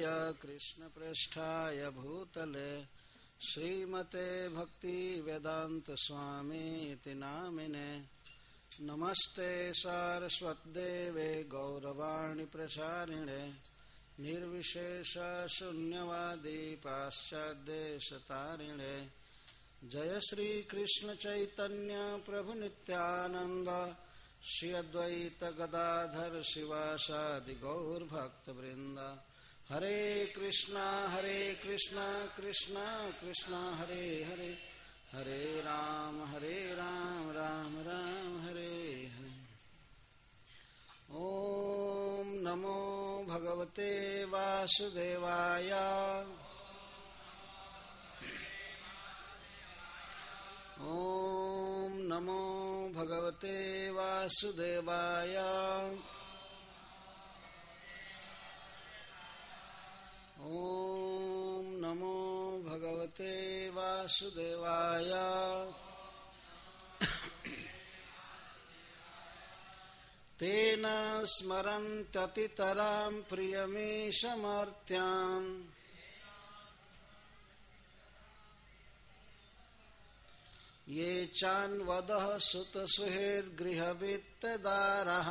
रामानुजाय कृष्णप्रेष्ठाय भूतले श्रीमते भक्तिवेदांत स्वामीति नामिने नमस्ते सारस्वत्देवे गौरवाणी प्रचारिणे निर्विशेष शून्यवादी पाश्चादेशतारिणे जय श्री कृष्ण चैतन्य प्रभु नित्यानंद श्री अद्वैत गदाधर शिवासादि गौर भक्त वृंद हरे कृष्णा कृष्णा कृष्णा हरे हरे हरे राम राम राम हरे हरे। ओम नमो भगवते वासुदेवाय ओम नमो भगवते वासुदेवाय ओम नमो भगवते वासुदेवाय तेन स्मरन्त्यतितरां प्रियमीशमर्त्याम् ये चान्वदः सुतसुहृद्गृहवित्तदारः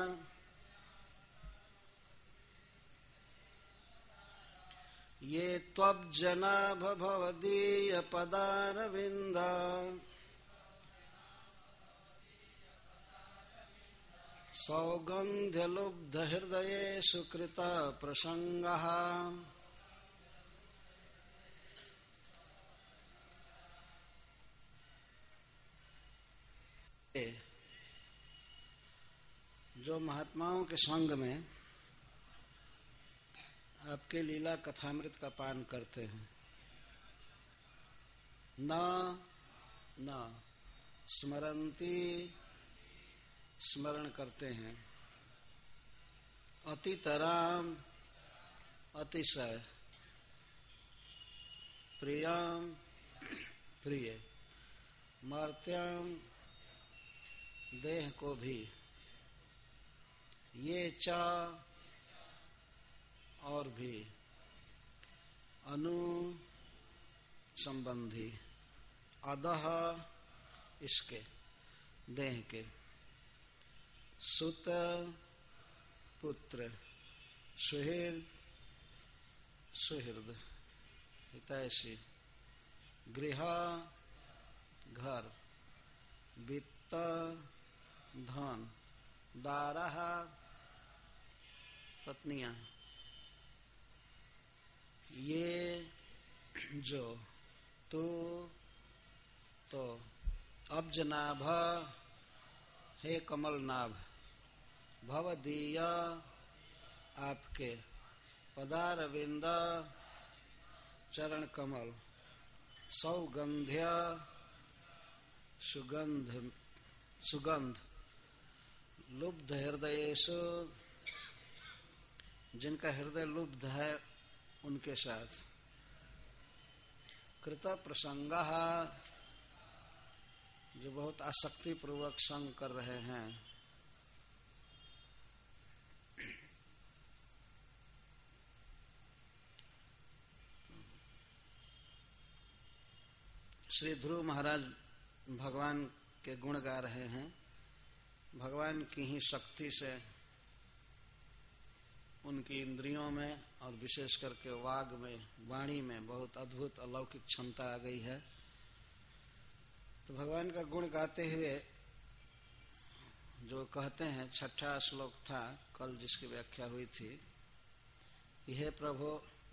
ये त्वब्जना भवदीयपदारविन्द सौगन्ध्यलुब्धहृदयेषु कृतप्रसङ्गः जो महात्माओं के संग में आपके लीला कथामृत का पान करते हैं, न स्मरंती स्मरण करते हैं, अतितराम अतिशय, प्रियम प्रिय, मर्त्यम देह को भी, ये चा और भी, अनु संबंधी, अदह इसके देह के, सुत पुत्र, सुहृद सुहृद हितैषी, गृह घर, वित्त धन, दारः पत्नियां, ये जो तू तो अब्जनाभ हे कमलनाभ, भवदीय आपके, पदारविंद चरण कमल, सौगंध्य सुगंध, लुब्ध हृदयेषु जिनका हृदय लुब्ध है उनके साथ, कृत प्रसंगः जो बहुत आसक्ति पूर्वक संग कर रहे हैं, श्री ध्रुव महाराज भगवान के गुण गा रहे हैं। भगवान की ही शक्ति से उनकी इंद्रियों में और विशेष करके वाग में, वाणी में बहुत अद्भुत अलौकिक क्षमता आ गई है। तो भगवान का गुण गाते हुए जो कहते हैं, छठा श्लोक था कल जिसकी व्याख्या हुई थी, हे प्रभु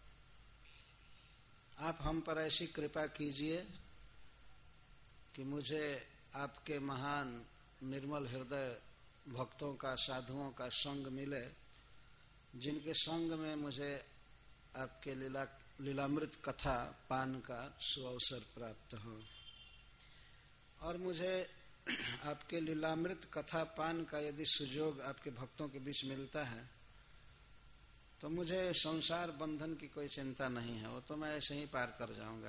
आप हम पर ऐसी कृपा कीजिए कि मुझे आपके महान निर्मल हृदय भक्तों का, साधुओं का संग मिले, जिनके संग में मुझे आपके लीलामृत कथा पान का सुअवसर प्राप्त हो। और मुझे आपके लीलामृत कथा पान का यदि सुजोग आपके भक्तों के बीच मिलता है तो मुझे संसार बंधन की कोई चिंता नहीं है, वो तो मैं ऐसे ही पार कर जाऊंगा।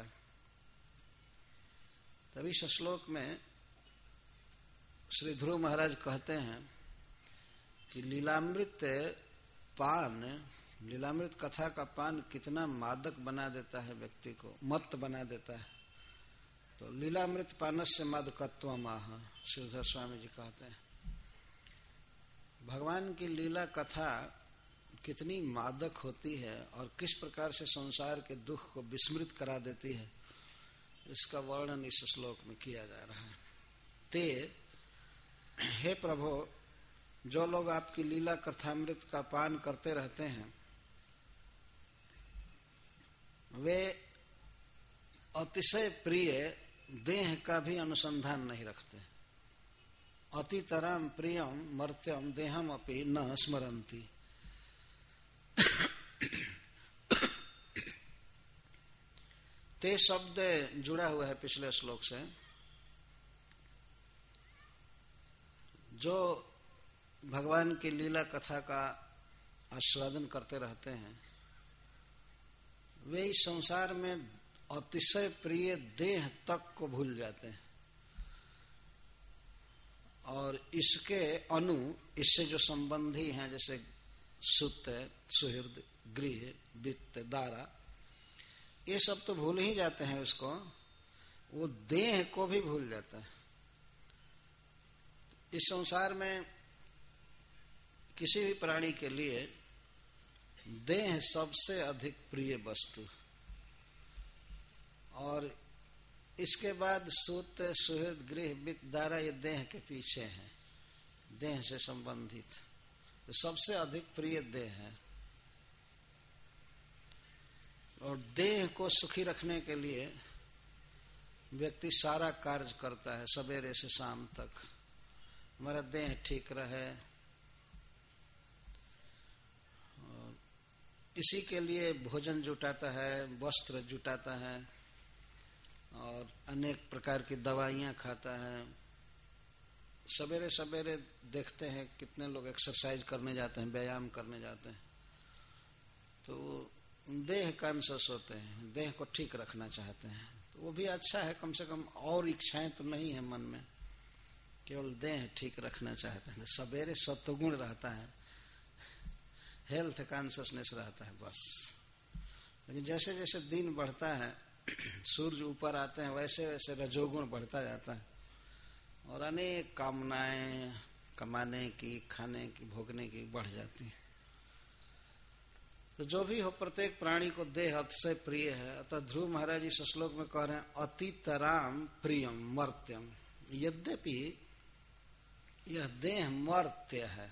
तभी इस श्लोक में श्री ध्रुव महाराज कहते हैं कि लीलामृत पान लीलामृत कथा का पान कितना मादक बना देता है, व्यक्ति को मत्त बना देता है। तो लीलामृत पानस्य मादकत्वम आह, श्रीधर स्वामी जी कहते हैं। भगवान की लीला कथा कितनी मादक होती है और किस प्रकार से संसार के दुख को विस्मृत करा देती है, इसका वर्णन इस श्लोक में किया जा रहा है। ते हे प्रभु, जो लोग आपकी लीला कथामृत का पान करते रहते हैं वे अतिशय प्रिय देह का भी अनुसंधान नहीं रखते। अतितरम प्रियम मर्त्यम देहम अपि न स्मरन्ति। ते शब्द जुड़ा हुआ है पिछले श्लोक से। जो भगवान की लीला कथा का आस्वादन करते रहते हैं वे इस संसार में अतिशय प्रिय देह तक को भूल जाते हैं और इसके अनु, इससे जो संबंधी हैं जैसे सुत, सुहृद, गृह, वित्त, दारा, ये सब तो भूल ही जाते हैं उसको, वो देह को भी भूल जाता है। इस संसार में किसी भी प्राणी के लिए देह सबसे अधिक प्रिय वस्तु और इसके बाद सुत, सुहृद, गृह, वित्त, दारा ये देह के पीछे हैं, देह से संबंधित। तो सबसे अधिक प्रिय देह है और देह को सुखी रखने के लिए व्यक्ति सारा कार्य करता है सवेरे से शाम तक। हमारा देह ठीक रहे और इसी के लिए भोजन जुटाता है, वस्त्र जुटाता है और अनेक प्रकार की दवाइयां खाता है। सवेरे सवेरे देखते हैं कितने लोग एक्सरसाइज करने जाते हैं, व्यायाम करने जाते हैं, तो देह कॉन्शियस होते हैं, देह को ठीक रखना चाहते हैं। तो वो भी अच्छा है, कम से कम और इच्छाएं तो नहीं है मन में, केवल देह ठीक रखना चाहते हैं। सवेरे सत्वगुण रहता है, हेल्थ कॉन्शियसनेस रहता है बस। लेकिन जैसे जैसे दिन बढ़ता है, सूर्य ऊपर आते हैं, वैसे वैसे रजोगुण बढ़ता जाता है और अनेक कामनाएं कमाने की, खाने की, भोगने की बढ़ जाती है। तो जो भी हो, प्रत्येक प्राणी को देह अतिशय प्रिय है। अतः ध्रुव महाराज इस श्लोक में कह रहे हैं अतितराम प्रियम मर्त्यम। यद्यपि यह देह मर्त्य है।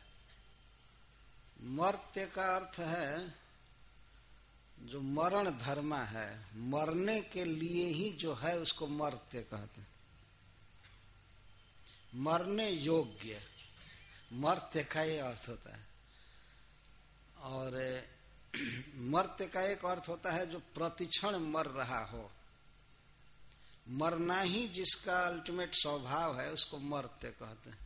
मर्त्य का अर्थ है जो मरण धर्मा है, मरने के लिए ही जो है उसको मर्त्य कहते हैं। मरने योग्य, मर्त्य का ये अर्थ होता है। और मर्त्य का एक अर्थ होता है जो प्रतिक्षण मर रहा हो, मरना ही जिसका अल्टीमेट स्वभाव है उसको मर्त्य कहते हैं।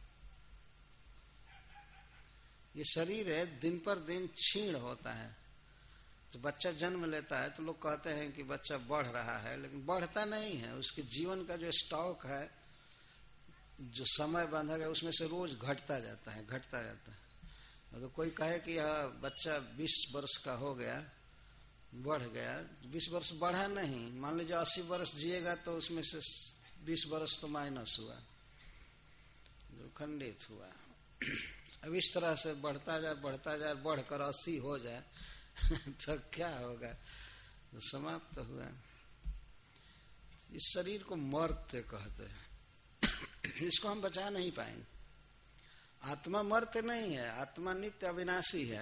ये शरीर है, दिन पर दिन क्षीण होता है। तो बच्चा जन्म लेता है तो लोग कहते हैं कि बच्चा बढ़ रहा है, लेकिन बढ़ता नहीं है। उसके जीवन का जो स्टॉक है, जो समय बांधा गया, उसमें से रोज घटता जाता है, घटता जाता है। तो कोई कहे कि यह बच्चा 20 वर्ष का हो गया, बढ़ गया, 20 वर्ष बढ़ा नहीं। मान लीजिए 80 वर्ष जिएगा तो उसमें से 20 वर्ष तो माइनस हुआ, जो खंडित हुआ। अब इस तरह से बढ़ता जाए, बढ़कर 80 हो जाए तो क्या होगा, तो समाप्त हुआ। इस शरीर को मर्त्य कहते हैं, इसको हम बचा नहीं पाएंगे। आत्मा मर्त्य नहीं है, आत्मा नित्य अविनाशी है,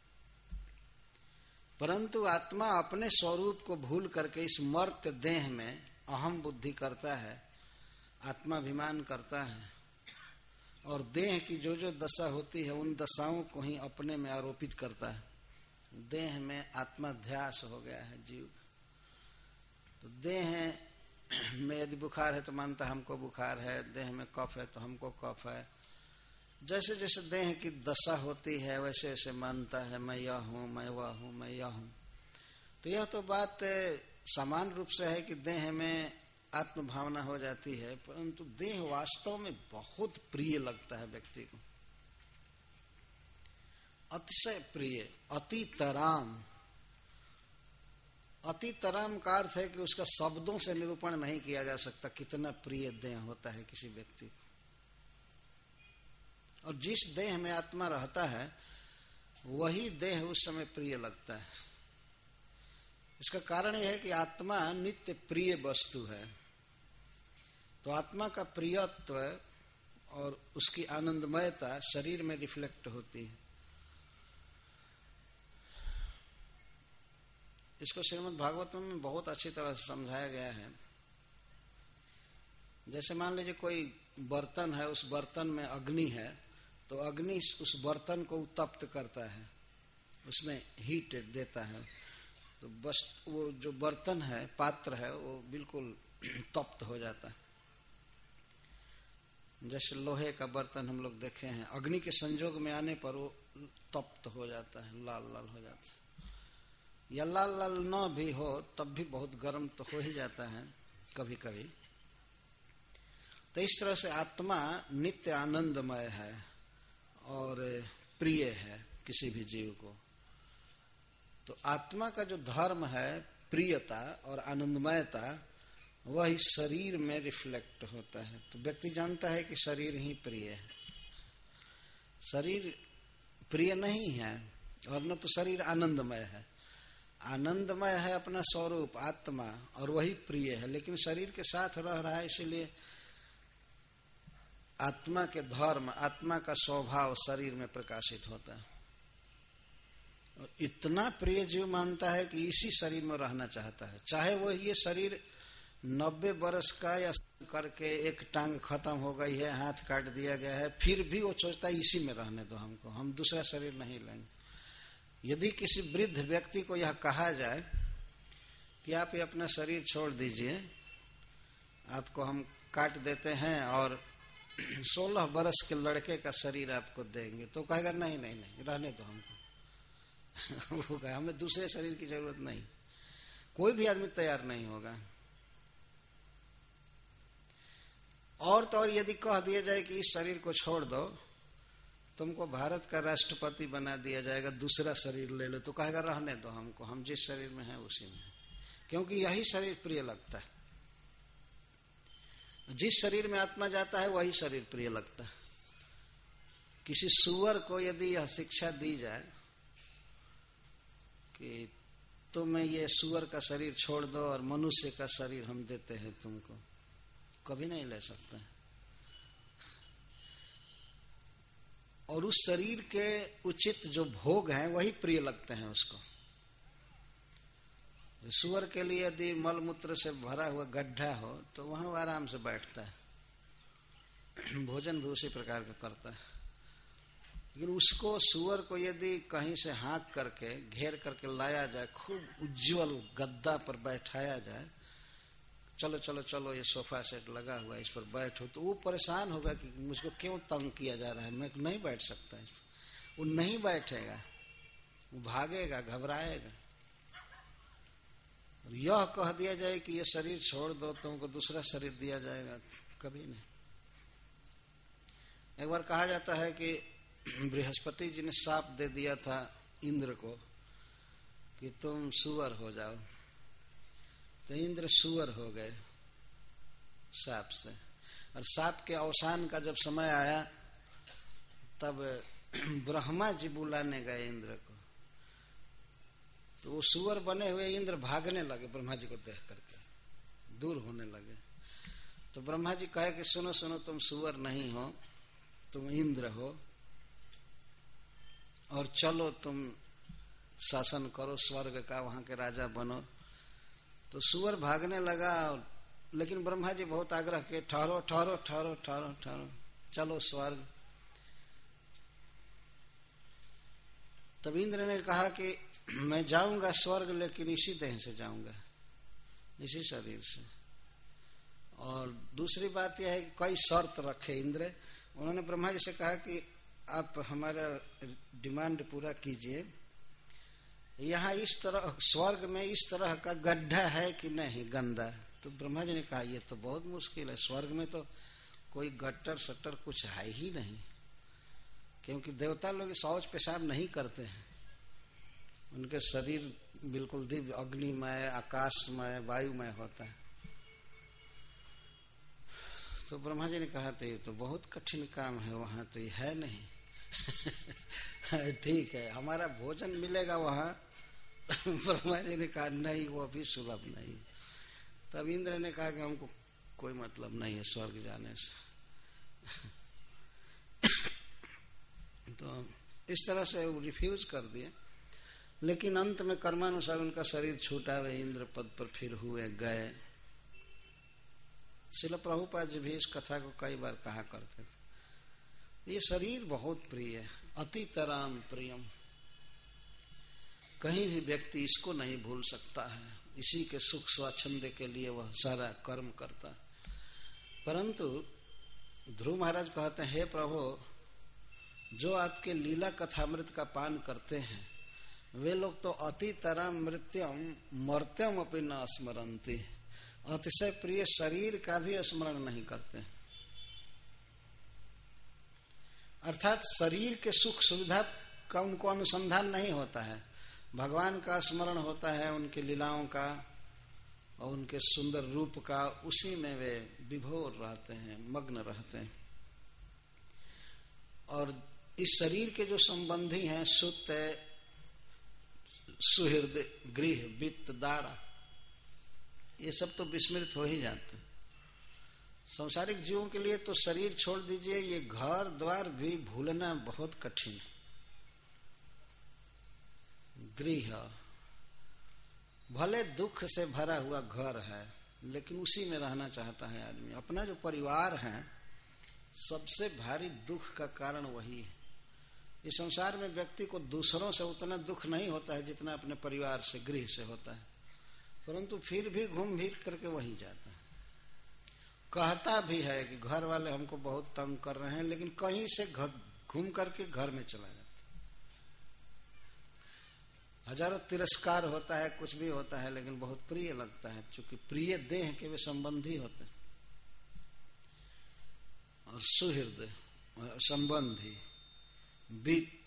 परंतु आत्मा अपने स्वरूप को भूल करके इस मर्त्य देह में अहम बुद्धि करता है, आत्माभिमान करता है और देह की जो जो दशा होती है उन दशाओं को ही अपने में आरोपित करता है। देह में आत्माध्यास हो गया है जीव। तो देह में यदि बुखार है तो मानता है हमको बुखार है, देह में कफ है तो हमको कफ है। जैसे जैसे देह की दशा होती है वैसे वैसे मानता है मैं यह हूं, मैं वह हूं, मैं यह हूं। तो यह तो बात समान रूप से है कि देह में आत्म भावना हो जाती है, परंतु देह वास्तव में बहुत प्रिय लगता है व्यक्ति को। अतिशय प्रिय, अतितराम। अतितराम का अर्थ है कि उसका शब्दों से निरूपण नहीं किया जा सकता कितना प्रिय देह होता है किसी व्यक्ति को। और जिस देह में आत्मा रहता है वही देह उस समय प्रिय लगता है। इसका कारण यह है कि आत्मा नित्य प्रिय वस्तु है, तो आत्मा का प्रियत्व और उसकी आनंदमयता शरीर में रिफ्लेक्ट होती है। इसको श्रीमद् भागवत में बहुत अच्छी तरह से समझाया गया है। जैसे मान लीजिए कोई बर्तन है, उस बर्तन में अग्नि है, तो अग्नि उस बर्तन को उत्तप्त करता है, उसमें हीट देता है, तो बस वो जो बर्तन है, पात्र है, वो बिल्कुल तप्त हो जाता है। जैसे लोहे का बर्तन हम लोग देखे हैं, अग्नि के संयोग में आने पर वो तप्त हो जाता है, लाल लाल हो जाता है। या लाल लाल न भी हो तब भी बहुत गर्म तो हो ही जाता है कभी कभी। तो इस तरह से आत्मा नित्य आनंदमय है और प्रिय है किसी भी जीव को। तो आत्मा का जो धर्म है प्रियता और आनंदमयता, वह इस शरीर में रिफ्लेक्ट होता है। तो व्यक्ति जानता है कि शरीर ही प्रिय है। शरीर प्रिय नहीं है और न तो शरीर आनंदमय है। आनंदमय है अपना स्वरूप आत्मा और वही प्रिय है, लेकिन शरीर के साथ रह रहा है, इसीलिए आत्मा के धर्म, आत्मा का स्वभाव शरीर में प्रकाशित होता है। और इतना प्रिय जीव मानता है कि इसी शरीर में रहना चाहता है, चाहे वो ये शरीर 90 वर्ष का या करके एक टांग खत्म हो गई है, हाथ काट दिया गया है, फिर भी वो सोचता है इसी में रहने दो हमको, हम दूसरा शरीर नहीं लेंगे। यदि किसी वृद्ध व्यक्ति को यह कहा जाए कि आप ये अपना शरीर छोड़ दीजिए, आपको हम काट देते हैं और 16 वर्ष के लड़के का शरीर आपको देंगे, तो कहेगा नहीं नहीं नहीं, रहने दो हमको। वो कहे हमें दूसरे शरीर की जरूरत नहीं। कोई भी आदमी तैयार नहीं होगा। और तो और यदि कह दिया जाए कि इस शरीर को छोड़ दो, तुमको भारत का राष्ट्रपति बना दिया जाएगा, दूसरा शरीर ले लो, तो कहेगा रहने दो हमको, हम जिस शरीर में हैं उसी में हैं। क्योंकि यही शरीर प्रिय लगता है। जिस शरीर में आत्मा जाता है वही शरीर प्रिय लगता है। किसी सुअर को यदि यह शिक्षा दी जाए कि तुम ये सुअर का शरीर छोड़ दो और मनुष्य का शरीर हम देते हैं तुमको, कभी नहीं ले सकता है। और उस शरीर के उचित जो भोग हैं वही प्रिय लगते हैं उसको। सुअर के लिए यदि मल मूत्र से भरा हुआ गड्ढा हो तो वहां आराम से बैठता है, भोजन भी उसी प्रकार का करता है। लेकिन उसको सुअर को यदि कहीं से हाँक करके घेर करके लाया जाए, खूब उज्जवल गद्दा पर बैठाया जाए, चलो चलो चलो ये सोफा सेट लगा हुआ है इस पर बैठो, तो वो परेशान होगा कि मुझको क्यों तंग किया जा रहा है, मैं नहीं बैठ सकता इस पर। वो नहीं बैठेगा, वो भागेगा, घबराएगा। और यह कह दिया जाए कि ये शरीर छोड़ दो, तुमको दूसरा शरीर दिया जाएगा, कभी नहीं। एक बार कहा जाता है कि बृहस्पति जी ने शाप दे दिया था इंद्र को कि तुम सुअर हो जाओ, तो इंद्र सुअर हो गए साप से। और साप के अवसान का जब समय आया तब ब्रह्मा जी बुलाने गए इंद्र को, तो वो सुअर बने हुए इंद्र भागने लगे, ब्रह्मा जी को देख करके दूर होने लगे। तो ब्रह्मा जी कहे कि सुनो सुनो, तुम सुअर नहीं हो, तुम इंद्र हो, और चलो तुम शासन करो स्वर्ग का, वहां के राजा बनो। तो सुअर भागने लगा, लेकिन ब्रह्मा जी बहुत आग्रह किए, ठहरो ठहरो ठहरो ठहरो ठहरो, चलो स्वर्ग। तब इंद्र ने कहा कि मैं जाऊंगा स्वर्ग, लेकिन इसी देह से जाऊंगा, इसी शरीर से। और दूसरी बात यह है कि कई शर्त रखे इंद्र। उन्होंने ब्रह्मा जी से कहा कि आप हमारा डिमांड पूरा कीजिए, यहाँ इस तरह स्वर्ग में इस तरह का गड्ढा है कि नहीं गंदा। तो ब्रह्मा जी ने कहा ये तो बहुत मुश्किल है, स्वर्ग में तो कोई गट्टर सट्टर कुछ है ही नहीं, क्योंकि देवता लोग शौच पेशाब नहीं करते हैं, उनके शरीर बिल्कुल दिव्य अग्निमय, आकाशमय, वायुमय होता है। तो ब्रह्मा जी ने कहा तो ये तो बहुत कठिन काम है, वहां तो ये है नहीं। ठीक है, हमारा भोजन मिलेगा वहां। ब्रह्मा जी ने कहा नहीं, वो भी सुलभ नहीं। तब इंद्र ने कहा कि हमको कोई मतलब नहीं है स्वर्ग जाने से। तो इस तरह से वो रिफ्यूज कर दिए। लेकिन अंत में कर्मानुसार उनका शरीर छूटा, वे इंद्र पद पर फिर हुए गए। श्रील प्रभुपाद जी भी इस कथा को कई बार कहा करते थे। ये शरीर बहुत प्रिय है, अतितराम प्रियम। कहीं भी व्यक्ति इसको नहीं भूल सकता है, इसी के सुख स्वाच्छंद्य के लिए वह सारा कर्म करता है। परंतु ध्रुव महाराज कहते हैं, हे प्रभु, जो आपके लीला कथामृत का पान करते हैं वे लोग तो अतितराम मृत्यम मर्त्यम अपि न स्मरन्ति, अतिशय प्रिय शरीर का भी स्मरण नहीं करते। अर्थात शरीर के सुख सुविधा का उनको अनुसंधान नहीं होता है, भगवान का स्मरण होता है, उनके लीलाओं का और उनके सुंदर रूप का, उसी में वे विभोर रहते हैं, मग्न रहते हैं। और इस शरीर के जो संबंधी हैं, सुत, सुहृद, गृह, वित्त, दारा, ये सब तो विस्मृत हो ही जाते हैं। सांसारिक जीवों के लिए तो शरीर छोड़ दीजिए, ये घर द्वार भी भूलना बहुत कठिन है। गृह भले दुख से भरा हुआ घर है, लेकिन उसी में रहना चाहता है आदमी। अपना जो परिवार है, सबसे भारी दुख का कारण वही है। इस संसार में व्यक्ति को दूसरों से उतना दुख नहीं होता है जितना अपने परिवार से, गृह से होता है, परंतु फिर भी घूम फिर करके वहीं जाता है। कहता भी है कि घर वाले हमको बहुत तंग कर रहे हैं, लेकिन कहीं से घूम करके घर में चला जाता है। हजारों तिरस्कार होता है, कुछ भी होता है, लेकिन बहुत प्रिय लगता है, क्योंकि प्रिय देह के वे संबंधी होते हैं। और सुहृद संबंधी, वित्त,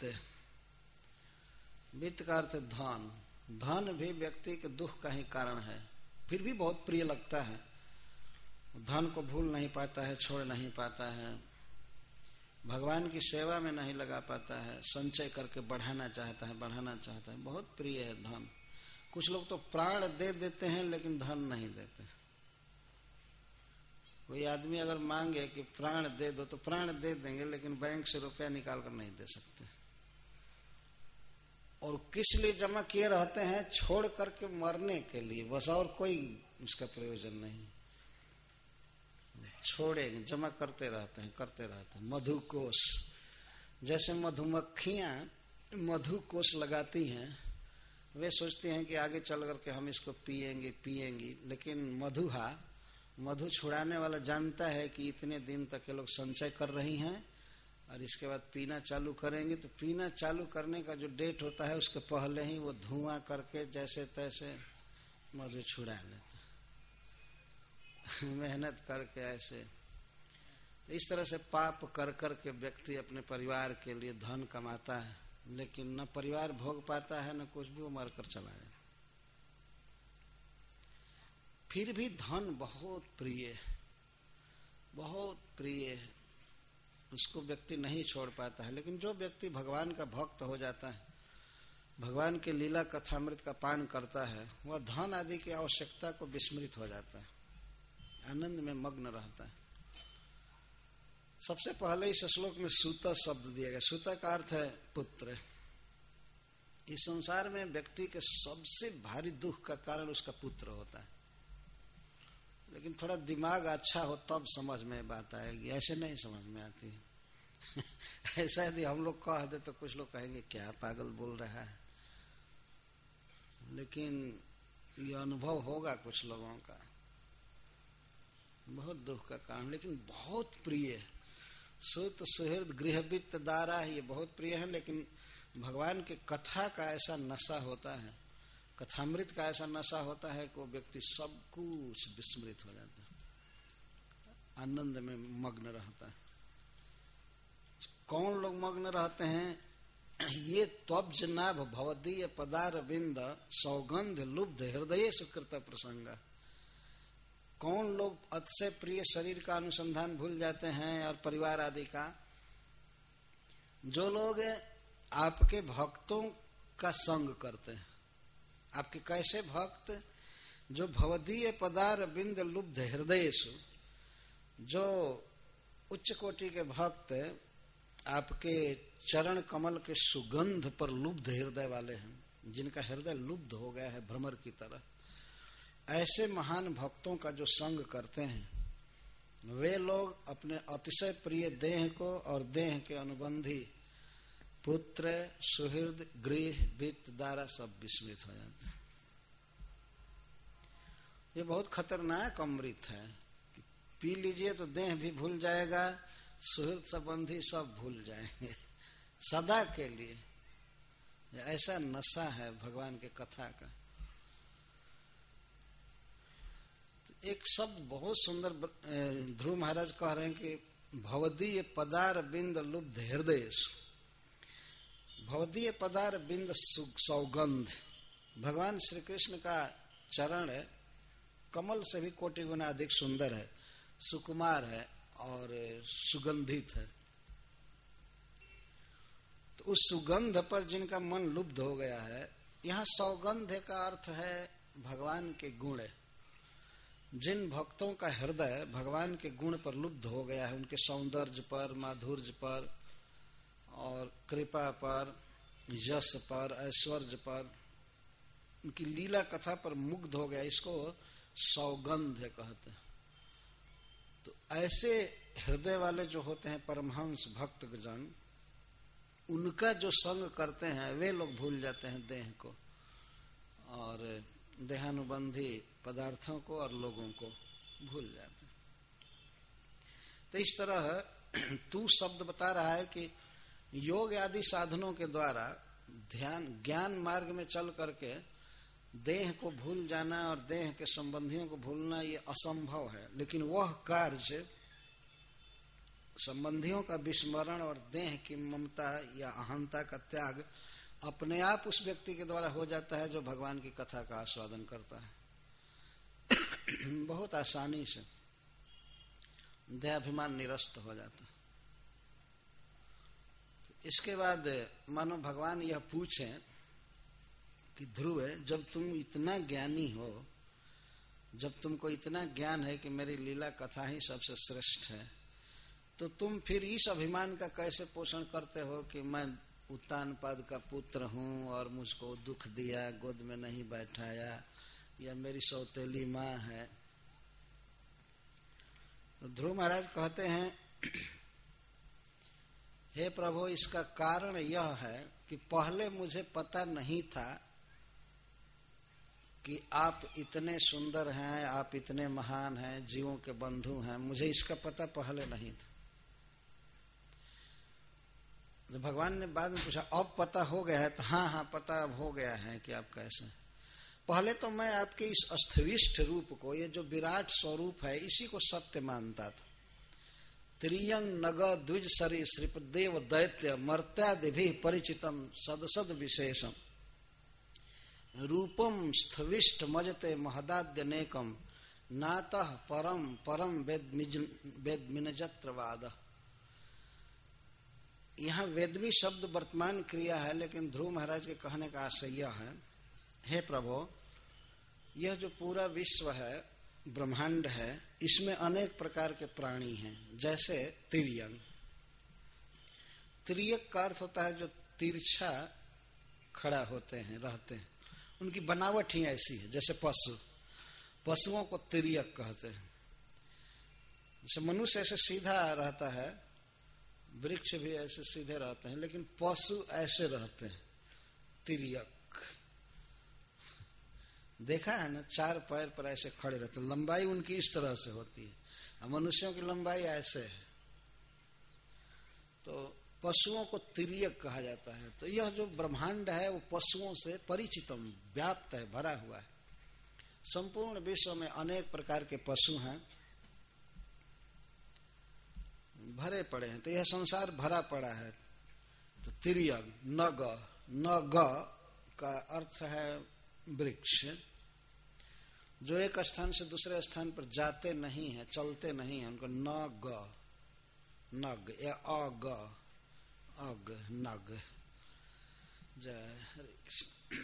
वित्त का अर्थ धन। धन भी व्यक्ति के दुख का ही कारण है, फिर भी बहुत प्रिय लगता है। धन को भूल नहीं पाता है, छोड़ नहीं पाता है, भगवान की सेवा में नहीं लगा पाता है, संचय करके बढ़ाना चाहता है, बढ़ाना चाहता है, बहुत प्रिय है धन। कुछ लोग तो प्राण दे देते हैं लेकिन धन नहीं देते। कोई आदमी अगर मांगे कि प्राण दे दो तो प्राण दे देंगे, लेकिन बैंक से रुपया निकाल कर नहीं दे सकते। और किस लिए जमा किए रहते हैं? छोड़ करके मरने के लिए, बस, और कोई उसका प्रयोजन नहीं। छोड़ेंगे, जमा करते रहते हैं। मधुकोश, जैसे मधुमक्खियां मधुकोश लगाती हैं, वे सोचती हैं कि आगे चल करके हम इसको पिएंगी, लेकिन मधु छुड़ाने वाला जानता है कि इतने दिन तक ये लोग संचय कर रही हैं और इसके बाद पीना चालू करेंगे, तो पीना चालू करने का जो डेट होता है उसके पहले ही वो धुआं करके जैसे तैसे मधु छुड़ा लेते, मेहनत करके ऐसे। तो इस तरह से पाप कर करके व्यक्ति अपने परिवार के लिए धन कमाता है, लेकिन न परिवार भोग पाता है, न कुछ भी, वो मर कर चला जाए। फिर भी धन बहुत प्रिय है, उसको व्यक्ति नहीं छोड़ पाता है। लेकिन जो व्यक्ति भगवान का भक्त हो जाता है, भगवान के लीला कथामृत का पान करता है, वह धन आदि की आवश्यकता को विस्मृत हो जाता है, आनंद में मग्न रहता है। सबसे पहले इस श्लोक में सूता शब्द दिया गया। सूता का अर्थ है पुत्र। इस संसार में व्यक्ति के सबसे भारी दुख का कारण उसका पुत्र होता है। लेकिन थोड़ा दिमाग अच्छा हो तब समझ में बात आएगी, ऐसे नहीं समझ में आती। ऐसा यदि हम लोग कह दे तो कुछ लोग कहेंगे क्या पागल बोल रहा है, लेकिन ये अनुभव होगा कुछ लोगों का, बहुत दुख का कारण, लेकिन बहुत प्रिय। सुत, सुहृद, गृह, वित्त, दारा, ये बहुत प्रिय है। लेकिन भगवान के कथा का ऐसा नशा होता है, कथामृत का ऐसा नशा होता है कि वो व्यक्ति सब कुछ विस्मृत हो जाता है, आनंद में मग्न रहता है। कौन लोग मग्न रहते हैं? ये त्वब्ज नाभ भवदीय पदार बिंद सौगंध लुब्ध हृदय सुकृत प्रसंग। कौन लोग अतिशय प्रिय शरीर का अनुसंधान भूल जाते हैं और परिवार आदि का? जो लोग आपके भक्तों का संग करते हैं। आपके कैसे भक्त? जो भवदीय पदार बिंद लुब्ध हृदयेषु, जो उच्च कोटि के भक्त आपके चरण कमल के सुगंध पर लुब्ध हृदय वाले हैं, जिनका हृदय लुब्ध हो गया है भ्रमर की तरह, ऐसे महान भक्तों का जो संग करते हैं, वे लोग अपने अतिशय प्रिय देह को और देह के अनुबंधी पुत्र, सुहृद, गृह, वित्त द्वारा सब विस्मृत हो जाते हैं। ये बहुत खतरनाक अमृत है। पी लीजिए तो देह भी भूल जाएगा, सुहृद संबंधी सब भूल जाएंगे सदा के लिए। ऐसा नशा है भगवान के कथा का। एक शब्द बहुत सुंदर ध्रुव महाराज कह रहे हैं कि भवदीय पदार बिंद लुब्ध हृदय। भवदीय पदार बिंद सौगंध। भगवान श्री कृष्ण का चरण कमल से भी कोटि गुना अधिक सुंदर है, सुकुमार है और सुगंधित है। तो उस सुगंध पर जिनका मन लुब्ध हो गया है, यहाँ सौगंध का अर्थ है भगवान के गुण। जिन भक्तों का हृदय भगवान के गुण पर लुब्ध हो गया है, उनके सौंदर्य पर, माधुर्य पर और कृपा पर, यश पर, ऐश्वर्य पर, उनकी लीला कथा पर मुग्ध हो गया, इसको सौगंध कहते हैं। तो ऐसे हृदय वाले जो होते हैं परमहंस भक्त जन, उनका जो संग करते हैं वे लोग भूल जाते हैं देह को और देहानुबंधी पदार्थों को और लोगों को भूल जाते हैं। तो इस तरह तू शब्द बता रहा है कि योग आदि साधनों के द्वारा ध्यान ज्ञान मार्ग में चल करके देह को भूल जाना और देह के संबंधियों को भूलना ये असंभव है। लेकिन वह कार्य संबंधियों का विस्मरण और देह की ममता या अहंता का त्याग अपने आप उस व्यक्ति के द्वारा हो जाता है जो भगवान की कथा का आस्वादन करता है बहुत आसानी से देहाभिमान निरस्त हो जाता है। इसके बाद मानो भगवान यह पूछें कि ध्रुव, जब तुम इतना ज्ञानी हो, जब तुमको इतना ज्ञान है कि मेरी लीला कथा ही सबसे श्रेष्ठ है, तो तुम फिर इस अभिमान का कैसे पोषण करते हो कि मैं उत्तानपाद का पुत्र हूँ और मुझको दुख दिया, गोद में नहीं बैठाया, या मेरी सौतेली माँ है। तो ध्रुव महाराज कहते हैं, हे प्रभु, इसका कारण यह है कि पहले मुझे पता नहीं था कि आप इतने सुंदर हैं, आप इतने महान हैं, जीवों के बंधु हैं। मुझे इसका पता पहले नहीं था। तो भगवान ने बाद में पूछा, अब पता हो गया है? तो हाँ हाँ, पता अब हो गया है कि आप कैसे। पहले तो मैं आपके इस अस्थिविष्ट रूप को, ये जो विराट स्वरूप है, इसी को सत्य मानता था। त्रियंग नग द्विज सरी श्रीप देव दैत्य मर्त्यादि परिचितम सदसद विशेषम रूपम स्थविष्ट मजते महदाद्य नेकम नातः परम परम वेदमिनजत्रवाद। यहाँ वेदमी शब्द वर्तमान क्रिया है, लेकिन ध्रुव महाराज के कहने का आशय यह है, हे प्रभु, यह जो पूरा विश्व है, ब्रह्मांड है, इसमें अनेक प्रकार के प्राणी हैं। जैसे तिर्यंग, तिर्यक का अर्थ होता है जो तिरछा खड़ा होते हैं, रहते हैं, उनकी बनावट ही ऐसी है। जैसे पशु, पशुओं को तिर्यक कहते हैं। जैसे मनुष्य ऐसे सीधा रहता है, वृक्ष भी ऐसे सीधे रहते हैं, लेकिन पशु ऐसे रहते हैं, तिर्यक। देखा है ना, चार पैर पर ऐसे खड़े रहते हैं, लंबाई उनकी इस तरह से होती है, और मनुष्यों की लंबाई ऐसे है। तो पशुओं को तिर्यक कहा जाता है। तो यह जो ब्रह्मांड है वो पशुओं से परिचितम, व्याप्त है, भरा हुआ है। संपूर्ण विश्व में अनेक प्रकार के पशु हैं। भरे पड़े हैं। तो यह संसार भरा पड़ा है। तो तिर्यक न ग का अर्थ है वृक्ष, जो एक स्थान से दूसरे स्थान पर जाते नहीं है, चलते नहीं है, उनको नग या अग नग। जय हरे कृष्ण।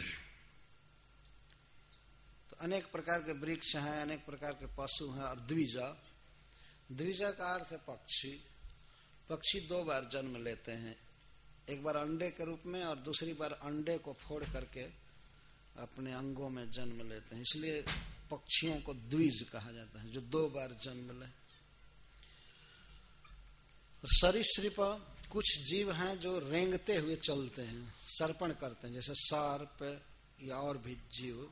तो अनेक प्रकार के वृक्ष हैं, अनेक प्रकार के पशु हैं। और द्विज का अर्थ है पक्षी। पक्षी दो बार जन्म लेते हैं, एक बार अंडे के रूप में और दूसरी बार अंडे को फोड़ करके अपने अंगों में जन्म लेते हैं। इसलिए पक्षियों को द्विज कहा जाता है, जो दो बार जन्म ले। सरीसृप, कुछ जीव हैं जो रेंगते हुए चलते हैं, सर्पण करते हैं, जैसे सर्प या और भी जीव।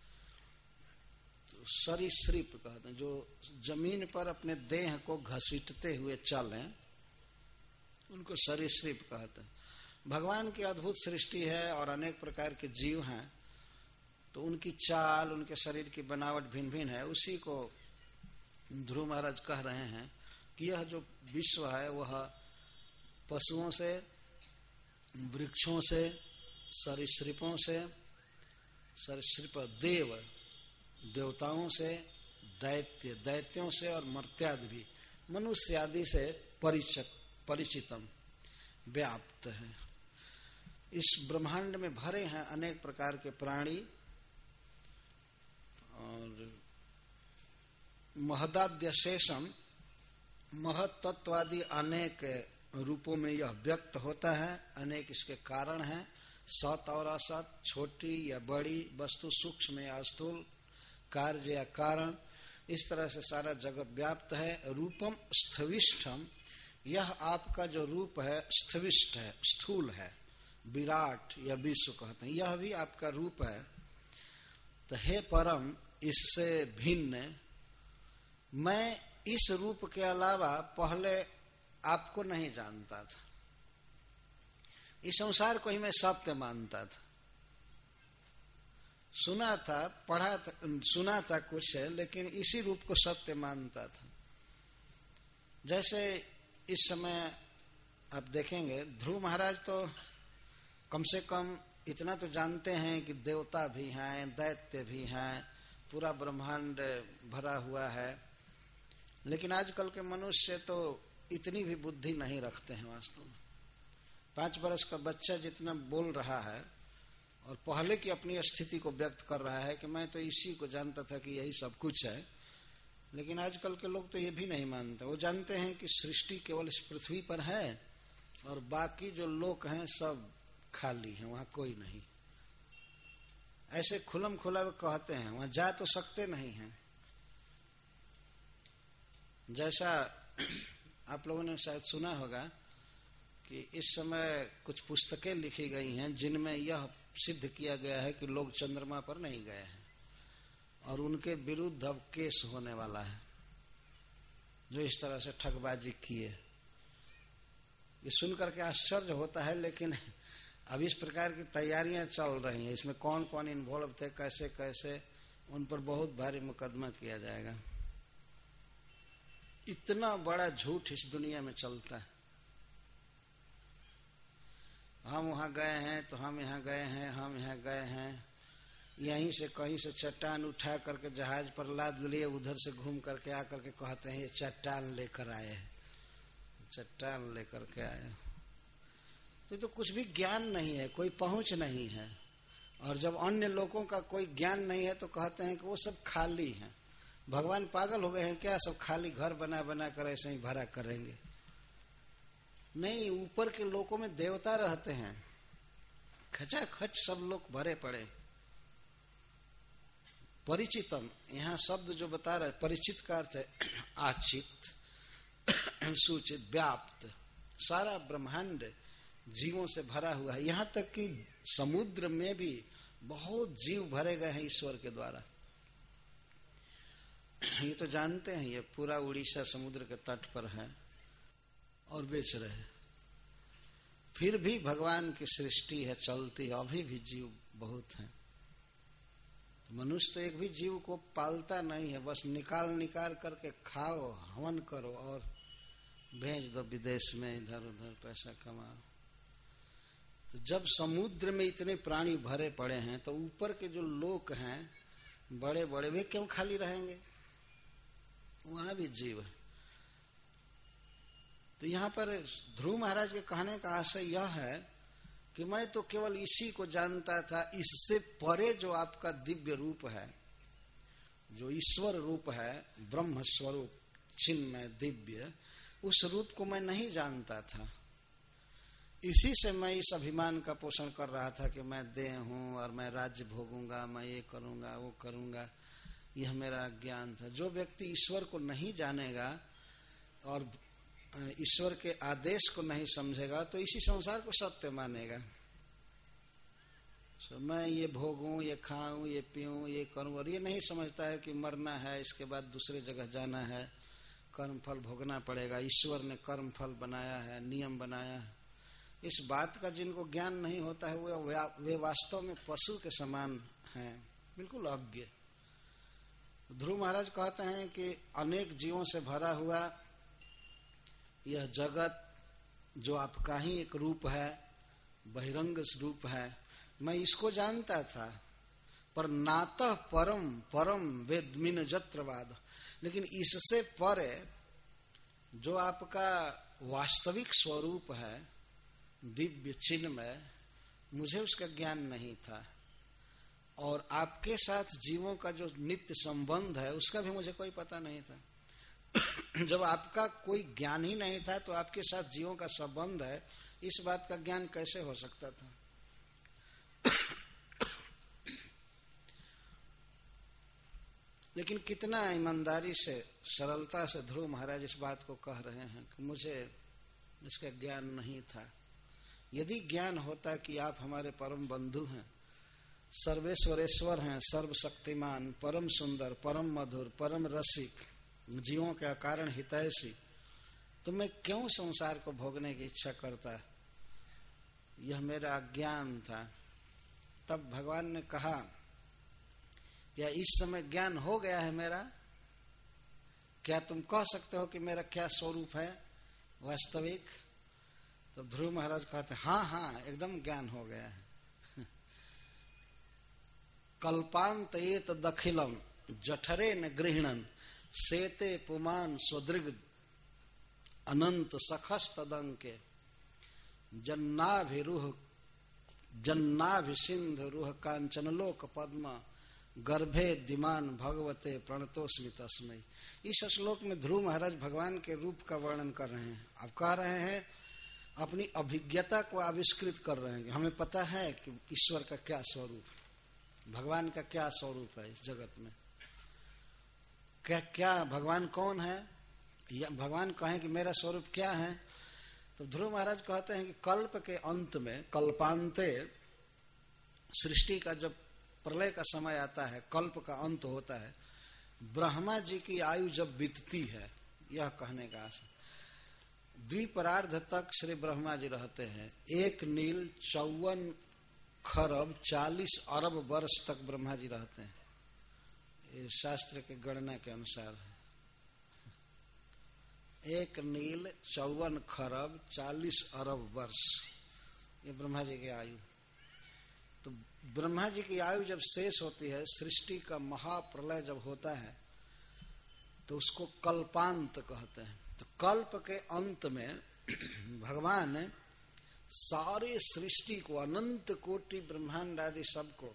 तो सरीसृप कहते हैं, जो जमीन पर अपने देह को घसीटते हुए चलें, उनको सरीसृप कहते हैं। भगवान की अद्भुत सृष्टि है और अनेक प्रकार के जीव हैं, तो उनकी चाल, उनके शरीर की बनावट भिन्न भिन्न है। उसी को ध्रुव महाराज कह रहे हैं कि यह जो विश्व है वह पशुओं से, वृक्षों से, सरीसृपों से, सरीसृप देवताओं से, दैत्यों से और मर्त्यादि भी, मनुष्य आदि से परिचितम व्याप्त है। इस ब्रह्मांड में भरे हैं अनेक प्रकार के प्राणी, और महदाद्य शेषम, महतत्वादि अनेक रूपों में यह व्यक्त होता है। अनेक इसके कारण हैं, सत और असत, छोटी या बड़ी वस्तु, सूक्ष्म या स्थूल, कार्य या कारण, इस तरह से सारा जगत व्याप्त है। रूपम स्थविष्ठम, यह आपका जो रूप है स्थविष्ठ है, स्थूल है, विराट या विश्व कहते हैं, यह भी आपका रूप है। तो हे परम, इससे भिन्न मैं इस रूप के अलावा पहले आपको नहीं जानता था। इस संसार को ही मैं सत्य मानता था, सुना था, पढ़ा था, सुना था कुछ है, लेकिन इसी रूप को सत्य मानता था। जैसे इस समय आप देखेंगे, ध्रुव महाराज तो कम से कम इतना तो जानते हैं कि देवता भी हैं, दैत्य भी हैं, पूरा ब्रह्मांड भरा हुआ है। लेकिन आजकल के मनुष्य तो इतनी भी बुद्धि नहीं रखते हैं। वास्तव में 5 वर्ष का बच्चा जितना बोल रहा है और पहले की अपनी स्थिति को व्यक्त कर रहा है कि मैं तो इसी को जानता था कि यही सब कुछ है, लेकिन आजकल के लोग तो ये भी नहीं मानते। वो जानते हैं कि सृष्टि केवल इस पृथ्वी पर है और बाकी जो लोक हैं सब खाली हैं, वहां कोई नहीं। ऐसे खुलम खुला कहते हैं, वहां जा तो सकते नहीं हैं। जैसा आप लोगों ने शायद सुना होगा कि इस समय कुछ पुस्तकें लिखी गई हैं जिनमें यह सिद्ध किया गया है कि लोग चंद्रमा पर नहीं गए हैं, और उनके विरुद्ध अब केस होने वाला है, जो इस तरह से ठगबाजी किए। ये सुनकर के आश्चर्य होता है, लेकिन अब इस प्रकार की तैयारियां चल रही हैं। इसमें कौन कौन इन्वॉल्व थे, कैसे कैसे, उन पर बहुत भारी मुकदमा किया जाएगा। इतना बड़ा झूठ इस दुनिया में चलता है। हम वहां गए हैं तो हम यहाँ गए हैं, हम यहाँ गए हैं, यहीं से कहीं से चट्टान उठा करके जहाज पर लाद लिए, उधर से घूम करके आकर के कहते हैं ये चट्टान लेकर आए, चट्टान लेकर के आए। तो कुछ भी ज्ञान नहीं है, कोई पहुंच नहीं है। और जब अन्य लोगों का कोई ज्ञान नहीं है तो कहते हैं कि वो सब खाली हैं। भगवान पागल हो गए हैं क्या, सब खाली घर बना बना कर ऐसे ही भरा करेंगे? नहीं, ऊपर के लोकों में देवता रहते हैं, खचाखच सब लोग भरे पड़े। परिचितम, यहाँ शब्द जो बता रहे, परिचित का अर्थ है आचित, सूचित, व्याप्त। सारा ब्रह्मांड जीवों से भरा हुआ है। यहाँ तक कि समुद्र में भी बहुत जीव भरे गए हैं ईश्वर के द्वारा। ये तो जानते हैं, ये पूरा उड़ीसा समुद्र के तट पर है और बेच रहे हैं। फिर भी भगवान की सृष्टि है, चलती है, अभी भी जीव बहुत हैं। मनुष्य तो एक भी जीव को पालता नहीं है, बस निकाल निकाल करके खाओ, हवन करो और भेज दो विदेश में, इधर उधर पैसा कमाओ। तो जब समुद्र में इतने प्राणी भरे पड़े हैं तो ऊपर के जो लोक हैं बड़े बड़े, वे क्यों खाली रहेंगे? वहां भी जीव है। तो यहाँ पर ध्रुव महाराज के कहने का आशय यह है कि मैं तो केवल इसी को जानता था, इससे परे जो आपका दिव्य रूप है, जो ईश्वर रूप है, ब्रह्म स्वरूप चिन्मय दिव्य, उस रूप को मैं नहीं जानता था। इसी से मैं इस अभिमान का पोषण कर रहा था कि मैं देह हूं और मैं राज्य भोगूंगा, मैं ये करूंगा वो करूंगा। यह मेरा ज्ञान था। जो व्यक्ति ईश्वर को नहीं जानेगा और ईश्वर के आदेश को नहीं समझेगा तो इसी संसार को सत्य मानेगा। मैं ये भोगूं, ये खाऊं, ये पीऊं, ये करूं, और ये नहीं समझता है कि मरना है, इसके बाद दूसरे जगह जाना है, कर्म फल भोगना पड़ेगा। ईश्वर ने कर्म फल बनाया है, नियम बनाया है। इस बात का जिनको ज्ञान नहीं होता है वे वास्तव में पशु के समान हैं, बिल्कुल अज्ञ। ध्रुव महाराज कहते हैं कि अनेक जीवों से भरा हुआ यह जगत जो आपका ही एक रूप है, बहिरंग रूप है, मैं इसको जानता था। पर नातः परम परम वेदमिन जत्रवाद, लेकिन इससे परे जो आपका वास्तविक स्वरूप है दिव्य चिन्मय, मुझे उसका ज्ञान नहीं था। और आपके साथ जीवों का जो नित्य संबंध है उसका भी मुझे कोई पता नहीं था। जब आपका कोई ज्ञान ही नहीं था तो आपके साथ जीवों का संबंध है, इस बात का ज्ञान कैसे हो सकता था? लेकिन कितना ईमानदारी से, सरलता से ध्रुव महाराज इस बात को कह रहे हैं कि मुझे इसका ज्ञान नहीं था। यदि ज्ञान होता कि आप हमारे परम बंधु हैं, सर्वेश्वरेश्वर हैं, सर्वशक्तिमान, परम सुंदर, परम मधुर, परम रसिक, जीवों के अकारण हितैषी, तो मैं क्यों संसार को भोगने की इच्छा करता? यह मेरा अज्ञान था। तब भगवान ने कहा, क्या इस समय ज्ञान हो गया है मेरा? क्या तुम कह सकते हो कि मेरा क्या स्वरूप है वास्तविक? तो ध्रुव महाराज कहते, हाँ हाँ, एकदम ज्ञान हो गया है। कल्पांत एत दखिलम जठरे न गृहणन सेते पुमान स्वदृग अनंत सखस तदंके जन्नाभिसिंधु रूह कांचनलोक पद्म गर्भे दिमान भगवते प्रणतोस्मि तस्मै। इस श्लोक में ध्रुव महाराज भगवान के रूप का वर्णन कर रहे हैं। अब कह रहे हैं अपनी अभिज्ञता को आविष्कृत कर रहे हैं। हमें पता है कि ईश्वर का क्या स्वरूप, भगवान का क्या स्वरूप है इस जगत में, क्या क्या भगवान कौन है, या भगवान कहें कि मेरा स्वरूप क्या है। तो ध्रुव महाराज कहते हैं कि कल्प के अंत में, कल्पांते, सृष्टि का जब प्रलय का समय आता है, कल्प का अंत होता है, ब्रह्मा जी की आयु जब बीतती है, यह कहने का आशय, द्विपरार्ध तक श्री ब्रह्मा जी रहते हैं। 1 नील 54 खरब 40 अरब वर्ष तक ब्रह्मा जी रहते हैं। ये शास्त्र के गणना के अनुसार है। 1 नील 54 खरब 40 अरब वर्ष, ये ब्रह्मा जी की आयु। तो ब्रह्मा जी की आयु जब शेष होती है, सृष्टि का महाप्रलय जब होता है, तो उसको कल्पांत कहते हैं। तो कल्प के अंत में भगवान सारे सृष्टि को, अनंत कोटि ब्रह्मांड आदि सबको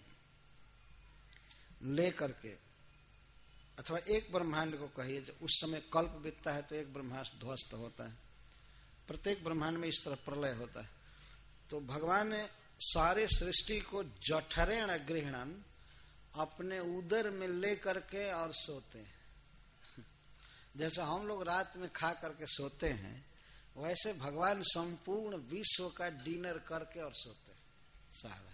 लेकर के, अथवा एक ब्रह्मांड को कहिए, जो उस समय कल्प बीतता है तो एक ब्रह्मांड ध्वस्त होता है, प्रत्येक ब्रह्मांड में इस तरह प्रलय होता है। तो भगवान ने सारे सृष्टि को जठरेण गृहणन, अपने उदर में ले करके और सोते हैं। जैसा हम लोग रात में खा करके सोते हैं, वैसे भगवान संपूर्ण विश्व का डिनर करके और सोते सारा।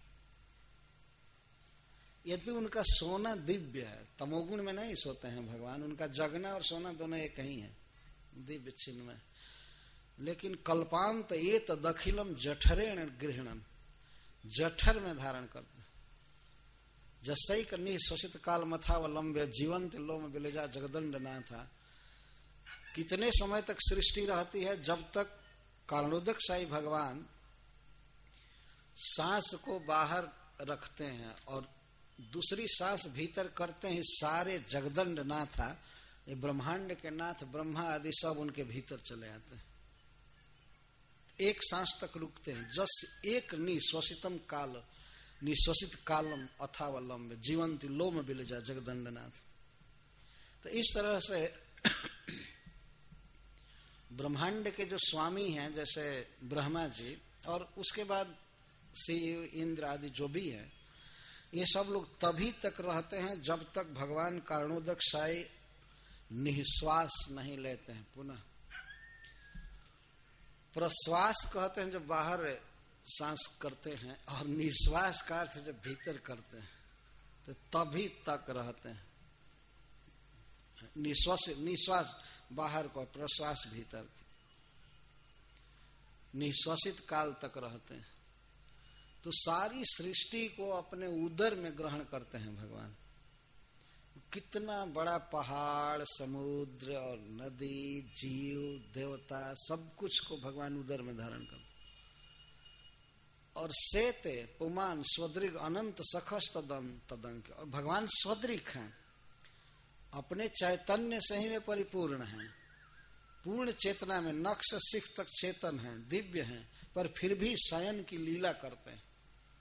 यद्यपि उनका सोना दिव्य है, तमोगुण में नहीं सोते हैं भगवान, उनका जगना और सोना दोनों एक ही है, दिव्य चिन्ह में। लेकिन कल्पांत एत दखिलम जठरेण गृहणन, जठर में धारण करते। जसई करनी शोषित काल मथावलंब्य जीवंत लोम बिलेजा जगदंड ना था। कितने समय तक सृष्टि रहती है? जब तक कारणोदक साई भगवान सांस को बाहर रखते हैं और दूसरी सांस भीतर करते हैं। सारे जगदंड नाथा, ये ब्रह्मांड के नाथ ब्रह्मा आदि सब उनके भीतर चले आते हैं। एक सांस तक रुकते हैं। जस एक निश्वसितम काल, निश्वसित कालम अथावलंब जीवंती लोम बिलजा जगदंडनाथ। तो इस तरह से ब्रह्मांड के जो स्वामी हैं जैसे ब्रह्मा जी, और उसके बाद शिव इंद्र आदि जो भी है, ये सब लोग तभी तक रहते हैं जब तक भगवान कारणोदक साई निश्वास नहीं लेते हैं। पुनः प्रश्वास कहते हैं जब बाहर सांस करते हैं, और निश्वास का अर्थ जब भीतर करते हैं, तो तभी तक रहते हैं। निश्वास बाहर को, प्रश्वास भीतर, निश्वासित काल तक रहते हैं। तो सारी सृष्टि को अपने उदर में ग्रहण करते हैं भगवान। कितना बड़ा पहाड़, समुद्र और नदी, जीव, देवता, सब कुछ को भगवान उदर में धारण करते। और सेते पुमान स्वदृग अनंत सखस तदंक। और भगवान स्वदृग हैं, अपने चैतन्य से ही वे परिपूर्ण हैं। पूर्ण चेतना में नक्श शिख तक चेतन हैं, दिव्य हैं, पर फिर भी शयन की लीला करते हैं।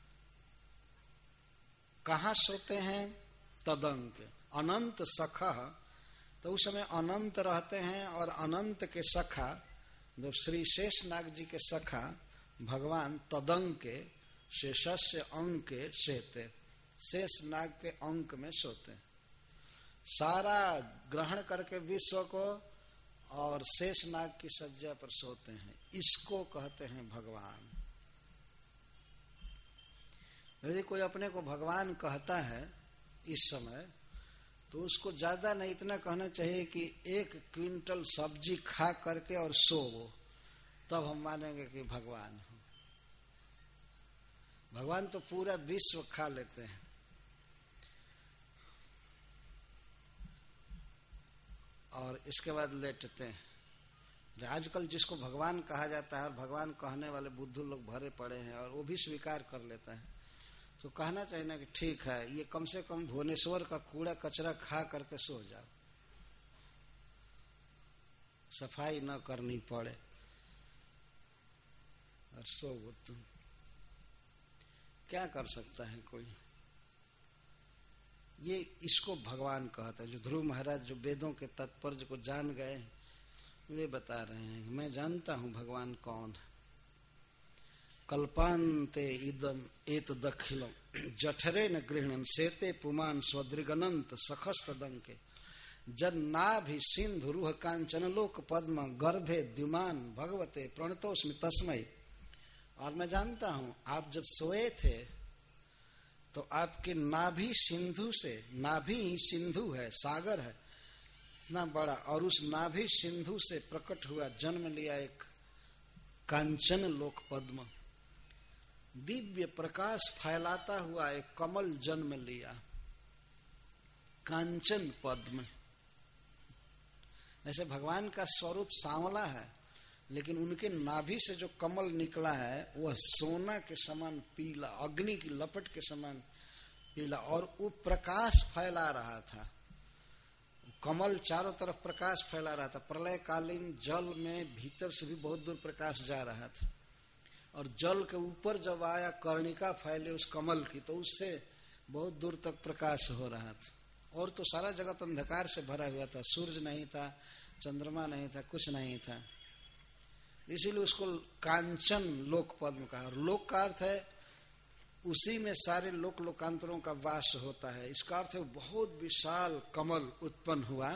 कहाँ सोते हैं? तदंक अनंत सखा, तो उस समय अनंत रहते हैं। और अनंत के सखा जब श्री शेषनाग जी के सखा भगवान तदंक के शेषस्य अंक के सेते, शेषनाग के अंक में सोते हैं। सारा ग्रहण करके विश्व को और शेषनाग की सज्जा पर सोते हैं। इसको कहते हैं भगवान। यदि कोई अपने को भगवान कहता है इस समय, तो उसको ज्यादा नहीं इतना कहना चाहिए कि 1 क्विंटल सब्जी खा करके और सोवो, तब हम मानेंगे कि भगवान हो। भगवान तो पूरा विश्व खा लेते हैं। और इसके बाद लेटते हैं। आजकल जिसको भगवान कहा जाता है और भगवान कहने वाले बुद्धू लोग भरे पड़े हैं, और वो भी स्वीकार कर लेता है, तो कहना चाहिए ना कि ठीक है, ये कम से कम भुवनेश्वर का कूड़ा कचरा खा करके सो जाओ, सफाई न करनी पड़े और सो। तुम क्या कर सकता है कोई? ये इसको भगवान कहता है। जो ध्रुव महाराज जो वेदों के तात्पर्य को जान गए, वे बता रहे हैं मैं जानता हूं भगवान कौन है। कल्पान्ते इदम एतदखिलम जठरे न गृहणन सेते पुमान स्वदृगनंत सखस्तदंके जन्नाभि सिंधु रूह कांचन लोक पद्म गर्भे द्युमान भगवते प्रणतोस्मि तस्मै। और मैं जानता हूं आप जब सोए थे तो आपके नाभि सिंधु से, नाभि ही सिंधु है, सागर है इतना बड़ा, और उस नाभि सिंधु से प्रकट हुआ, जन्म लिया एक कांचन लोक पद्म, दिव्य प्रकाश फैलाता हुआ एक कमल जन्म लिया, कांचन पद्म। ऐसे भगवान का स्वरूप सांवला है, लेकिन उनके नाभि से जो कमल निकला है वह सोना के समान पीला, अग्नि की लपट के समान पीला, और वो प्रकाश फैला रहा था। कमल चारों तरफ प्रकाश फैला रहा था। प्रलयकालीन जल में भीतर से भी बहुत दूर प्रकाश जा रहा था, और जल के ऊपर जब आया कर्णिका फैले उस कमल की, तो उससे बहुत दूर तक प्रकाश हो रहा था। और तो सारा जगत अंधकार से भरा हुआ था, सूर्य नहीं था, चंद्रमा नहीं था, कुछ नहीं था। इसीलिए उसको कांचन लोक पद्म कहा। और लोक का अर्थ है उसी में सारे लोक लोकांतरों का वास होता है। इसका अर्थ है बहुत विशाल कमल उत्पन्न हुआ,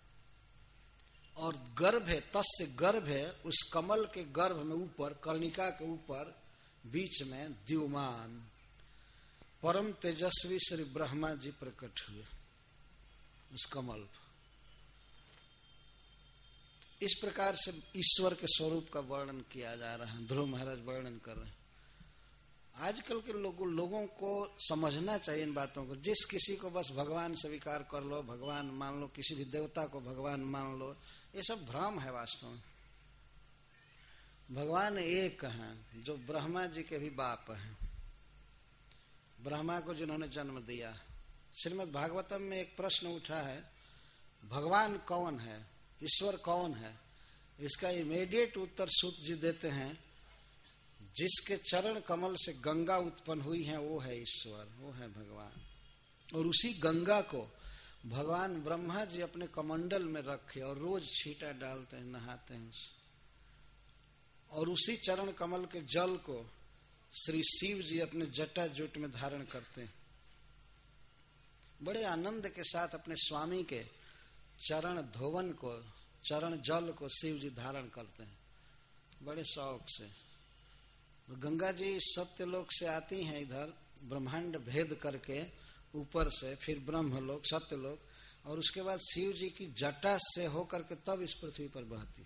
और गर्भ है, तस्य गर्भ है, उस कमल के गर्भ में ऊपर, कर्णिका के ऊपर बीच में द्युमान परम तेजस्वी श्री ब्रह्मा जी प्रकट हुए उस कमल पर। इस प्रकार से ईश्वर के स्वरूप का वर्णन किया जा रहा है। ध्रुव महाराज वर्णन कर रहे हैं। आजकल के लोगों को समझना चाहिए इन बातों को। जिस किसी को बस भगवान स्वीकार कर लो, भगवान मान लो, किसी भी देवता को भगवान मान लो, ये सब भ्रम है वास्तव में। भगवान एक हैं जो ब्रह्मा जी के भी बाप हैं, ब्रह्मा को जिन्होंने जन्म दिया। श्रीमद् भागवतम में एक प्रश्न उठा है, भगवान कौन है, ईश्वर कौन है? इसका इमीडिएट उत्तर सूत जी देते हैं, जिसके चरण कमल से गंगा उत्पन्न हुई है वो है ईश्वर, वो है भगवान। और उसी गंगा को भगवान ब्रह्मा जी अपने कमंडल में रखे और रोज छींटा डालते हैं, नहाते हैं उससे। और उसी चरण कमल के जल को श्री शिव जी अपने जटा जूट में धारण करते हैं। बड़े आनंद के साथ अपने स्वामी के चरण धोवन को, चरण जल को शिव जी धारण करते हैं बड़े शौक से। गंगा जी सत्यलोक से आती हैं इधर, ब्रह्मांड भेद करके ऊपर से, फिर ब्रह्मलोक सत्यलोक, और उसके बाद शिव जी की जटा से होकर के तब इस पृथ्वी पर बहती।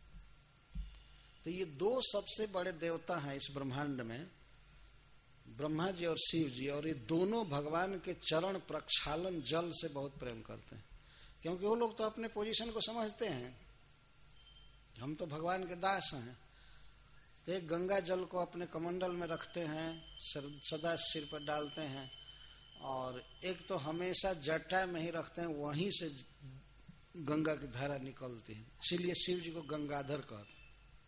तो ये दो सबसे बड़े देवता हैं इस ब्रह्मांड में, ब्रह्मा जी और शिव जी, और ये दोनों भगवान के चरण प्रक्षालन जल से बहुत प्रेम करते हैं, क्योंकि वो लोग तो अपने पोजीशन को समझते हैं, हम तो भगवान के दास हैं। तो एक गंगा जल को अपने कमंडल में रखते हैं, सदा सिर पर डालते हैं, और एक तो हमेशा जटा में ही रखते हैं, वहीं से गंगा की धारा निकलती है। इसीलिए शिव जी को गंगाधर कहते हैं,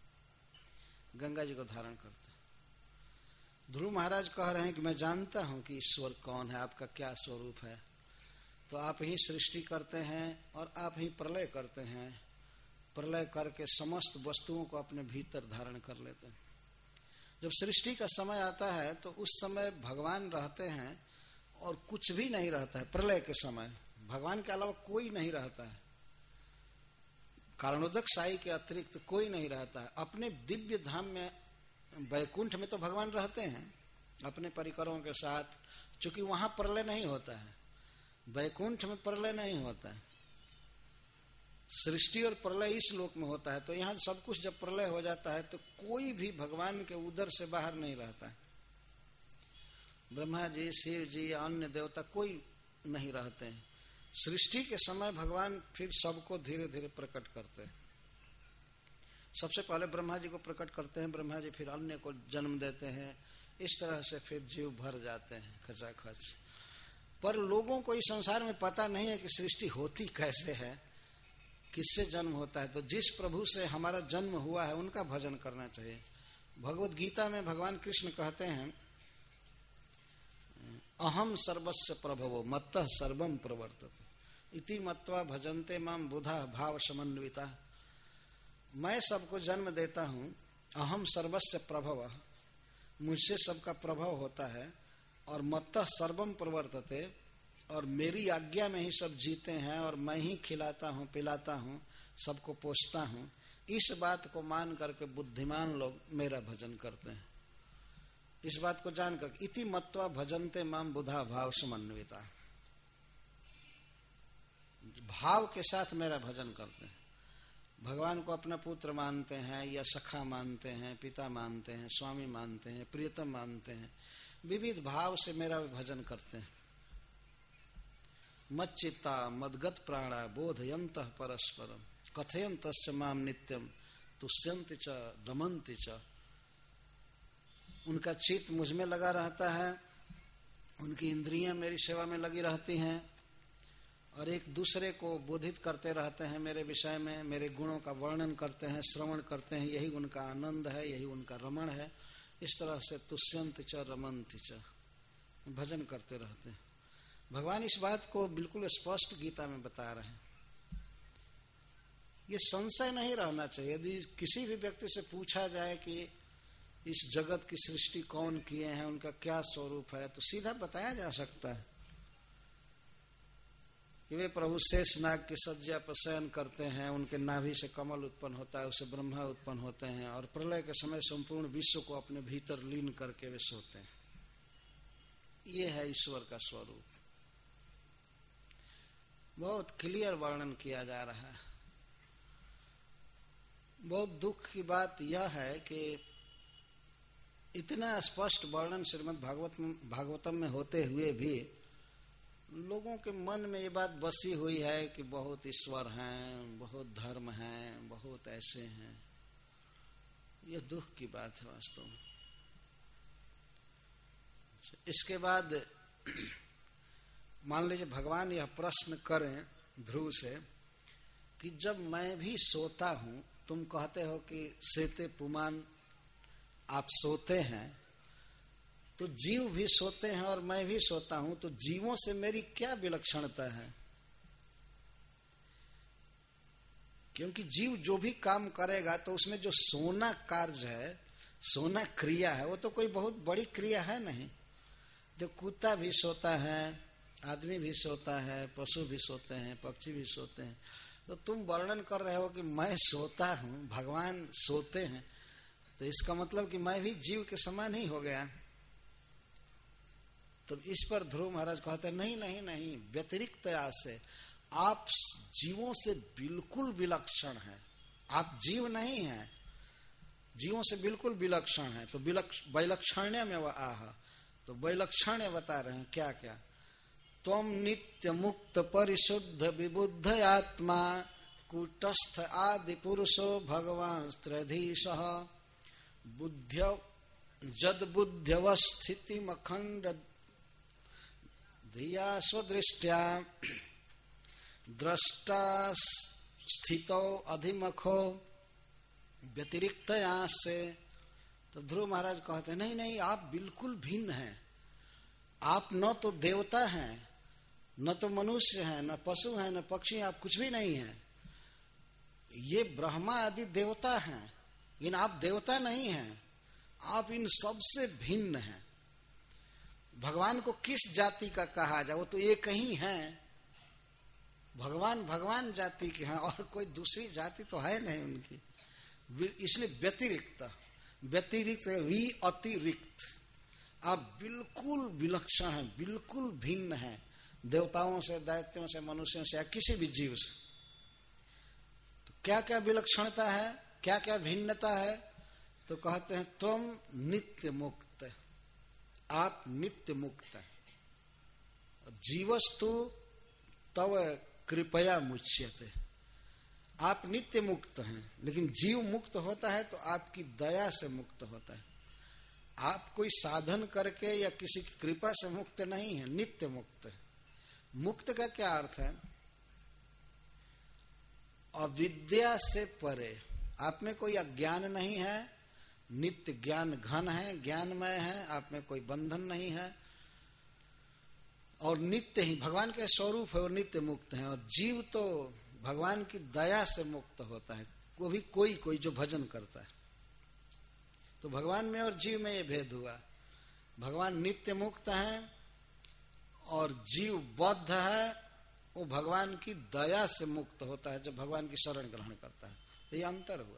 गंगा जी को धारण करते हैं। ध्रुव महाराज कह रहे हैं कि मैं जानता हूं कि ईश्वर कौन है, आपका क्या स्वरूप है। तो आप ही सृष्टि करते हैं और आप ही प्रलय करते हैं, प्रलय करके समस्त वस्तुओं को अपने भीतर धारण कर लेते हैं। जब सृष्टि का समय आता है तो उस समय भगवान रहते हैं और कुछ भी नहीं रहता है। प्रलय के समय भगवान के अलावा कोई नहीं रहता है, कारणोदक साई के अतिरिक्त कोई नहीं रहता है। अपने दिव्य धाम में वैकुंठ में तो भगवान रहते हैं अपने परिकरों के साथ, चूंकि वहां प्रलय नहीं होता है, वैकुंठ में प्रलय नहीं होता है। सृष्टि और प्रलय इस लोक में होता है, तो यहाँ सब कुछ जब प्रलय हो जाता है तो कोई भी भगवान के उदर से बाहर नहीं रहता है। ब्रह्मा जी, शिव जी या अन्य देवता कोई नहीं रहते हैं। सृष्टि के समय भगवान फिर सबको धीरे धीरे प्रकट करते हैं। सबसे पहले ब्रह्मा जी को प्रकट करते हैं, ब्रह्मा जी फिर अन्य को जन्म देते हैं। इस तरह से फिर जीव भर जाते हैं खचाखच। पर लोगों को इस संसार में पता नहीं है कि सृष्टि होती कैसे है, किससे जन्म होता है। तो जिस प्रभु से हमारा जन्म हुआ है उनका भजन करना चाहिए। भगवत गीता में भगवान कृष्ण कहते हैं, अहम सर्वस्य प्रभवो मत्तः सर्वम प्रवर्तते इति मत्वा भजन्ते माम बुधा भाव समन्विता। मैं सबको जन्म देता हूं, अहम सर्वस्य प्रभव, मुझसे सबका प्रभव होता है, और मत्तः सर्वम प्रवर्तते, और मेरी आज्ञा में ही सब जीते हैं, और मैं ही खिलाता हूं, पिलाता हूं, सबको पोषता हूं। इस बात को मान करके बुद्धिमान लोग मेरा भजन करते हैं। इस बात को जानकर इति मत्वा भजन्ते माम बुधा भाव समन्विता, भाव के साथ मेरा भजन करते हैं। भगवान को अपना पुत्र मानते हैं या सखा मानते हैं, पिता मानते हैं, स्वामी मानते हैं, प्रियतम मानते हैं, विविध भाव से मेरा भजन करते हैं। मच्चित्ता मदगत प्राणा बोधयन्तः परस्परम कथयन्तश्च माम नित्यम तुष्यन्ति च रमन्ति च। उनका चित्त मुझ में लगा रहता है, उनकी इंद्रियां मेरी सेवा में लगी रहती हैं, और एक दूसरे को बोधित करते रहते हैं मेरे विषय में, मेरे गुणों का वर्णन करते हैं, श्रवण करते हैं। यही उनका आनंद है, यही उनका रमण है। इस तरह से तुष्यन्ति च रमन्ति च, भजन करते रहते हैं। भगवान इस बात को बिल्कुल स्पष्ट गीता में बता रहे हैं। ये संशय नहीं रहना चाहिए। यदि किसी भी व्यक्ति से पूछा जाए कि इस जगत की सृष्टि कौन किए हैं, उनका क्या स्वरूप है, तो सीधा बताया जा सकता है कि वे प्रभु शेषनाग की सज्जा पर शयन करते हैं, उनके नाभि से कमल उत्पन्न होता है, उससे ब्रह्मा उत्पन्न होते हैं, और प्रलय के समय संपूर्ण विश्व को अपने भीतर लीन करके वे सोते हैं। ये है ईश्वर का स्वरूप। बहुत क्लियर वर्णन किया जा रहा है। बहुत दुख की बात यह है कि इतना स्पष्ट वर्णन श्रीमद् भागवतम में होते हुए भी लोगों के मन में ये बात बसी हुई है कि बहुत ईश्वर हैं, बहुत धर्म हैं, बहुत ऐसे हैं। ये दुख की बात है वास्तव में। इसके बाद मान लीजिए भगवान यह प्रश्न करें ध्रुव से कि जब मैं भी सोता हूं, तुम कहते हो कि सेते पुमान आप सोते हैं, तो जीव भी सोते हैं और मैं भी सोता हूं, तो जीवों से मेरी क्या विलक्षणता है? क्योंकि जीव जो भी काम करेगा तो उसमें जो सोना कार्य है, सोना क्रिया है, वो तो कोई बहुत बड़ी क्रिया है नहीं। जो कुत्ता भी सोता है, आदमी भी सोता है, पशु भी सोते हैं, पक्षी भी सोते हैं। तो तुम वर्णन कर रहे हो कि मैं सोता हूं, भगवान सोते हैं, तो इसका मतलब कि मैं भी जीव के समान ही हो गया। तो इस पर ध्रुव महाराज कहते हैं नहीं नहीं नहीं, व्यतिरिक्त से आप जीवों से बिल्कुल विलक्षण हैं। आप जीव नहीं हैं, जीवों से बिल्कुल विलक्षण है। तो वैलक्षण्य में आह, तो वैलक्षण्य बता रहे हैं क्या क्या। त्वम नित्य मुक्त परिशुद्ध विबुद्ध आत्मा कूटस्थ आदि पुरुषो भगवान त्रधीश बुद्ध्य जद बुद्ध्यवस्थिति अखंड धिया स्वदृष्ट्या द्रष्टा स्थितो अधिमखो व्यतिरिक्त से। तो ध्रुव महाराज कहते हैं नहीं नहीं, आप बिल्कुल भिन्न हैं। आप न तो देवता हैं, न तो मनुष्य हैं, न पशु हैं, न पक्षी, आप कुछ भी नहीं हैं। ये ब्रह्मा आदि देवता हैं, लेकिन आप देवता नहीं हैं। आप इन सब से भिन्न हैं। भगवान को किस जाति का कहा जाए, वो तो एक ही है। भगवान भगवान जाति के हैं और कोई दूसरी जाति तो है नहीं उनकी। इसलिए व्यतिरिक्त, व्यतिरिक्त वी अतिरिक्त, आप बिल्कुल विलक्षण हैं, बिल्कुल भिन्न हैं देवताओं से, दैत्यों से, मनुष्यों से या किसी भी जीव से। तो क्या क्या विलक्षणता है, क्या क्या भिन्नता है? तो कहते हैं तुम नित्य मुक्त, आप नित्य मुक्त हैं। जीवस्तु तव कृपया मुच्यते, आप नित्य मुक्त हैं। लेकिन जीव मुक्त होता है तो आपकी दया से मुक्त होता है। आप कोई साधन करके या किसी की कृपा से मुक्त नहीं है, नित्य मुक्त है। मुक्त का क्या अर्थ है? अविद्या से परे, आप में कोई अज्ञान नहीं है, नित्य ज्ञान घन है, ज्ञानमय है, आप में कोई बंधन नहीं है और नित्य ही भगवान के स्वरूप है और नित्य मुक्त है। और जीव तो भगवान की दया से मुक्त होता है, वो भी कोई कोई जो भजन करता है। तो भगवान में और जीव में ये भेद हुआ। भगवान नित्य मुक्त है और जीव बद्ध है, वो भगवान की दया से मुक्त होता है जब भगवान की शरण ग्रहण करता है। तो ये अंतर हुआ।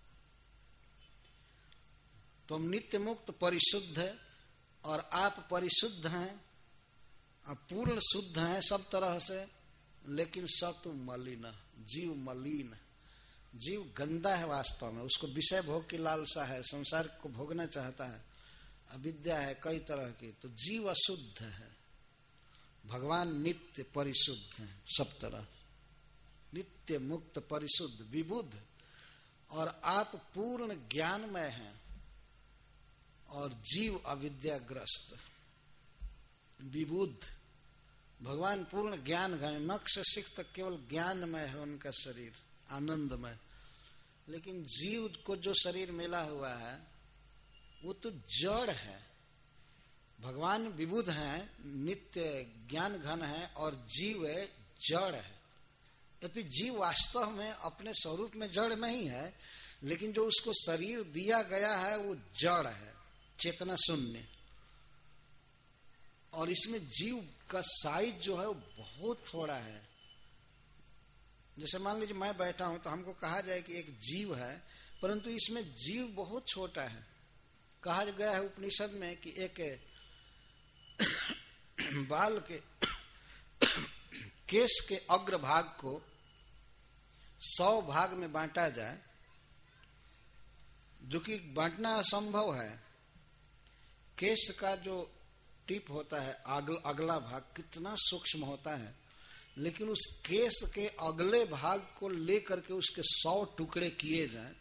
तुम नित्य मुक्त परिशुद्ध है और आप परिशुद्ध हैं, आप पूर्ण शुद्ध हैं सब तरह से, लेकिन सतु मलिन, जीव मलिन, जीव गंदा है वास्तव में। उसको विषय भोग की लालसा है, संसार को भोगना चाहता है, अविद्या है कई तरह की, तो जीव अशुद्ध है। भगवान नित्य परिशुद्ध है सब तरह, नित्य मुक्त परिशुद्ध विबुद्ध, और आप पूर्ण ज्ञानमय हैं और जीव अविद्याग्रस्त। विबुद्ध, भगवान पूर्ण ज्ञान घन, नक्श सिख तक केवल ज्ञानमय है उनका शरीर, आनंदमय। लेकिन जीव को जो शरीर मिला हुआ है वो तो जड़ है। भगवान विबुद्ध हैं, नित्य ज्ञान घन है, और जीव जड़ है। यद्यपि जीव वास्तव में अपने स्वरूप में जड़ नहीं है, लेकिन जो उसको शरीर दिया गया है वो जड़ है, चेतना शून्य। और इसमें जीव का साइज जो है वो बहुत थोड़ा है। जैसे मान लीजिए मैं बैठा हूं तो हमको कहा जाए कि एक जीव है, परंतु इसमें जीव बहुत छोटा है। कहा गया है उपनिषद में कि एक बाल के केश के अग्र भाग को 100 भाग में बांटा जाए, जो कि बांटना असंभव है। केश का जो टिप होता है, अगला भाग कितना सूक्ष्म होता है, लेकिन उस केस के अगले भाग को लेकर के उसके 100 टुकड़े किए जाएं,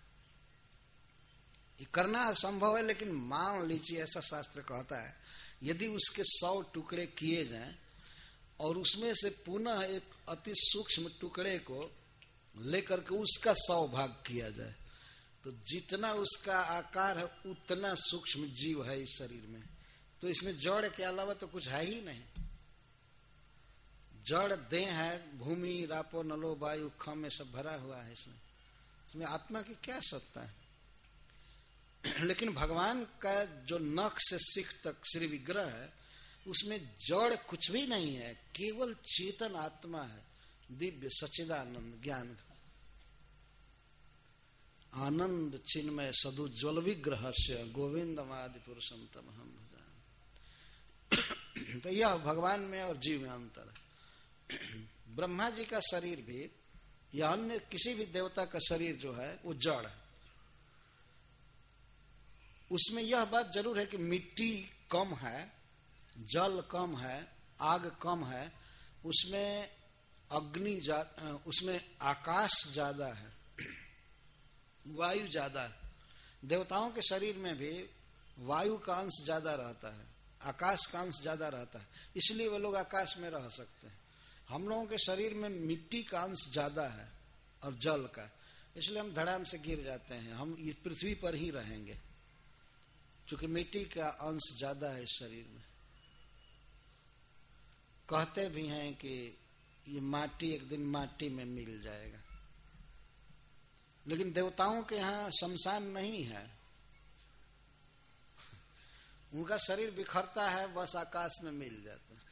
ये करना असंभव है। लेकिन मान लीजिए, ऐसा शास्त्र कहता है, यदि उसके 100 टुकड़े किए जाएं और उसमें से पुनः एक अति सूक्ष्म टुकड़े को लेकर के उसका 100 भाग किया जाए, तो जितना उसका आकार है उतना सूक्ष्म जीव है इस शरीर में। तो इसमें जड़ के अलावा तो कुछ है ही नहीं। जड़ देह है, भूमि, रापो, नलो, वायु, खम में सब भरा हुआ है इसमें आत्मा की क्या सत्ता है। लेकिन भगवान का जो नख से सिख तक श्री विग्रह है, उसमें जड़ कुछ भी नहीं है, केवल चेतन आत्मा है, दिव्य सच्चिदानंद ज्ञान, आनंद चिन्मय सदुज्वल विग्रह से गोविंदमादि पुरुषम तमहम भजामि। तो यह भगवान में और जीव में अंतर है। ब्रह्मा जी का शरीर भी या अन्य किसी भी देवता का शरीर जो है वो जड़ है। उसमें यह बात जरूर है कि मिट्टी कम है, जल कम है, आग कम है, उसमें उसमें आकाश ज्यादा है, वायु ज्यादा है। देवताओं के शरीर में भी वायु का अंश ज्यादा रहता है, आकाश का अंश ज्यादा रहता है, इसलिए वे लोग आकाश में रह सकते हैं। हम लोगों के शरीर में मिट्टी का अंश ज्यादा है और जल का, इसलिए हम धड़ाम से गिर जाते हैं। हम इस पृथ्वी पर ही रहेंगे क्योंकि मिट्टी का अंश ज्यादा है इस शरीर में। कहते भी हैं कि ये माटी एक दिन माटी में मिल जाएगा, लेकिन देवताओं के यहाँ शमशान नहीं है। उनका शरीर बिखरता है, बस आकाश में मिल जाता है।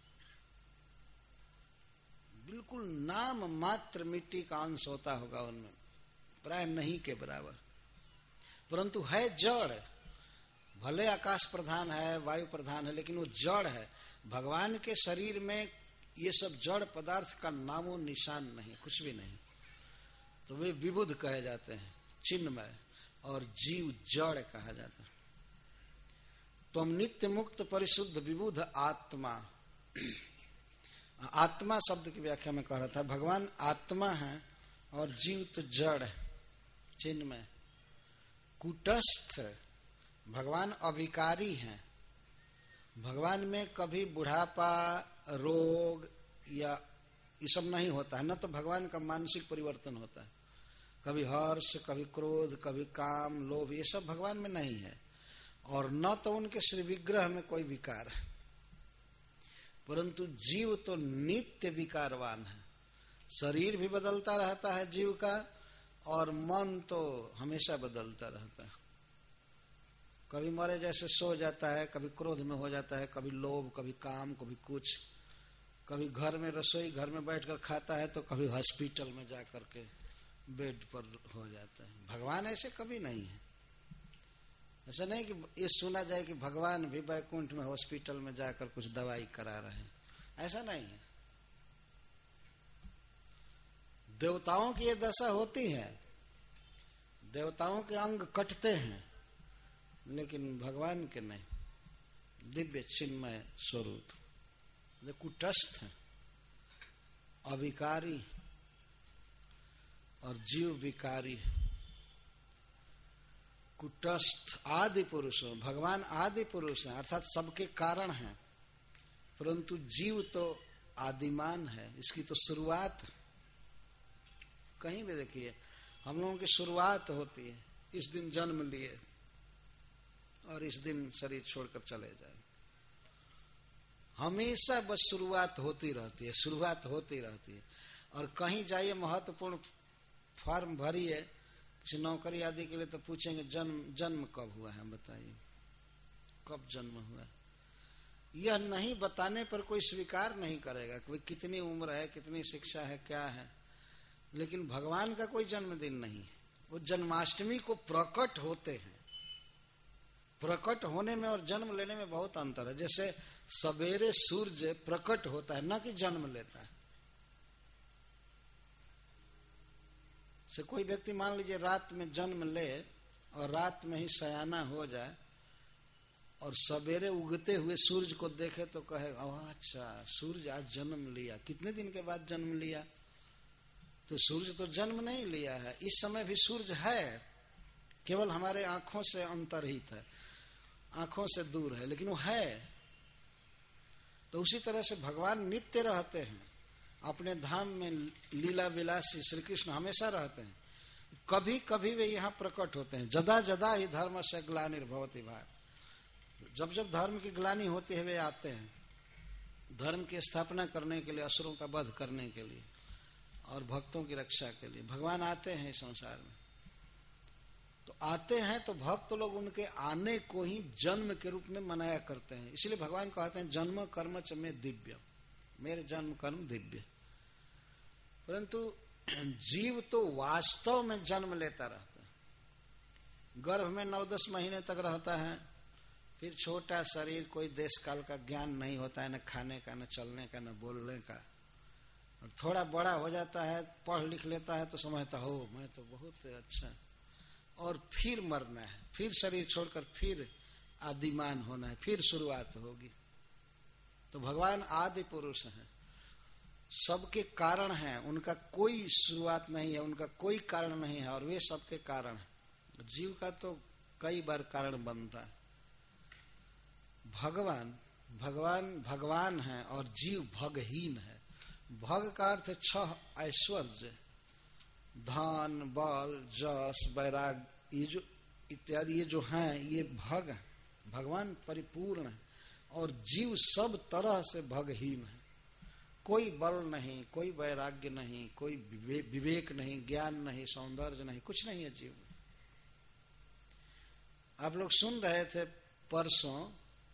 बिल्कुल नाम मात्र मिट्टी का अंश होता होगा उनमें, प्राय नहीं के बराबर, परंतु है जड़। भले आकाश प्रधान है, वायु प्रधान है, लेकिन वो जड़ है। भगवान के शरीर में ये सब जड़ पदार्थ का नामो निशान नहीं, कुछ भी नहीं। तो वे विबुध कहे जाते हैं, चिन्मय, और जीव जड़ कहा जाता है। तो हम नित्य मुक्त परिशुद्ध विबुध आत्मा। आत्मा शब्द की व्याख्या में कह रहा था, भगवान आत्मा है और जीव तो जड़ है, चिन्मय। कूटस्थ, भगवान अविकारी हैं। भगवान में कभी बुढ़ापा, रोग या ये सब नहीं होता है। न तो भगवान का मानसिक परिवर्तन होता है, कभी हर्ष, कभी क्रोध, कभी काम, लोभ, ये सब भगवान में नहीं है। और न तो उनके श्री विग्रह में कोई विकार है, परंतु जीव तो नित्य विकारवान है। शरीर भी बदलता रहता है जीव का, और मन तो हमेशा बदलता रहता है। कभी मरे जैसे सो जाता है, कभी क्रोध में हो जाता है, कभी लोभ, कभी काम, कभी कुछ, कभी घर में रसोई घर में बैठकर खाता है, तो कभी हॉस्पिटल में जाकर के बेड पर हो जाता है। भगवान ऐसे कभी नहीं है। ऐसा नहीं कि ये सुना जाए कि भगवान भी वैकुंठ में हॉस्पिटल में जाकर कुछ दवाई करा रहे हैं, ऐसा नहीं है। देवताओं की ये दशा होती है, देवताओं के अंग कटते हैं, लेकिन भगवान के नहीं। दिव्य चिन्मय स्वरूप, जो कुटस्थ है, अविकारी और जीव विकारी। कुटस्थ आदि पुरुष, भगवान आदि पुरुष हैं, अर्थात सबके कारण हैं, परंतु जीव तो आदिमान है, इसकी तो शुरुआत कहीं भी देखिए, हम लोगों की शुरुआत होती है, इस दिन जन्म लिए और इस दिन शरीर छोड़कर चले जाए। हमेशा बस शुरुआत होती रहती है, शुरुआत होती रहती है। और कहीं जाइए, महत्वपूर्ण फॉर्म भरिए किसी नौकरी आदि के लिए, तो पूछेंगे जन्म कब हुआ है, बताइए कब जन्म हुआ। यह नहीं बताने पर कोई स्वीकार नहीं करेगा कि कितनी उम्र है, कितनी शिक्षा है, क्या है। लेकिन भगवान का कोई जन्मदिन नहीं, वो जन्माष्टमी को प्रकट होते हैं। प्रकट होने में और जन्म लेने में बहुत अंतर है। जैसे सवेरे सूर्य प्रकट होता है, न कि जन्म लेता है। से कोई व्यक्ति मान लीजिए रात में जन्म ले और रात में ही सयाना हो जाए, और सवेरे उगते हुए सूरज को देखे तो कहे अच्छा सूरज आज जन्म लिया, कितने दिन के बाद जन्म लिया? तो सूरज तो जन्म नहीं लिया है, इस समय भी सूरज है, केवल हमारे आंखों से अंतर्हित है, आंखों से दूर है, लेकिन वो है। तो उसी तरह से भगवान नित्य रहते हैं अपने धाम में, लीला विलासी श्री कृष्ण हमेशा रहते हैं। कभी कभी वे यहाँ प्रकट होते हैं। जदा जदा ही धर्म से ग्लानिर्भवति भाई, जब जब धर्म की ग्लानि होती है वे आते हैं धर्म की स्थापना करने के लिए, असुरों का वध करने के लिए और भक्तों की रक्षा के लिए। भगवान आते हैं संसार में, तो आते हैं तो भक्त लोग उनके आने को ही जन्म के रूप में मनाया करते हैं। इसलिए भगवान कहते हैं जन्म कर्म च में दिव्य, मेरे जन्म कर्म दिव्य। परंतु जीव तो वास्तव में जन्म लेता रहता है, गर्भ में 9-10 महीने तक रहता है, फिर छोटा शरीर, कोई देश काल का ज्ञान नहीं होता है, न खाने का, न चलने का, न बोलने का। और थोड़ा बड़ा हो जाता है, पढ़ लिख लेता है तो समझता हो मैं तो बहुत अच्छा, और फिर मरना है, फिर शरीर छोड़कर फिर आदिमान होना है, फिर शुरुआत होगी। तो भगवान आदि पुरुष हैं, सबके कारण हैं, उनका कोई शुरुआत नहीं है, उनका कोई कारण नहीं है, और वे सबके कारण हैं। जीव का तो कई बार कारण बनता है। भगवान है और जीव भगहीन है। भग का अर्थ 6 ऐश्वर्य, धन, बल, जस, वैराग्य, ये जो इत्यादि ये जो हैं ये भग है। भगवान परिपूर्ण है और जीव सब तरह से भगहीन है। कोई बल नहीं, कोई वैराग्य नहीं, कोई विवेक नहीं, ज्ञान नहीं, सौंदर्य नहीं, कुछ नहीं है जीव में। आप लोग सुन रहे थे परसों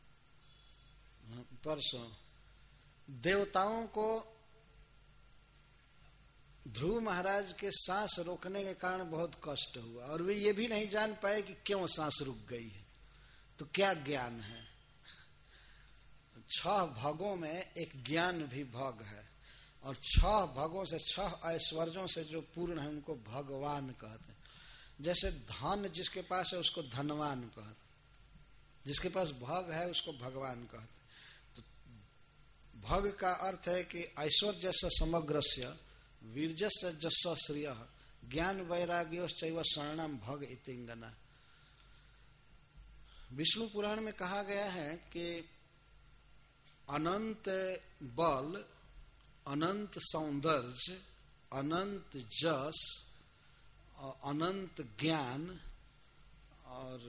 देवताओं को ध्रुव महाराज के सांस रोकने के कारण बहुत कष्ट हुआ, और वे ये भी नहीं जान पाए कि क्यों सांस रुक गई है। तो क्या ज्ञान है? 6 भगों में एक ज्ञान भी भग है, और 6 भगों से 6 ऐश्वर्यों से जो पूर्ण है उनको भगवान कहते हैं। जैसे धन जिसके पास है उसको धनवान कहते हैं, जिसके पास भग है उसको भगवान कहते हैं। तो भग का अर्थ है कि ऐश्वर्य से समग्रस्य, वीर्यस्य जस्य श्रियः, ज्ञान वैराग्योश्चैव शरणं भग इतिंगना। विष्णु पुराण में कहा गया है कि अनंत बल, अनंत सौंदर्य, अनंत जस, अनंत ज्ञान, और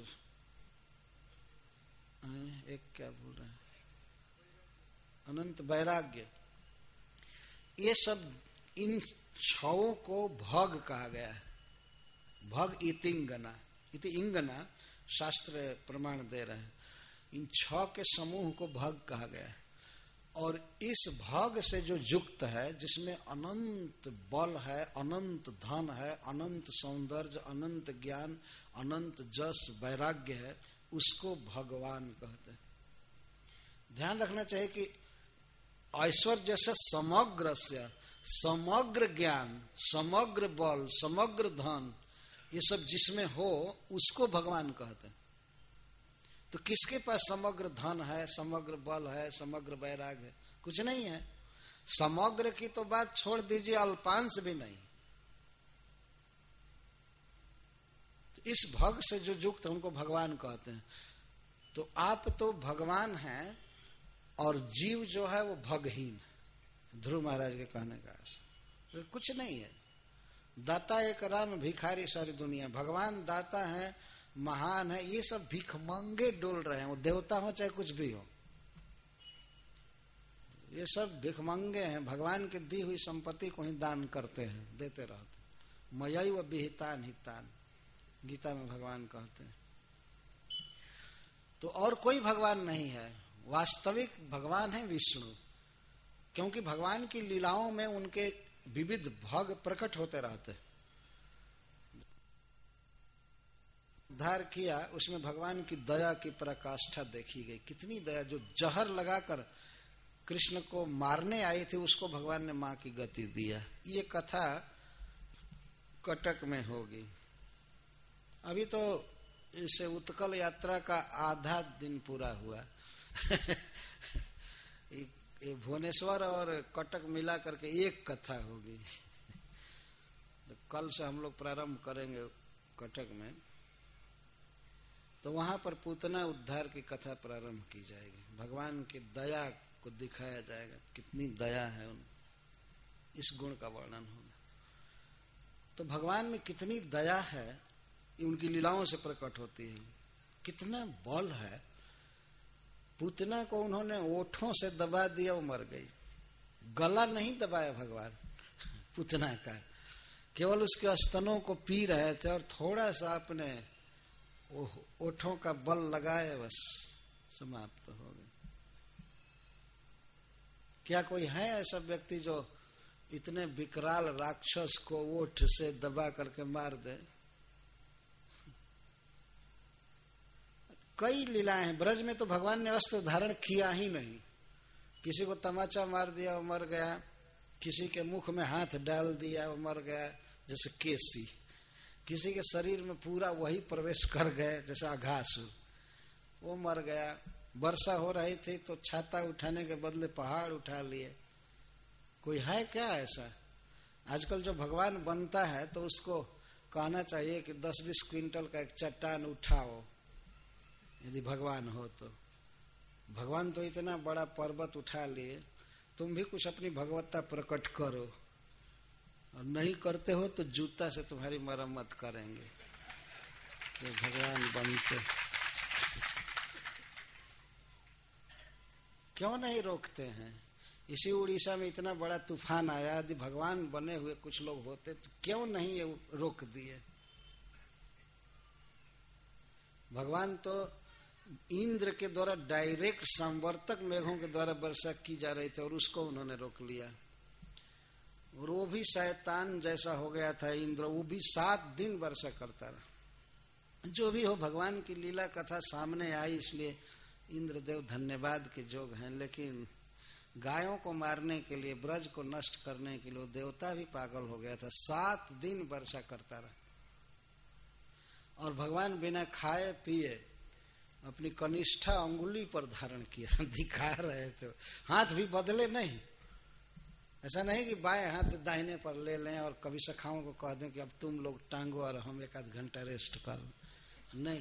एक क्या बोल रहे हैं, अनंत वैराग्य, ये सब इन 6 को भग कहा गया है। भग इतिंगना, इति इंगना शास्त्र प्रमाण दे रहे हैं। इन 6 के समूह को भग कहा गया है। और इस भग से जो युक्त है, जिसमें अनंत बल है, अनंत धन है, अनंत सौंदर्य, अनंत ज्ञान, अनंत जस, वैराग्य है, उसको भगवान कहते हैं। ध्यान रखना चाहिए कि ऐश्वर्य से समग्र ज्ञान, समग्र बल, समग्र धन, ये सब जिसमें हो उसको भगवान कहते हैं। तो किसके पास समग्र धन है, समग्र बल है, समग्र वैराग्य है? कुछ नहीं है। समग्र की तो बात छोड़ दीजिए, अल्पांश भी नहीं। तो इस भग से जो युक्त है उनको भगवान कहते हैं। तो आप तो भगवान हैं और जीव जो है वो भगहीन है, ध्रुव महाराज के कहने का तो कुछ नहीं है। दाता एक राम, भिखारी सारी दुनिया। भगवान दाता है, महान है, ये सब भिखमंगे डोल रहे हैं, वो देवता हो चाहे कुछ भी हो, ये सब भिखमंगे हैं। भगवान की दी हुई संपत्ति को ही दान करते हैं, देते रहते। मयैव विहितान हितान, गीता में भगवान कहते हैं। तो और कोई भगवान नहीं है, वास्तविक भगवान है विष्णु। क्योंकि भगवान की लीलाओं में उनके विविध भग प्रकट होते रहते। उद्धार किया, उसमें भगवान की दया की पराकाष्ठा देखी गई। कितनी दया! जो जहर लगाकर कृष्ण को मारने आई थी उसको भगवान ने मां की गति दिया। ये कथा कटक में होगी। अभी तो इसे उत्कल यात्रा का आधा दिन पूरा हुआ। ये भुवनेश्वर और कटक मिला करके एक कथा होगी। तो कल से हम लोग प्रारंभ करेंगे कटक में, तो वहां पर पूतना उद्धार की कथा प्रारंभ की जाएगी। भगवान की दया को दिखाया जाएगा, कितनी दया है उन, इस गुण का वर्णन होगा। तो भगवान में कितनी दया है ये उनकी लीलाओं से प्रकट होती है। कितना बल है। पूतना को उन्होंने ओठों से दबा दिया, वो मर गई। गला नहीं दबाया भगवान पूतना का, केवल उसके स्तनों को पी रहे थे और थोड़ा सा अपने ओठों का बल लगाए, बस समाप्त हो गए। क्या कोई है ऐसा व्यक्ति जो इतने विकराल राक्षस को ओठ से दबा करके मार दे? कई लीलाएं हैं। ब्रज में तो भगवान ने वस्त्र धारण किया ही नहीं। किसी को तमाचा मार दिया, वो मर गया। किसी के मुख में हाथ डाल दिया, वो मर गया, जैसे केसी। किसी के शरीर में पूरा वही प्रवेश कर गए, जैसे आघासुर, वो मर गया। वर्षा हो रही थी तो छाता उठाने के बदले पहाड़ उठा लिए। कोई है क्या ऐसा? आजकल जो भगवान बनता है तो उसको कहना चाहिए कि 10-20 क्विंटल का एक चट्टान उठाओ, यदि भगवान हो तो। भगवान तो इतना बड़ा पर्वत उठा लिए, तुम भी कुछ अपनी भगवत्ता प्रकट करो, और नहीं करते हो तो जूता से तुम्हारी मरम्मत करेंगे। तो भगवान बनते क्यों नहीं रोकते हैं? इसी उड़ीसा में इतना बड़ा तूफान आया, यदि भगवान बने हुए कुछ लोग होते तो क्यों नहीं ये रोक दिए? भगवान तो इंद्र के द्वारा डायरेक्ट संवर्तक मेघों के द्वारा वर्षा की जा रही थी और उसको उन्होंने रोक लिया। और वो भी शैतान जैसा हो गया था इंद्र, वो भी 7 दिन वर्षा करता रहा। जो भी हो, भगवान की लीला कथा सामने आई, इसलिए इंद्रदेव धन्यवाद के जोग हैं। लेकिन गायों को मारने के लिए, ब्रज को नष्ट करने के लिए देवता भी पागल हो गया था। 7 दिन वर्षा करता रहा और भगवान बिना खाए पिए अपनी कनिष्ठा अंगुली पर धारण किया, दिखा रहे थे। हाथ भी बदले नहीं। ऐसा नहीं कि बाएं हाथ से दाहिने पर ले लें और कभी सखाओं को कह दें कि अब तुम लोग टांगो और हम 1-8 घंटा रेस्ट कर, नहीं,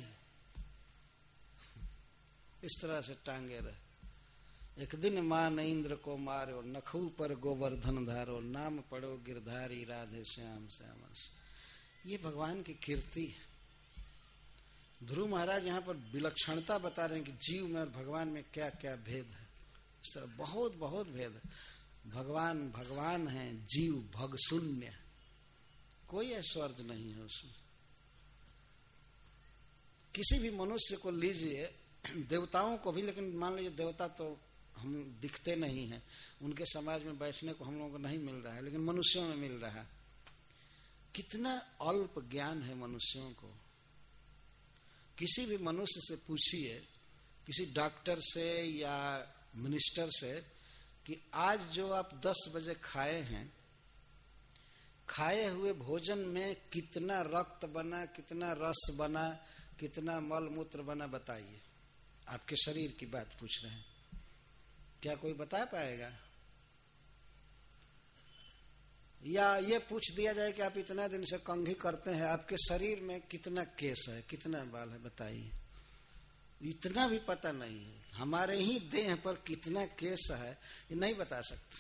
इस तरह से टांगे रहे। एक दिन मान इंद्र को मारो, नखू पर गोवर्धन धारो, नाम पढ़ो गिरधारी राधे श्याम श्याम। ये भगवान की कीर्ति है। ध्रुव महाराज यहाँ पर विलक्षणता बता रहे हैं कि जीव में और भगवान में क्या क्या भेद है। इस तरह बहुत बहुत भेद है। भगवान भगवान है, जीव भग शून्य, कोई ऐश्वर्य नहीं है उसमें। किसी भी मनुष्य को लीजिए, देवताओं को भी, लेकिन मान लीजिए देवता तो हम दिखते नहीं हैं, उनके समाज में बैठने को हम लोगों को नहीं मिल रहा है, लेकिन मनुष्यों में मिल रहा है। कितना अल्प ज्ञान है मनुष्यों को। किसी भी मनुष्य से पूछिए, किसी डॉक्टर से या मिनिस्टर से, कि आज जो आप 10 बजे खाए हैं, खाए हुए भोजन में कितना रक्त बना, कितना रस बना, कितना मल मूत्र बना, बताइए। आपके शरीर की बात पूछ रहे हैं, क्या कोई बता पाएगा? या ये पूछ दिया जाए कि आप इतना दिन से कंघी करते हैं, आपके शरीर में कितना केश है, कितना बाल है, बताइए। इतना भी पता नहीं है। हमारे ही देह पर कितना केश है ये नहीं बता सकते,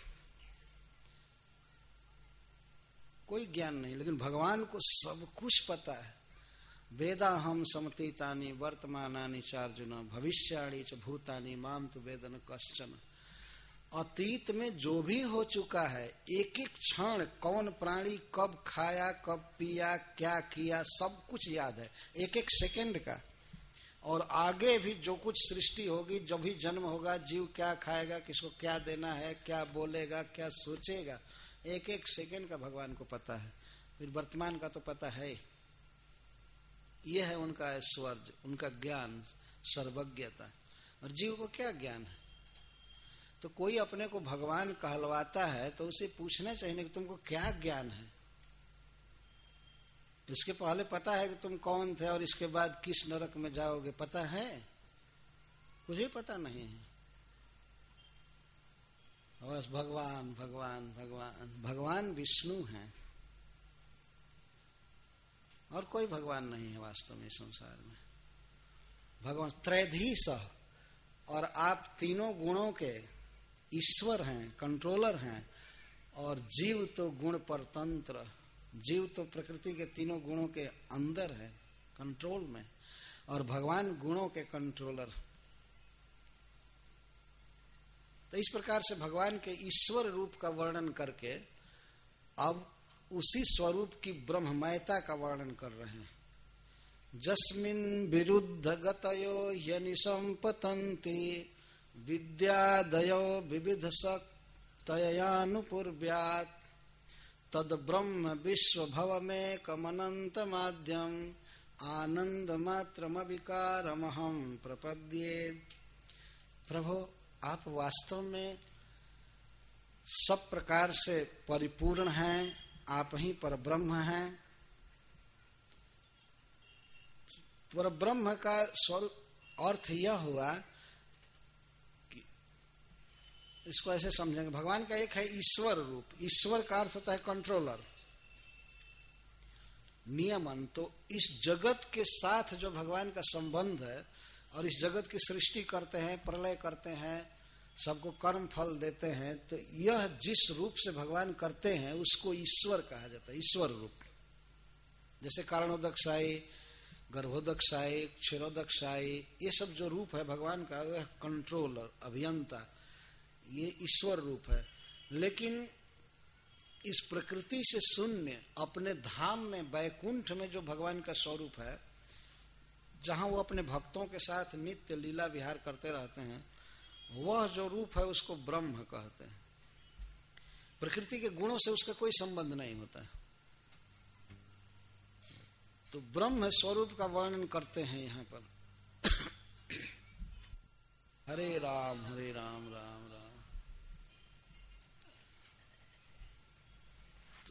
कोई ज्ञान नहीं। लेकिन भगवान को सब कुछ पता है। वेदा हम समतीतानि वर्तमानानि चार्जुन भविष्याणि च भूतानि माम तु वेदन कश्चन। अतीत में जो भी हो चुका है, एक एक क्षण, कौन प्राणी कब खाया, कब पिया, क्या किया, सब कुछ याद है, एक एक सेकंड का। और आगे भी जो कुछ सृष्टि होगी, जो भी जन्म होगा, जीव क्या खाएगा, किसको क्या देना है, क्या बोलेगा, क्या सोचेगा, एक एक सेकंड का भगवान को पता है। फिर वर्तमान का तो पता है। यह है उनका ऐश्वर्य, उनका ज्ञान, सर्वज्ञता। और जीव को क्या ज्ञान है? तो कोई अपने को भगवान कहलवाता है तो उसे पूछना चाहिए कि तुमको क्या ज्ञान है। इसके पहले पता है कि तुम कौन थे और इसके बाद किस नरक में जाओगे, पता है? कुछ भी पता नहीं है। बस भगवान भगवान भगवान भगवान विष्णु हैं और कोई भगवान नहीं है वास्तव में संसार में। भगवान त्रैधीश, और आप तीनों गुणों के ईश्वर हैं, कंट्रोलर हैं, और जीव तो गुण परतंत्र, जीव तो प्रकृति के तीनों गुणों के अंदर है, कंट्रोल में, और भगवान गुणों के कंट्रोलर। तो इस प्रकार से भगवान के ईश्वर रूप का वर्णन करके अब उसी स्वरूप की ब्रह्ममयता का वर्णन कर रहे हैं। जस्मिन् विरुद्ध गतयो ह्यनिसंपतन्ति विद्यादयो विविध शक्तयानुपूर्व्यात् तद ब्रह्म विश्व भवमेकमनंत माध्यम आनंद मात्रमविकारमहं प्रपद्ये। प्रभु, आप वास्तव में सब प्रकार से परिपूर्ण हैं, आप ही परब्रह्म हैं। परब्रह्म का स्वरूप अर्थ यह हुआ कि इसको ऐसे समझेंगे, भगवान का एक है ईश्वर रूप। ईश्वर का अर्थ होता है कंट्रोलर, नियमन। तो इस जगत के साथ जो भगवान का संबंध है और इस जगत की सृष्टि करते हैं, प्रलय करते हैं, सबको कर्म फल देते हैं, तो यह जिस रूप से भगवान करते हैं उसको ईश्वर कहा जाता है, ईश्वर रूप। जैसे कारणोदकशायी, गर्भोदकशायी, क्षीरोदकशायी, ये सब जो रूप है भगवान का, वह कंट्रोलर, अभियंता, ये ईश्वर रूप है। लेकिन इस प्रकृति से शून्य अपने धाम में, वैकुंठ में जो भगवान का स्वरूप है, जहां वो अपने भक्तों के साथ नित्य लीला विहार करते रहते हैं, वह जो रूप है उसको ब्रह्म कहते हैं। प्रकृति के गुणों से उसका कोई संबंध नहीं होता है। तो ब्रह्म स्वरूप का वर्णन करते हैं यहां पर। हरे राम राम राम। तो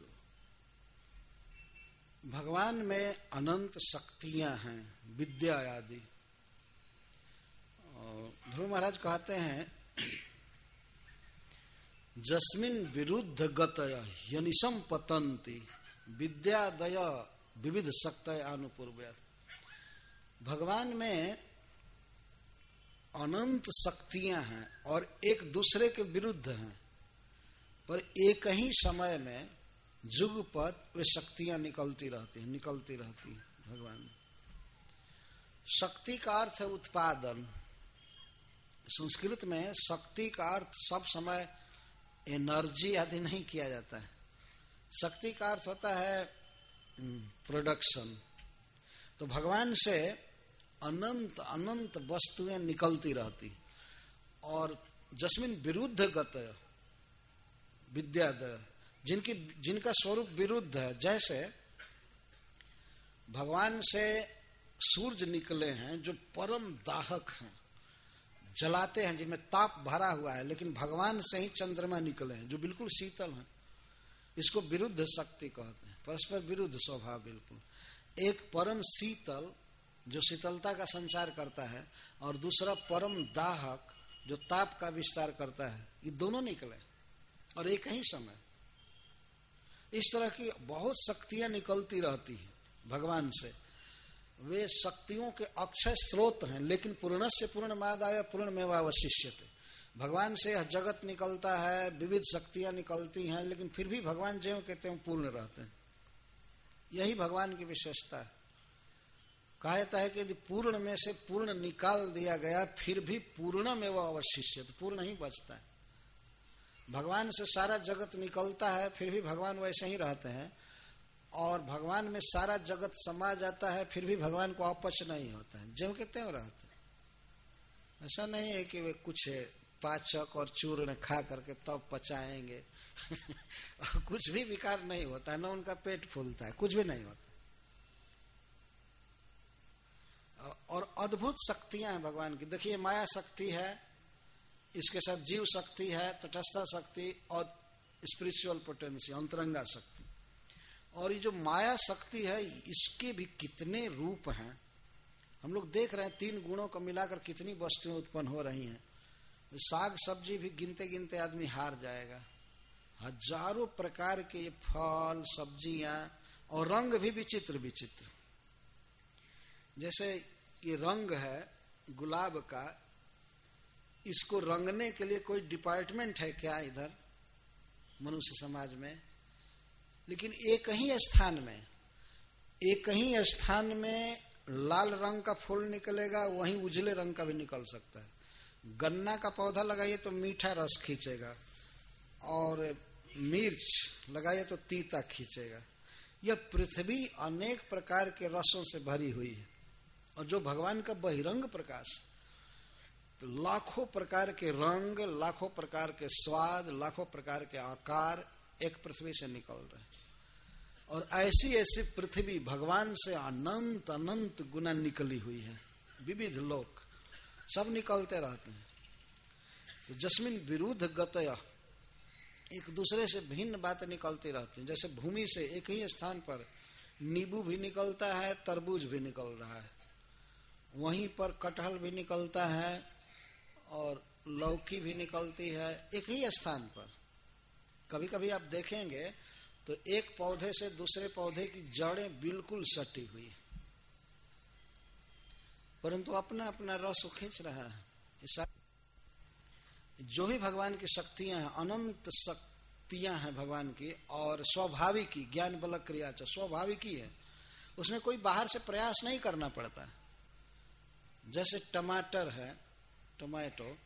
भगवान में अनंत शक्तियां हैं, विद्या आदि। ध्रुव महाराज कहते हैं, जस्मिन् विरुद्ध गतय ह्यनिशं पतन्ति विद्यादय विविध शक्तय अनुपूर्व्यात्। भगवान में अनंत शक्तियां हैं और एक दूसरे के विरुद्ध हैं, पर एक ही समय में जुगपत वे शक्तियां निकलती रहती हैं भगवान। शक्ति का अर्थ है उत्पादन। संस्कृत में शक्ति का अर्थ सब समय एनर्जी आदि नहीं किया जाता है। शक्ति का अर्थ होता है प्रोडक्शन। तो भगवान से अनंत अनंत वस्तुएं निकलती रहती, और जस्मिन विरुद्ध गत विद्यादय, जिनका स्वरूप विरुद्ध है। जैसे भगवान से सूर्य निकले हैं जो परम दाहक हैं, जलाते हैं, जिनमें ताप भरा हुआ है, लेकिन भगवान से ही चंद्रमा निकले हैं जो बिल्कुल शीतल हैं। इसको विरुद्ध शक्ति कहते हैं, परस्पर विरुद्ध स्वभाव। बिल्कुल एक परम शीतल जो शीतलता का संचार करता है, और दूसरा परम दाहक जो ताप का विस्तार करता है। ये दोनों निकले और एक ही समय। इस तरह की बहुत शक्तियां निकलती रहती हैं भगवान से। वे शक्तियों के अक्षय स्रोत हैं, लेकिन पूर्णस्य पूर्णमादाय पूर्णमेवावशिष्यते। भगवान से यह जगत निकलता है, विविध शक्तियां निकलती हैं, लेकिन फिर भी भगवान ज्यों कहते हैं पूर्ण रहते हैं। यही भगवान की विशेषता है। कहा जाता है कि यदि पूर्ण में से पूर्ण निकाल दिया गया, फिर भी पूर्णमेवावशिष्यते, पूर्ण ही बचता है। भगवान से सारा जगत निकलता है, फिर भी भगवान वैसे ही रहते हैं। और भगवान में सारा जगत समा जाता है, फिर भी भगवान को अपच नहीं होता है, जो कहते हैं रहते हैं। ऐसा नहीं है कि वे कुछ पाचक और चूर्ण खा करके तब पचाएंगे और कुछ भी विकार नहीं होता है, न उनका पेट फूलता है, कुछ भी नहीं होता। और अद्भुत शक्तियां हैं भगवान की। देखिए, माया शक्ति है, इसके साथ जीव शक्ति है, तटस्था शक्ति और स्पिरिचुअल पोटेंसी, अंतरंगा शक्ति। और ये जो माया शक्ति है इसके भी कितने रूप हैं। हम लोग देख रहे हैं 3 गुणों को मिलाकर कितनी वस्तुएं उत्पन्न हो रही हैं। साग सब्जी भी गिनते गिनते आदमी हार जाएगा। हजारों प्रकार के ये फल सब्जियां और रंग भी विचित्र विचित्र। जैसे ये रंग है गुलाब का, इसको रंगने के लिए कोई डिपार्टमेंट है क्या इधर मनुष्य समाज में? लेकिन एक ही स्थान में लाल रंग का फूल निकलेगा, वहीं उजले रंग का भी निकल सकता है। गन्ना का पौधा लगाइए तो मीठा रस खींचेगा, और मिर्च लगाइए तो तीता खींचेगा। यह पृथ्वी अनेक प्रकार के रसों से भरी हुई है, और जो भगवान का बहिरंग प्रकाश, तो लाखों प्रकार के रंग, लाखों प्रकार के स्वाद, लाखों प्रकार के आकार एक पृथ्वी से निकल रहे हैं। और ऐसी ऐसी पृथ्वी भगवान से अनंत अनंत गुना निकली हुई है। विविध लोक सब निकलते रहते हैं। तो जस्मिन विरुद्ध गतय, एक दूसरे से भिन्न बातें निकलती रहती हैं। जैसे भूमि से एक ही स्थान पर नींबू भी निकलता है, तरबूज भी निकल रहा है, वहीं पर कटहल भी निकलता है और लौकी भी निकलती है, एक ही स्थान पर। कभी कभी आप देखेंगे तो एक पौधे से दूसरे पौधे की जड़ें बिल्कुल सटी हुई है, परंतु अपना अपना रस खींच रहा है। ऐसा जो भी भगवान की शक्तियां हैं, अनंत शक्तियां हैं भगवान की, और स्वाभाविक ही ज्ञान बल क्रिया स्वाभाविक ही है, उसमें कोई बाहर से प्रयास नहीं करना पड़ता। जैसे टमाटर है, टमाटो,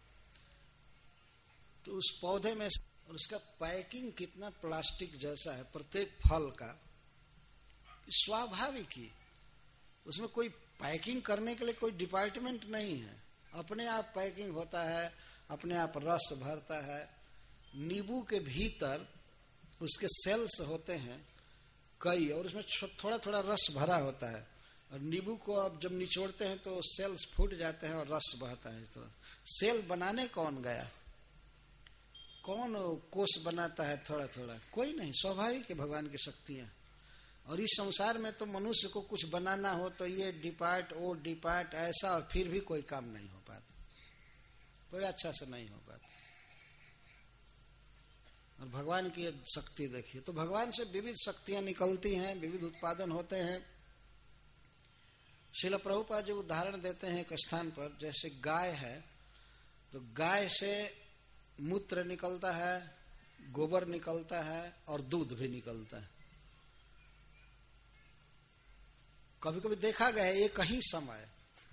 तो उस पौधे में, और उसका पैकिंग कितना प्लास्टिक जैसा है प्रत्येक फल का, स्वाभाविक ही। उसमें कोई पैकिंग करने के लिए कोई डिपार्टमेंट नहीं है, अपने आप पैकिंग होता है, अपने आप रस भरता है। नींबू के भीतर उसके सेल्स होते हैं कई, और उसमें थोड़ा थोड़ा रस भरा होता है, और नींबू को अब जब निचोड़ते हैं तो सेल्स फूट जाते हैं और रस बहता है। तो सेल बनाने कौन गया? कौन कोष बनाता है थोड़ा थोड़ा? कोई नहीं, स्वाभाविक है भगवान की शक्तियां। और इस संसार में तो मनुष्य को कुछ बनाना हो तो ये डिपार्ट वो डिपार्ट ऐसा, और फिर भी कोई काम नहीं हो पाता, कोई अच्छा से नहीं हो पाता। और भगवान की शक्ति देखिए, तो भगवान से विविध शक्तियां निकलती हैं, विविध उत्पादन होते हैं। श्रील प्रभुपाद जी उदाहरण देते हैं एक स्थान पर, जैसे गाय है, तो गाय से मूत्र निकलता है, गोबर निकलता है और दूध भी निकलता है। कभी कभी देखा गया है एक ही समय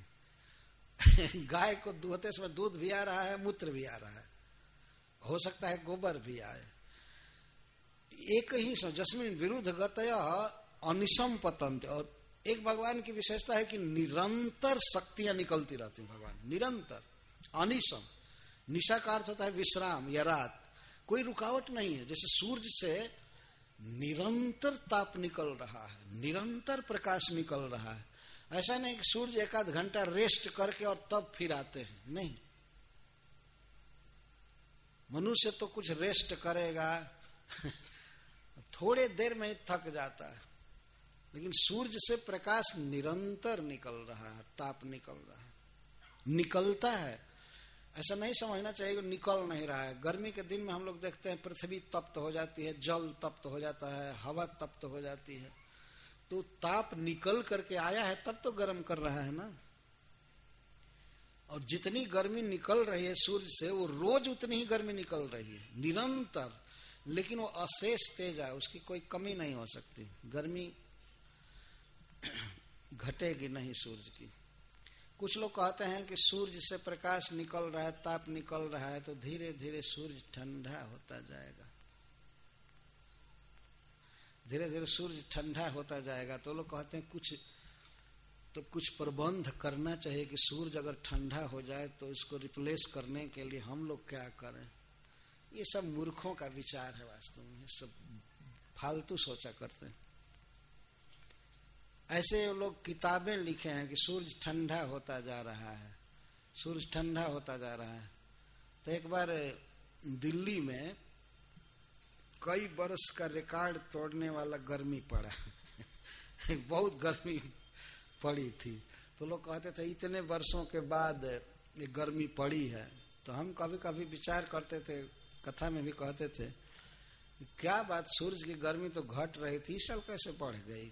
गाय को दुहते समय दूध भी आ रहा है, मूत्र भी आ रहा है, हो सकता है गोबर भी आए। एक ही समय, जस्मिन विरुद्ध गतय अनिशम पतंत। और एक भगवान की विशेषता है कि निरंतर शक्तियां निकलती रहती हैं भगवान, निरंतर। अनिशम, निशा का अर्थ होता है विश्राम या रात, कोई रुकावट नहीं है। जैसे सूर्य से निरंतर ताप निकल रहा है, निरंतर प्रकाश निकल रहा है। ऐसा नहीं कि सूर्य 1-8 घंटा रेस्ट करके और तब फिर आते हैं, नहीं। मनुष्य तो कुछ रेस्ट करेगा थोड़े देर में ही थक जाता है, लेकिन सूर्य से प्रकाश निरंतर निकल रहा है, ताप निकल रहा है, निकलता है। ऐसा नहीं समझना चाहिए कि निकल नहीं रहा है। गर्मी के दिन में हम लोग देखते हैं पृथ्वी तप्त हो जाती है, जल तप्त हो जाता है, हवा तप्त हो जाती है, तो ताप निकल करके आया है तब तो गर्म कर रहा है ना। और जितनी गर्मी निकल रही है सूर्य से, वो रोज उतनी ही गर्मी निकल रही है, निरंतर। लेकिन वो अशेष तेज है, उसकी कोई कमी नहीं हो सकती, गर्मी घटेगी नहीं सूर्य की। कुछ लोग कहते हैं कि सूर्य से प्रकाश निकल रहा है, ताप निकल रहा है, तो धीरे धीरे सूर्य ठंडा होता जाएगा, धीरे धीरे सूर्य ठंडा होता जाएगा। तो लोग कहते हैं कुछ प्रबंध करना चाहिए कि सूर्य अगर ठंडा हो जाए तो इसको रिप्लेस करने के लिए हम लोग क्या करें। ये सब मूर्खों का विचार है, वास्तव में ये सब फालतू सोचा करते हैं। ऐसे लोग किताबें लिखे हैं कि सूर्य ठंडा होता जा रहा है, सूर्य ठंडा होता जा रहा है। तो एक बार दिल्ली में कई बरस का रिकॉर्ड तोड़ने वाला गर्मी पड़ा। बहुत गर्मी पड़ी थी, तो लोग कहते थे इतने वर्षों के बाद ये गर्मी पड़ी है। तो हम कभी कभी विचार करते थे, कथा में भी कहते थे, क्या बात, सूरज की गर्मी तो घट रही थी, इस साल कैसे बढ़ गई।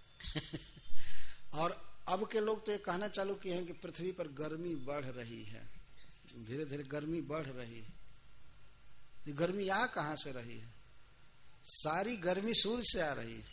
और अब के लोग तो ये कहना चालू किए हैं कि पृथ्वी पर गर्मी बढ़ रही है, धीरे धीरे गर्मी बढ़ रही है। ये गर्मी आ कहां से रही है? सारी गर्मी सूर्य से आ रही है।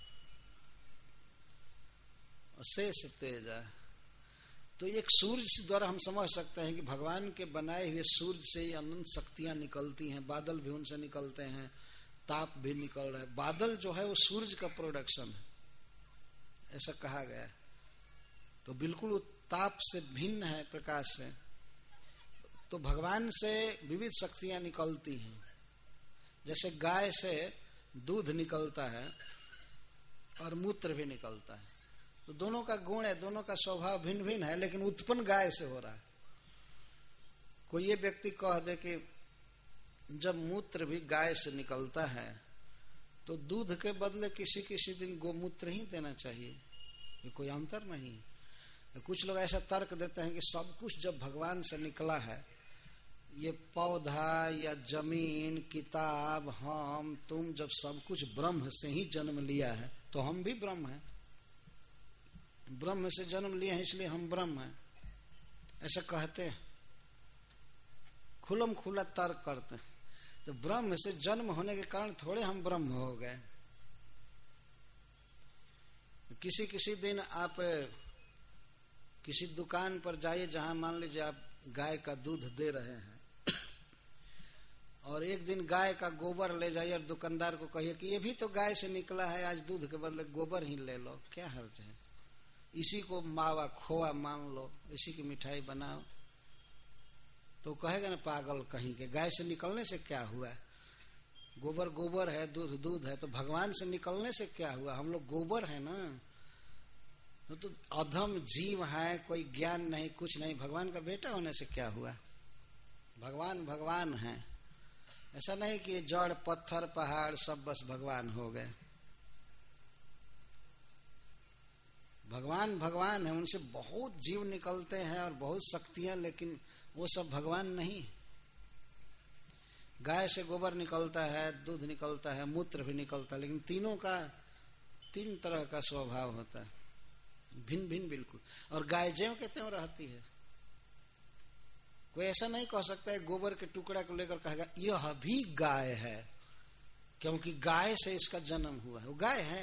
शेष तेज है। तो एक सूर्य द्वारा हम समझ सकते हैं कि भगवान के बनाए हुए सूर्य से ही अनंत शक्तियां निकलती हैं, बादल भी उनसे निकलते हैं, ताप भी निकल रहा है। बादल जो है वो सूर्य का प्रोडक्शन है, ऐसा कहा गया है। तो बिल्कुल वो ताप से भिन्न है, प्रकाश से। तो भगवान से विविध शक्तियां निकलती हैं। जैसे गाय से दूध निकलता है और मूत्र भी निकलता है, तो दोनों का गुण है, दोनों का स्वभाव भिन्न भिन्न है, लेकिन उत्पन्न गाय से हो रहा है। कोई ये व्यक्ति कह दे कि जब मूत्र भी गाय से निकलता है तो दूध के बदले किसी किसी दिन गोमूत्र ही देना चाहिए, ये कोई अंतर नहीं। कुछ लोग ऐसा तर्क देते हैं कि सब कुछ जब भगवान से निकला है, ये पौधा या जमीन, किताब, हम, तुम, जब सब कुछ ब्रह्म से ही जन्म लिया है, तो हम भी ब्रह्म हैं। ब्रह्म से जन्म लिए हैं इसलिए हम ब्रह्म हैं, ऐसा कहते हैं, खुलम खुला तर्क करते हैं। तो ब्रह्म से जन्म होने के कारण थोड़े हम ब्रह्म हो गए। किसी किसी दिन आप किसी दुकान पर जाइए जहां मान लीजिए आप गाय का दूध दे रहे हैं, और एक दिन गाय का गोबर ले जाइए और दुकानदार को कहिए कि ये भी तो गाय से निकला है, आज दूध के बदले गोबर ही ले लो, क्या हर्ज है, इसी को मावा खोआ मान लो, इसी की मिठाई बनाओ। तो कहेगा ना पागल कहीं के, गाय से निकलने से क्या हुआ, गोबर गोबर है, दूध दूध है, तो भगवान से निकलने से क्या हुआ, हम लोग गोबर है ना। तो अधम जीव है, कोई ज्ञान नहीं, कुछ नहीं, भगवान का बेटा होने से क्या हुआ। भगवान भगवान है, ऐसा नहीं कि जड़ पत्थर पहाड़ सब बस भगवान हो गए। भगवान भगवान है, उनसे बहुत जीव निकलते हैं और बहुत शक्तियां, लेकिन वो सब भगवान नहीं। गाय से गोबर निकलता है, दूध निकलता है, मूत्र भी निकलता है, लेकिन तीनों का तीन तरह का स्वभाव होता है, भिन्न भिन्न बिल्कुल। और गाय ज्यों के त्यों रहती है। कोई ऐसा नहीं कह सकता है गोबर के टुकड़ा को लेकर कहेगा यह भी गाय है, क्योंकि गाय से इसका जन्म हुआ है, वो गाय है।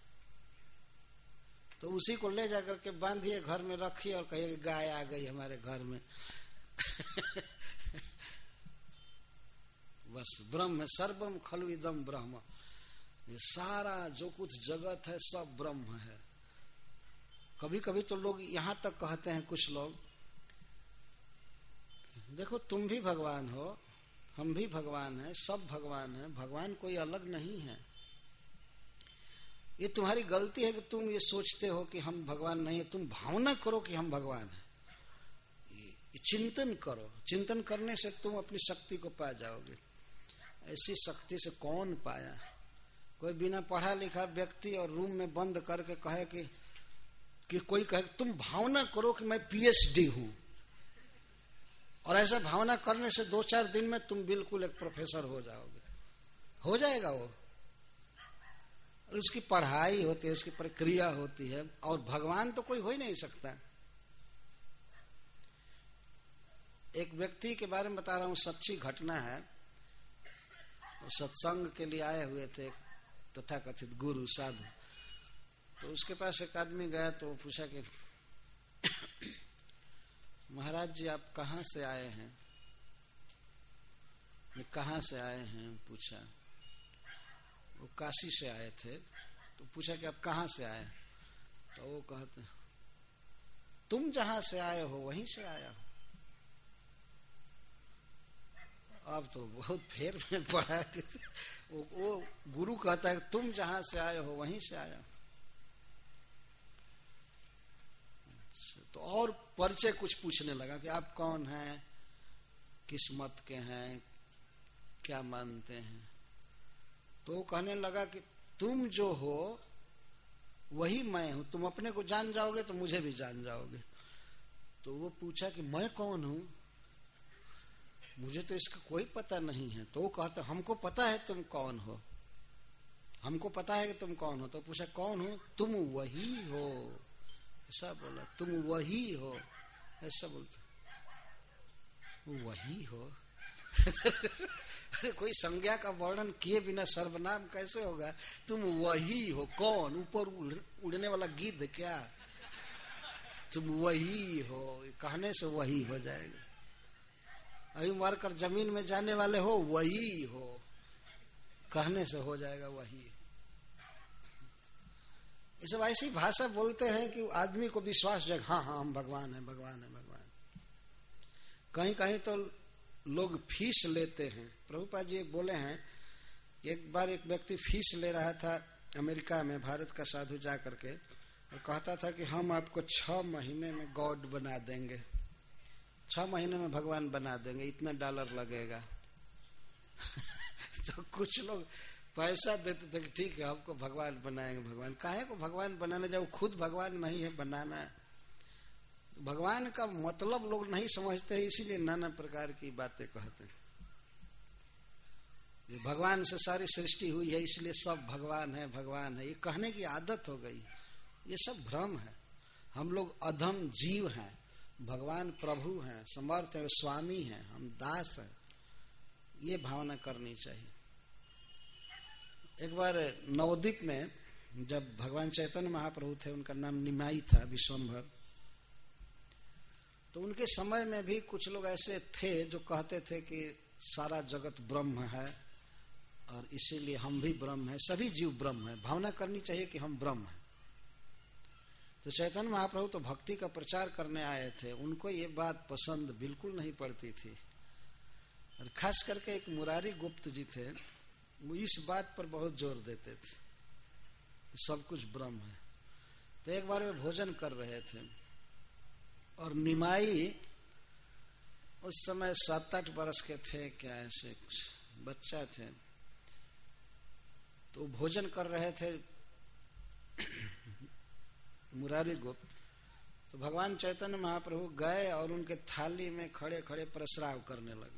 तो उसी को ले जाकर के बांधिए, घर में रखिए और कहिए कि गाय आ गई हमारे घर में। बस ब्रह्म, सर्वम खलु इदम ब्रह्म, ये सारा जो कुछ जगत है सब ब्रह्म है। कभी कभी तो लोग यहां तक कहते हैं, कुछ लोग, देखो तुम भी भगवान हो, हम भी भगवान हैं, सब भगवान है, भगवान कोई अलग नहीं है। ये तुम्हारी गलती है कि तुम ये सोचते हो कि हम भगवान नहीं है। तुम भावना करो कि हम भगवान हैं, ये चिंतन करो, चिंतन करने से तुम अपनी शक्ति को पा जाओगे। ऐसी शक्ति से कौन पाया। कोई बिना पढ़ा लिखा व्यक्ति और रूम में बंद करके कहे कि कोई कहे तुम भावना करो कि मैं पीएचडी हूं, और ऐसा भावना करने से 2-4 दिन में तुम बिल्कुल एक प्रोफेसर हो जाओगे, हो जाएगा वो। और उसकी पढ़ाई होती है, उसकी प्रक्रिया होती है, और भगवान तो कोई हो ही नहीं सकता। एक व्यक्ति के बारे में बता रहा हूं, सच्ची घटना है। सत्संग के लिए आए हुए थे तथाकथित गुरु साधु, तो उसके पास एक आदमी गया, तो वो पूछा कि महाराज जी आप कहाँ से आए हैं। मैं कहाँ से आए हैं पूछा। वो काशी से आए थे। तो पूछा कि आप कहाँ से आए, तो वो कहते तुम जहां से आए हो वहीं से आया हो। अब तो बहुत फेर में पड़ा कि वो गुरु कहता है तुम जहां से आए हो वहीं से आया। तो और परिचय कुछ पूछने लगा कि आप कौन हैं, किस मत के हैं, क्या मानते हैं। तो वो कहने लगा कि तुम जो हो वही मैं हूं, तुम अपने को जान जाओगे तो मुझे भी जान जाओगे। तो वो पूछा कि मैं कौन हूं, मुझे तो इसका कोई पता नहीं है। तो वो कहता हमको पता है तुम कौन हो, हमको पता है कि तुम कौन हो। तो पूछा कौन हो, तुम वही हो, ऐसा बोला, तुम वही हो, ऐसा बोलता, वही हो। अरे कोई संज्ञा का वर्णन किए बिना सर्वनाम कैसे होगा, तुम वही हो, कौन, ऊपर उड़ने वाला गिद्ध क्या, तुम वही हो, कहने से वही हो जाएगा। अभी मारकर जमीन में जाने वाले हो, वही हो, कहने से हो जाएगा वही। ये सब ऐसी भाषा बोलते हैं कि आदमी को विश्वास जाएगा, हाँ हाँ हम भगवान है, भगवान है, भगवान। कहीं कहीं तो लोग फीस लेते हैं। प्रभुपाद जी बोले हैं, एक बार एक व्यक्ति फीस ले रहा था अमेरिका में, भारत का साधु जा करके, और कहता था कि हम आपको 6 महीने में गॉड बना देंगे, 6 महीने में भगवान बना देंगे, इतना $, लगेगा। तो कुछ लोग पैसा देते थे कि ठीक है हमको भगवान बनाएंगे। भगवान काहे को भगवान बनाने जाओ, खुद भगवान नहीं है बनाना। भगवान का मतलब लोग नहीं समझते हैं, इसीलिए नाना प्रकार की बातें कहते हैं। भगवान से सारी सृष्टि हुई है इसलिए सब भगवान है, भगवान है, ये कहने की आदत हो गई। ये सब भ्रम है। हम लोग अधम जीव हैं, भगवान प्रभु हैं, समर्थ है, स्वामी हैं, हम दास हैं, ये भावना करनी चाहिए। एक बार नवद्वीप में जब भगवान चैतन्य महाप्रभु थे, उनका नाम निमाई था, विश्वम्भर, तो उनके समय में भी कुछ लोग ऐसे थे जो कहते थे कि सारा जगत ब्रह्म है और इसीलिए हम भी ब्रह्म है, सभी जीव ब्रह्म है, भावना करनी चाहिए कि हम ब्रह्म हैं। तो चैतन्य महाप्रभु तो भक्ति का प्रचार करने आए थे, उनको ये बात पसंद बिल्कुल नहीं पड़ती थी। और खास करके एक मुरारी गुप्त जी थे, वो इस बात पर बहुत जोर देते थे कि सब कुछ ब्रह्म है। तो एक बार वे भोजन कर रहे थे और निमाई उस समय 7-8 वर्ष के थे, क्या ऐसे कुछ बच्चा थे। तो भोजन कर रहे थे मुरारी गुप्त। तो भगवान चैतन्य महाप्रभु गए और उनके थाली में खड़े खड़े प्रस्राव करने लगे।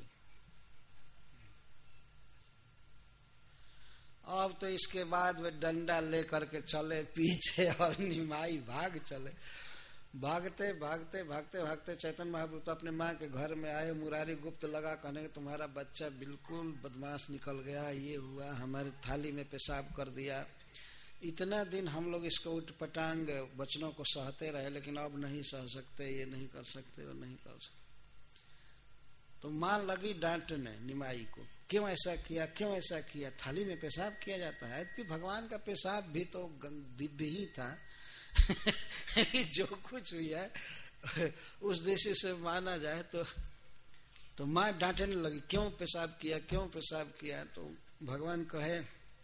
अब तो इसके बाद वे डंडा लेकर के चले पीछे और निमाई भाग चले। भागते भागते भागते भागते चैतन्य महाप्रभु तो अपने माँ के घर में आए। मुरारी गुप्त लगा कहने तुम्हारा बच्चा बिल्कुल बदमाश निकल गया, ये हुआ, हमारे थाली में पेशाब कर दिया। इतना दिन हम लोग इसको उटपटांग वचनों को सहते रहे, लेकिन अब नहीं सह सकते, ये नहीं कर सकते, वो नहीं कर सकते। तो माँ लगी डांटने निमाई को, क्यों ऐसा किया, क्यों ऐसा किया, थाली में पेशाब किया जाता है। तो भगवान का पेशाब भी तो दिव्य ही था। जो कुछ हुई है उस दृष्टि से माना जाए तो माँ डांटने लगी, क्यों पेशाब किया, क्यों पेशाब किया। तो भगवान कहे,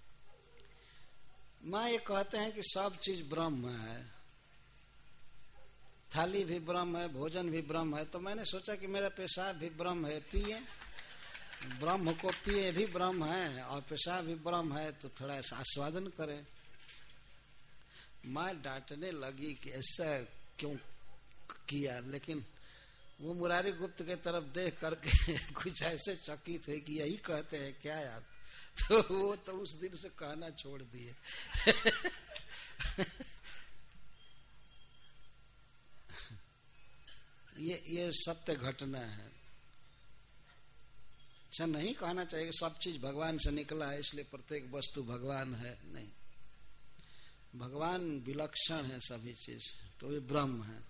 माँ ये कहते हैं कि सब चीज ब्रह्म है, थाली भी ब्रह्म है, भोजन भी ब्रह्म है, तो मैंने सोचा कि मेरा पेशाब भी ब्रह्म है, पिए, ब्रह्म को पिए भी ब्रह्म है और पेशाब भी ब्रह्म है, तो थोड़ा ऐसा आस्वादन करें। माँ डांटने लगी कि ऐसा क्यों किया, लेकिन वो मुरारी गुप्त के तरफ देख करके कुछ ऐसे चकित है कि यही कहते हैं क्या यार। तो वो तो उस दिन से कहना छोड़ दिए। ये सत्य घटना है। ऐसा नहीं कहना चाहिए कि सब चीज भगवान से निकला है इसलिए प्रत्येक वस्तु भगवान है, नहीं। भगवान विलक्षण है सभी चीज, तो ये ब्रह्म है।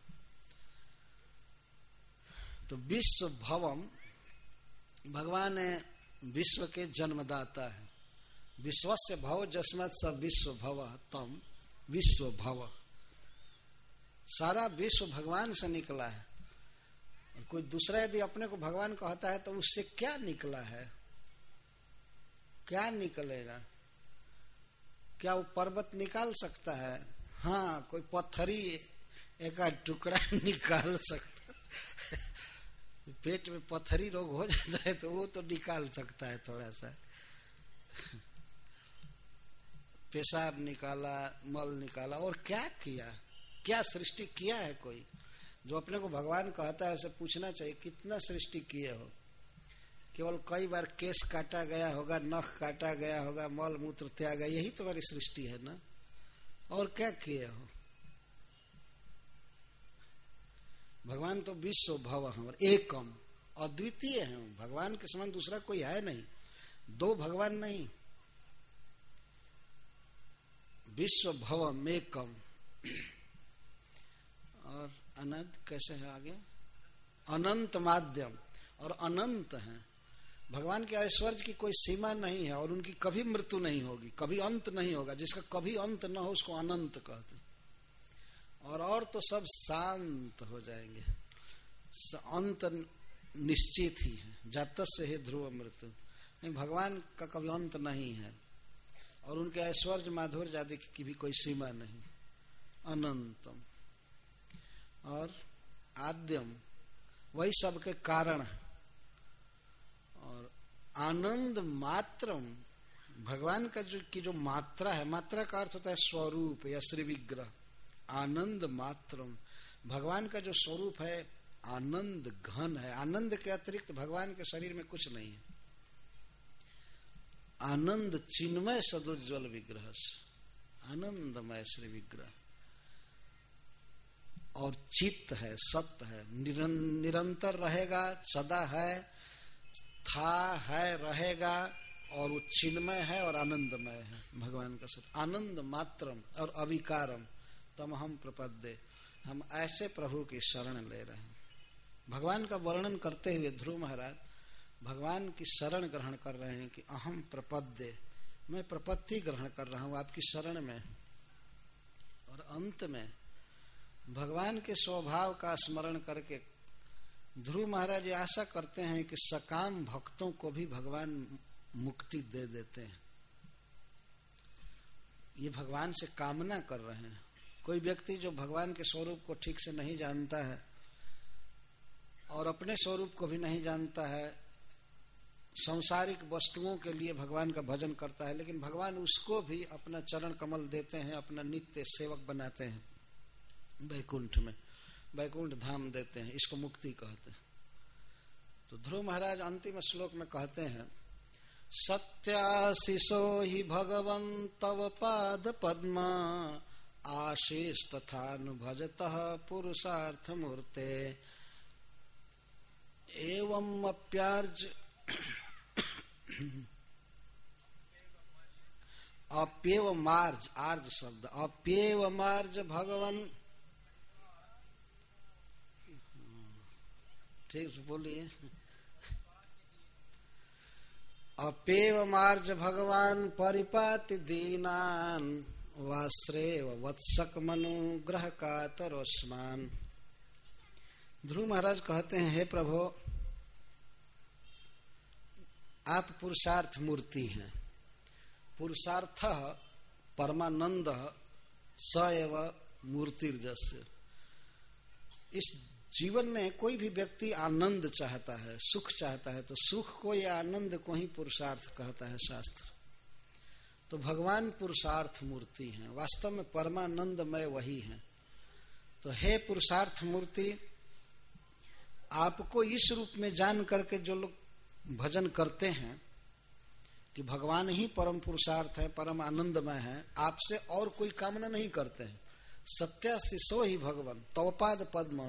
तो विश्व भवम, भगवान विश्व के जन्मदाता है। विश्वस्य भव जस्मत् स विश्व भव तम विश्व भव, सारा विश्व भगवान से निकला है। और कोई दूसरा यदि अपने को भगवान कहता है तो उससे क्या निकला है, क्या निकलेगा? क्या वो पर्वत निकाल सकता है? हाँ, कोई पत्थरी एक टुकड़ा निकाल सकता है। पेट में पत्थरी रोग हो जाता है तो वो तो निकाल सकता है थोड़ा सा। पेशाब निकाला, मल निकाला, और क्या किया? क्या सृष्टि किया है कोई? जो अपने को भगवान कहता है उसे पूछना चाहिए कितना सृष्टि किए हो। केवल कई बार केस काटा गया होगा, नख काटा गया होगा, मल मूत्र त्यागा, यही तुम्हारी सृष्टि है ना? और क्या किए हो? भगवान तो विश्व भव हम एकम, अद्वितीय है। भगवान के समान दूसरा कोई है नहीं, दो भगवान नहीं। विश्व भवम एकम। और अनंत कैसे है आगे? अनंत माध्यम, और अनंत है। भगवान के ऐश्वर्य की कोई सीमा नहीं है, और उनकी कभी मृत्यु नहीं होगी, कभी अंत नहीं होगा। जिसका कभी अंत न हो उसको अनंत कहते। और तो सब शांत हो जाएंगे, अंत निश्चित ही है। जातस्य ही ध्रुव मृत्यु। नहीं, भगवान का कभी अंत नहीं है, और उनके ऐश्वर्य माधुर्य आदि की भी कोई सीमा नहीं। अनंतम और आद्यम, वही सबके कारण है। और आनंद मात्रम, भगवान का जो मात्रा है, मात्रा का अर्थ होता है स्वरूप या श्री विग्रह। आनंद मात्रम, भगवान का जो स्वरूप है आनंद घन है। आनंद के अतिरिक्त भगवान के शरीर में कुछ नहीं है। आनंद चिन्मय सदुज्ज्वल विग्रह से, आनंदमय श्री विग्रह। और चित्त है, सत्य है, निरंतर रहेगा, सदा है, था है, रहेगा, और वो चिन्मय है और आनंदमय है भगवान का स्वरूप। आनंद मात्रम और अविकारम तम हम प्रपद्ये, हम ऐसे प्रभु की शरण ले रहे हैं। भगवान का वर्णन करते हुए ध्रुव महाराज भगवान की शरण ग्रहण कर रहे हैं कि अहम प्रपद्ये, मैं प्रपत्ति ग्रहण कर रहा हूं आपकी शरण में। और अंत में भगवान के स्वभाव का स्मरण करके ध्रुव महाराज आशा करते हैं कि सकाम भक्तों को भी भगवान मुक्ति दे देते हैं। ये भगवान से कामना कर रहे हैं। कोई व्यक्ति जो भगवान के स्वरूप को ठीक से नहीं जानता है और अपने स्वरूप को भी नहीं जानता है, सांसारिक वस्तुओं के लिए भगवान का भजन करता है, लेकिन भगवान उसको भी अपना चरण कमल देते हैं, अपना नित्य सेवक बनाते हैं वैकुंठ में, वैकुंठ धाम देते हैं। इसको मुक्ति कहते हैं। तो ध्रुव महाराज अंतिम श्लोक में कहते हैं, सत्याशिषो हि भगवन् तव पाद पद्मा आशीष तथानुभजतः पुरुषार्थ मूर्ते एवं अप्यार्ज अप्येव मार्ज, आर्ज शब्द, अप्येव मार्ज भगवान, ठीक से बोलिए, अप्येव मार्ज भगवान परिपाति दीनान वाश्रेव वत्सक मनुग्रह का तरोस्मान। ध्रुव महाराज कहते हैं, हे प्रभु आप पुरुषार्थ मूर्ति हैं। पुरुषार्थ परमानंद स एव मूर्तिर्जस्य। इस जीवन में कोई भी व्यक्ति आनंद चाहता है, सुख चाहता है, तो सुख को या आनंद को ही पुरुषार्थ कहता है शास्त्र। तो भगवान पुरुषार्थ मूर्ति हैं, वास्तव में परमानंदमय वही हैं। तो हे पुरुषार्थ मूर्ति, आपको इस रूप में जान करके जो लोग भजन करते हैं कि भगवान ही परम पुरुषार्थ है, परम आनंदमय है, आपसे और कोई कामना नहीं करते हैं। सत्याशिषो ही भगवान तवपाद पद्म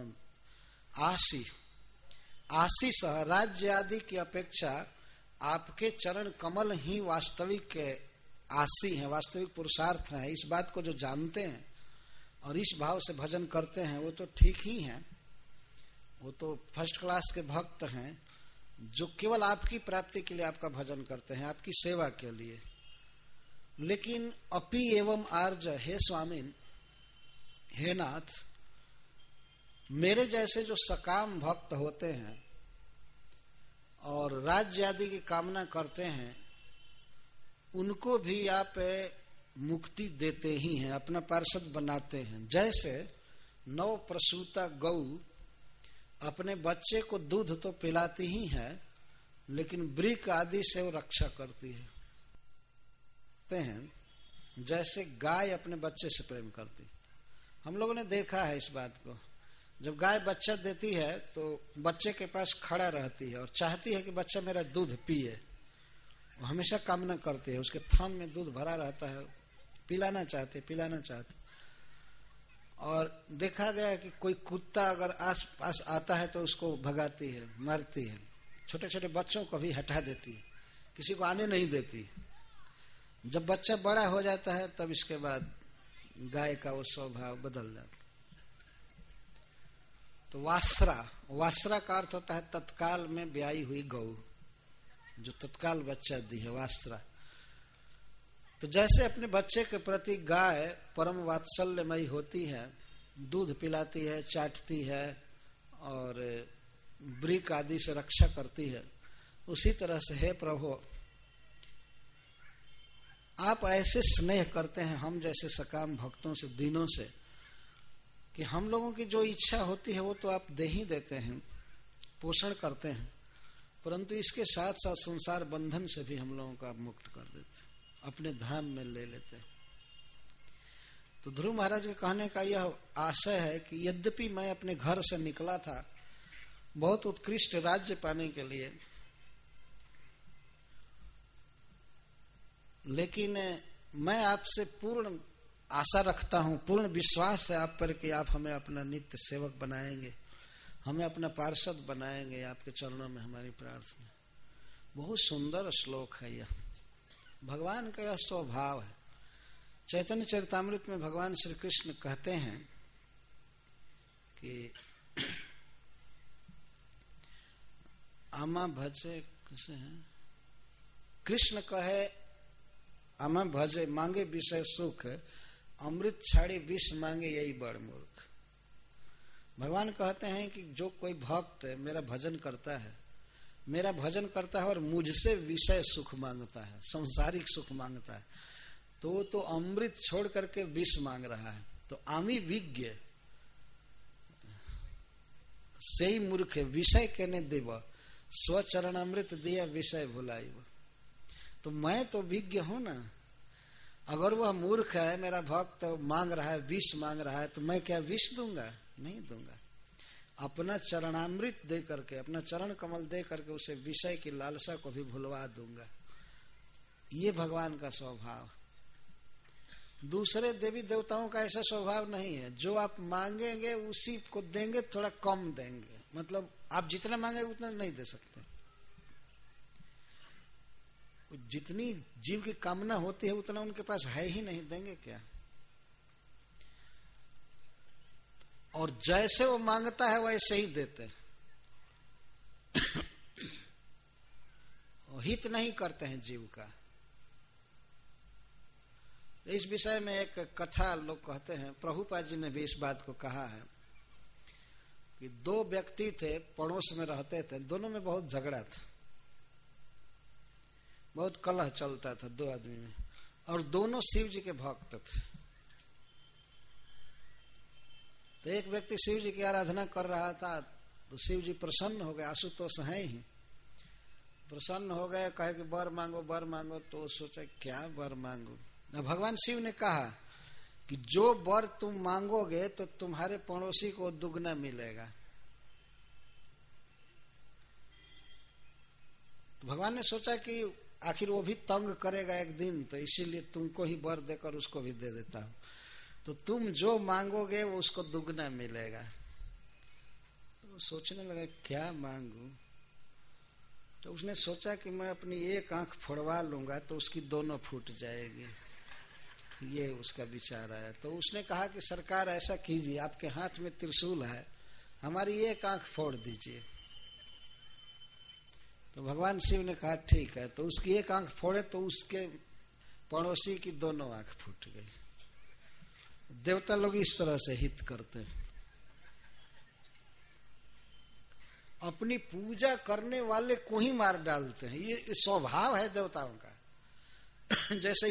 आशीष राज्य आदि की अपेक्षा आपके चरण कमल ही वास्तविक आशी है, वास्तविक पुरुषार्थ है। इस बात को जो जानते हैं और इस भाव से भजन करते हैं वो तो ठीक ही हैं, वो तो फर्स्ट क्लास के भक्त हैं जो केवल आपकी प्राप्ति के लिए आपका भजन करते हैं, आपकी सेवा के लिए। लेकिन अपि एवं आर्ज, हे स्वामिन, हे नाथ, मेरे जैसे जो सकाम भक्त होते हैं और राज्य आदि की कामना करते हैं, उनको भी आप मुक्ति देते ही हैं, अपना पार्षद बनाते हैं। जैसे नव प्रसूता गौ अपने बच्चे को दूध तो पिलाती ही है, लेकिन वृक आदि से वो रक्षा करती है। जैसे गाय अपने बच्चे से प्रेम करती। हम लोगों ने देखा है इस बात को। जब गाय बच्चा देती है तो बच्चे के पास खड़ा रहती है और चाहती है कि बच्चा मेरा दूध पिए। वो हमेशा कामना करती है, उसके थन में दूध भरा रहता है, पिलाना चाहते। और देखा गया है कि कोई कुत्ता अगर आस पास आता है तो उसको भगाती है, मारती है। छोटे छोटे बच्चों को भी हटा देती है, किसी को आने नहीं देती। जब बच्चा बड़ा हो जाता है तब इसके बाद गाय का वो स्वभाव बदल जाता है। तो वास्रा का अर्थ होता है तत्काल में ब्याई हुई गौ, जो तत्काल बच्चा दी है, वास्रा। तो जैसे अपने बच्चे के प्रति गाय परम वात्सल्यमयी होती है, दूध पिलाती है, चाटती है और ब्रिक आदि से रक्षा करती है, उसी तरह से हे प्रभु आप ऐसे स्नेह करते हैं हम जैसे सकाम भक्तों से, दीनों से, कि हम लोगों की जो इच्छा होती है वो तो आप दे ही देते हैं, पोषण करते हैं, परंतु इसके साथ साथ संसार बंधन से भी हम लोगों को आप मुक्त कर देते हैं, अपने धाम में ले लेते हैं। तो ध्रुव महाराज के कहने का यह आशय है कि यद्यपि मैं अपने घर से निकला था बहुत उत्कृष्ट राज्य पाने के लिए, लेकिन मैं आपसे पूर्ण आशा रखता हूं, पूर्ण विश्वास है आप पर कि आप हमें अपना नित्य सेवक बनाएंगे, हमें अपना पार्षद बनाएंगे। आपके चरणों में हमारी प्रार्थना। बहुत सुंदर श्लोक है यह, भगवान का यह स्वभाव है। चैतन्य चरितामृत में भगवान श्री कृष्ण कहते हैं कि आमा भजे, कैसे है, कृष्ण कहे आमा भजे मांगे विषय सुख, अमृत छाड़ी विष मांगे यही बड़ मूर्ख। भगवान कहते हैं कि जो कोई भक्त मेरा भजन करता है और मुझसे विषय सुख मांगता है, सांसारिक सुख मांगता है, तो अमृत छोड़ करके विष मांग रहा है। तो आमी विज्ञ से ही मूर्ख है, विषय कहने देव स्वचरण अमृत दिया विषय भुलाई। तो मैं तो विज्ञ हूं ना, अगर वह मूर्ख है, मेरा भक्त मांग रहा है, विष मांग रहा है, तो मैं क्या विष दूंगा? नहीं दूंगा। अपना चरणामृत दे करके, अपना चरण कमल दे करके उसे विषय की लालसा को भी भुलवा दूंगा। ये भगवान का स्वभाव। दूसरे देवी देवताओं का ऐसा स्वभाव नहीं है। जो आप मांगेंगे उसी को देंगे, थोड़ा कम देंगे, मतलब आप जितना मांगेंगे उतना नहीं दे सकते। जितनी जीव की कामना होती है उतना उनके पास है ही नहीं, देंगे क्या? और जैसे वो मांगता है वैसे ही देते, हित नहीं करते हैं जीव का। इस विषय में एक कथा लोग कहते हैं, प्रभुपाद जी ने भी इस बात को कहा है कि दो व्यक्ति थे, पड़ोस में रहते थे, दोनों में बहुत झगड़ा था, बहुत कलह चलता था दो आदमी में, और दोनों शिव जी के भक्त थे। तो एक व्यक्ति शिव जी की आराधना कर रहा था, तो शिव जी प्रसन्न हो गए, आशुतोष है ही, प्रसन्न हो गए, कहे कि वर मांगो वर मांगो। तो सोचा क्या वर मांगो? भगवान शिव ने कहा कि जो वर तुम मांगोगे तो तुम्हारे पड़ोसी को दुगना मिलेगा। तो भगवान ने सोचा कि आखिर वो भी तंग करेगा एक दिन, तो इसीलिए तुमको ही वर देकर उसको भी दे देता हूं। तो तुम जो मांगोगे वो उसको दुगना मिलेगा। तो सोचने लगा क्या मांगू? तो उसने सोचा कि मैं अपनी एक आंख फोड़वा लूंगा तो उसकी दोनों फूट जाएगी। ये उसका विचार आया। तो उसने कहा कि सरकार ऐसा कीजिए, आपके हाथ में त्रिशूल है, हमारी एक आंख फोड़ दीजिए। तो भगवान शिव ने कहा ठीक है। तो उसकी एक आंख फोड़े तो उसके पड़ोसी की दोनों आंख फूट गई। देवता लोग इस तरह से हित करते हैं, अपनी पूजा करने वाले को ही मार डालते हैं। ये स्वभाव है देवताओं का। जैसे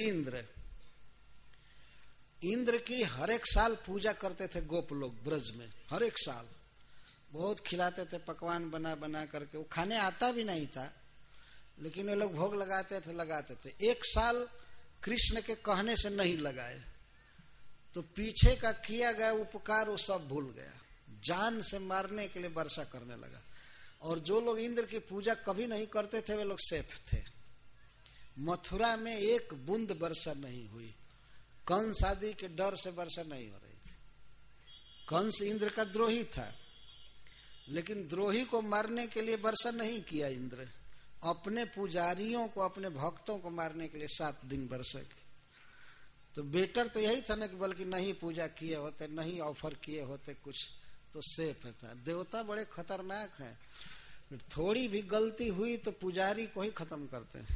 इंद्र की हर एक साल पूजा करते थे गोप लोग ब्रज में, हर एक साल बहुत खिलाते थे, पकवान बना बना करके। वो खाने आता भी नहीं था, लेकिन वे लोग भोग लगाते थे। एक साल कृष्ण के कहने से नहीं लगाए, तो पीछे का किया गया उपकार वो सब भूल गया, जान से मारने के लिए वर्षा करने लगा। और जो लोग इंद्र की पूजा कभी नहीं करते थे वे लोग सेफ थे। मथुरा में एक बूंद वर्षा नहीं हुई, कंस आदि के डर से वर्षा नहीं हो रही थी। कंस इंद्र का द्रोही था, लेकिन द्रोही को मारने के लिए वर्षा नहीं किया इंद्र, अपने पुजारियों को, अपने भक्तों को मारने के लिए 7 दिन वर्षा की। तो बेटर तो यही था ना कि बल्कि नहीं पूजा किए होते, नहीं ऑफर किए होते कुछ, तो सेफ था। देवता बड़े खतरनाक हैं, थोड़ी भी गलती हुई तो पुजारी को ही खत्म करते हैं।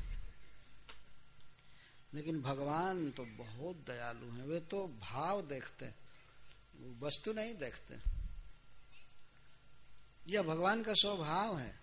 लेकिन भगवान तो बहुत दयालु हैं, वे तो भाव देखते, वस्तु नहीं देखते। यह भगवान का स्वभाव है।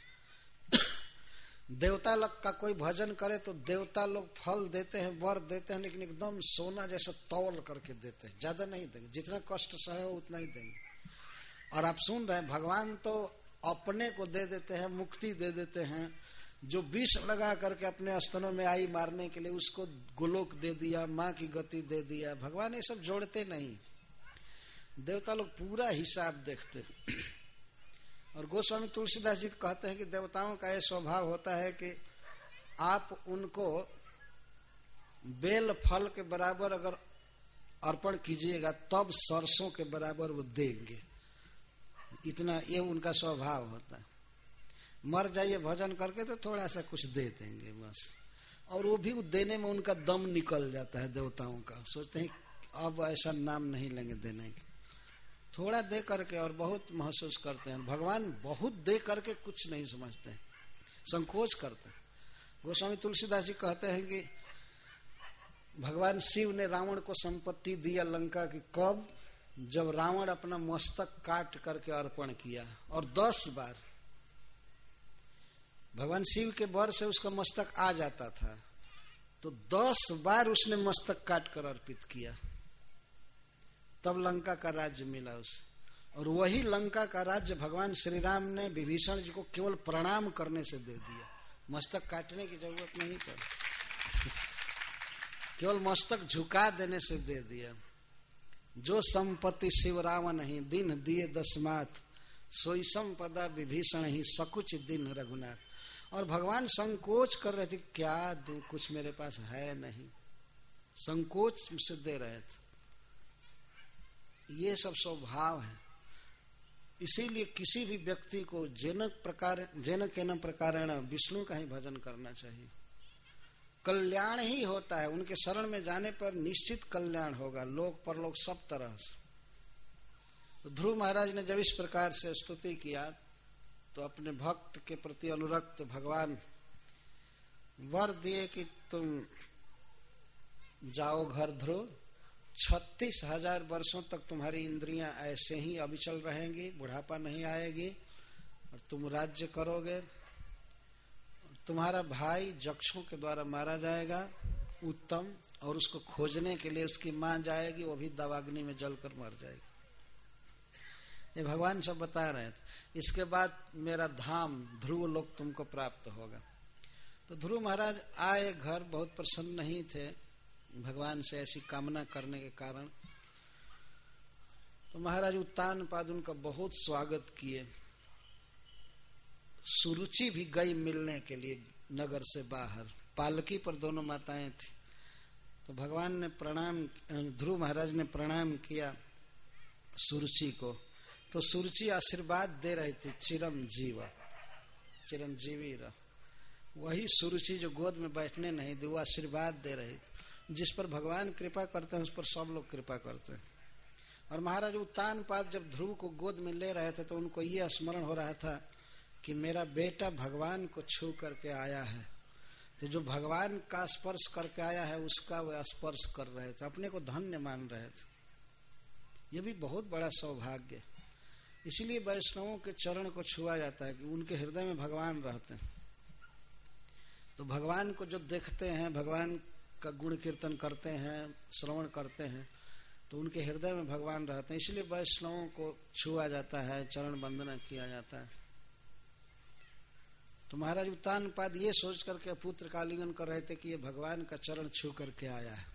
देवता लोग का कोई भजन करे तो देवता लोग फल देते हैं, वर देते हैं, लेकिन एकदम सोना जैसा तौल करके देते हैं, ज्यादा नहीं देंगे, जितना कष्ट सहे हो उतना ही देंगे। और आप सुन रहे हैं, भगवान तो अपने को दे देते हैं, मुक्ति दे देते हैं। जो विष लगा करके अपने स्तनों में आई मारने के लिए, उसको गोलोक दे दिया, माँ की गति दे दिया। भगवान ये सब जोड़ते नहीं, देवता लोग पूरा हिसाब देखते। और गोस्वामी तुलसीदास जी कहते हैं कि देवताओं का यह स्वभाव होता है कि आप उनको बेल फल के बराबर अगर अर्पण कीजिएगा तब सरसों के बराबर वो देंगे, इतना ये उनका स्वभाव होता है। मर जाइए भजन करके तो थोड़ा सा कुछ दे देंगे बस, और वो भी देने में उनका दम निकल जाता है देवताओं का। सोचते हैं अब ऐसा नाम नहीं लेंगे देने के, थोड़ा दे करके और बहुत महसूस करते हैं। भगवान बहुत दे करके कुछ नहीं समझते हैं, संकोच करते हैं। गोस्वामी तुलसीदास जी कहते हैं कि भगवान शिव ने रावण को संपत्ति दिया लंका की, कब? जब रावण अपना मस्तक काट करके अर्पण किया, और 10 बार भगवान शिव के बर से उसका मस्तक आ जाता था, तो 10 बार उसने मस्तक काट कर अर्पित किया, तब लंका का राज्य मिला उसे। और वही लंका का राज्य भगवान श्री राम ने विभीषण जी को केवल प्रणाम करने से दे दिया, मस्तक काटने की जरूरत नहीं पड़ी, केवल मस्तक झुका देने से दे दिया। जो संपत्ति शिव रावण ही दिन दिए 10 मात, सोई संपदा विभीषण ही सकुच दिन रघुनाथ। और भगवान संकोच कर रहे थे, क्या दूं, कुछ मेरे पास है नहीं, संकोच से दे रहे थे। ये सब स्वभाव है। इसीलिए किसी भी व्यक्ति को जेन केन प्रकारेण विष्णु का ही भजन करना चाहिए, कल्याण ही होता है। उनके शरण में जाने पर निश्चित कल्याण होगा, लोक परलोक सब तरह से। तो ध्रुव महाराज ने जब इस प्रकार से स्तुति किया तो अपने भक्त के प्रति अनुरक्त भगवान वर दिए कि तुम जाओ घर ध्रुव, 36,000 वर्षों तक तुम्हारी इंद्रियां ऐसे ही अविचल रहेंगी, बुढ़ापा नहीं आएगी, और तुम राज्य करोगे। तुम्हारा भाई जक्षों के द्वारा मारा जाएगा उत्तम, और उसको खोजने के लिए उसकी मां जाएगी, वो भी दवाग्नि में जलकर मर जाएगी। ये भगवान सब बता रहे थे। इसके बाद मेरा धाम ध्रुव लोक तुमको प्राप्त होगा। तो ध्रुव महाराज आए घर, बहुत प्रसन्न नहीं थे भगवान से ऐसी कामना करने के कारण। तो महाराज उत्तान पाद उनका बहुत स्वागत किए। सुरुचि भी गई मिलने के लिए नगर से बाहर, पालकी पर दोनों माताएं थी। तो भगवान ने प्रणाम, ध्रुव महाराज ने प्रणाम किया सुरुचि को। तो सुरुचि आशीर्वाद दे रही थी, चिरंजीवी रह। वही सुरुचि जो गोद में बैठने नहीं दी, वो आशीर्वाद दे रही थी। जिस पर भगवान कृपा करते हैं उस पर सब लोग कृपा करते हैं। और महाराज उत्तान पाद जब ध्रुव को गोद में ले रहे थे तो उनको ये स्मरण हो रहा था कि मेरा बेटा भगवान को छू करके आया है। तो जो भगवान का स्पर्श करके आया है उसका वे स्पर्श कर रहे थे, अपने को धन्य मान रहे थे। ये भी बहुत बड़ा सौभाग्य। इसीलिए वैष्णवों के चरण को छुआ जाता है कि उनके हृदय में भगवान रहते हैं। तो भगवान को जब देखते हैं, भगवान का गुण कीर्तन करते हैं, श्रवण करते हैं, तो उनके हृदय में भगवान रहते हैं। इसलिए वैष्णवों को छुआ जाता है, चरण वंदना किया जाता है। तो महाराज उत्तानपाद ये सोच करके पुत्र का आलिंगन कर रहे थे कि ये भगवान का चरण छू करके आया है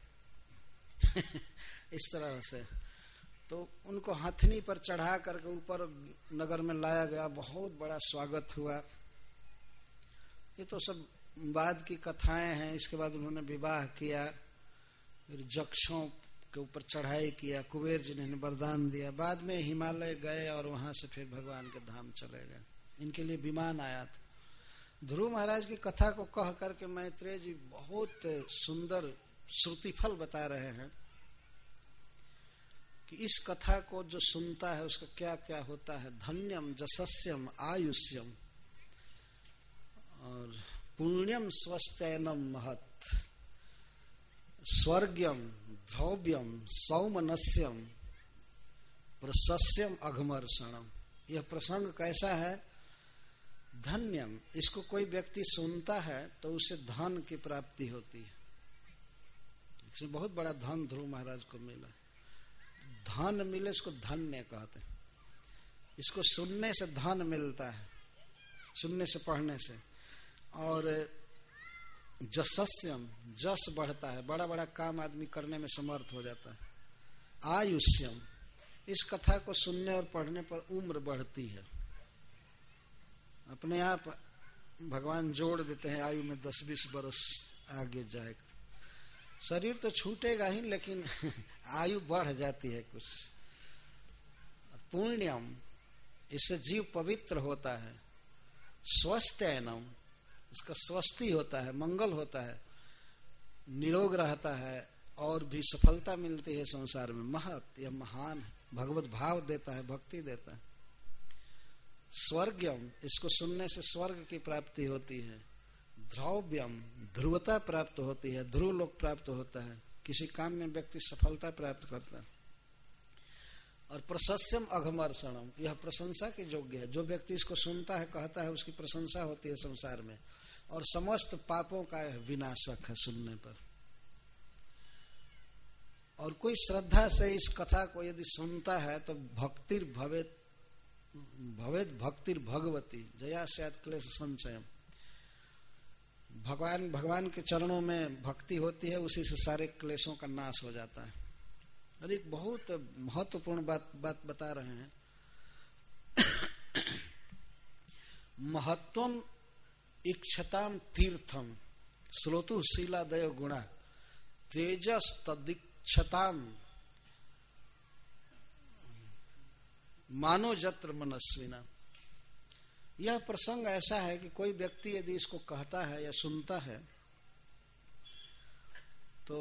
इस तरह से। तो उनको हथनी पर चढ़ा करके ऊपर नगर में लाया गया, बहुत बड़ा स्वागत हुआ। ये तो सब बाद की कथाएं हैं। इसके बाद उन्होंने विवाह किया, फिर जक्षों के ऊपर चढ़ाई किया, कुबेर जी ने वरदान दिया, बाद में हिमालय गए और वहां से फिर भगवान के धाम चले गए। इनके लिए विमान आया था। ध्रुव महाराज की कथा को कह करके मैत्रेय जी बहुत सुंदर श्रुतिफल बता रहे हैं कि इस कथा को जो सुनता है उसका क्या क्या होता है। धन्यम जसस्यम आयुष्यम और पुण्यम स्वस्तैनम महत्, स्वर्ग्यम ध्रव्यम सौमनस्यम प्रशस्यम अघमर्षणम। यह प्रसंग कैसा है? धन्यम, इसको कोई व्यक्ति सुनता है तो उसे धन की प्राप्ति होती है। इसमें बहुत बड़ा धन ध्रुव महाराज को मिला। धन मिले इसको धन्य कहते हैं। इसको सुनने से धन मिलता है, सुनने से, पढ़ने से। और जसस्यम, जस बढ़ता है, बड़ा बड़ा काम आदमी करने में समर्थ हो जाता है। आयुष्यम, इस कथा को सुनने और पढ़ने पर उम्र बढ़ती है। अपने आप भगवान जोड़ देते हैं, आयु में 10-20 बरस आगे जाएगा। शरीर तो छूटेगा ही, लेकिन आयु बढ़ जाती है कुछ। पुण्यम, इससे जीव पवित्र होता है। स्वस्थैनम, इसका स्वस्थी होता है, मंगल होता है, निरोग रहता है और भी सफलता मिलती है संसार में। महत्, यह महान है, भगवत भाव देता है, भक्ति देता है। स्वर्ग्यम, इसको सुनने से स्वर्ग की प्राप्ति होती है। ध्रव्यम, ध्रुवता प्राप्त होती है, ध्रुव लोक प्राप्त होता है, किसी काम में व्यक्ति सफलता प्राप्त करता है। और प्रशस्यम अघमर्षणम, यह प्रशंसा के योग्य है। जो व्यक्ति इसको सुनता है, कहता है, उसकी प्रशंसा होती है संसार में। और समस्त पापों का विनाशक है सुनने पर। और कोई श्रद्धा से इस कथा को यदि सुनता है तो भक्तिर भवेत भक्तिर भगवती जया स्यात् क्लेश संचयम। भगवान के चरणों में भक्ति होती है, उसी से सारे क्लेशों का नाश हो जाता है। और एक बहुत महत्वपूर्ण बात बता रहे हैं। महत्वम इक्षताम तीर्थम श्रोतु शीलादय गुणा तेजस तदिक्षताम मानो जत्र मनस्विना। यह प्रसंग ऐसा है कि कोई व्यक्ति यदि इसको कहता है या सुनता है तो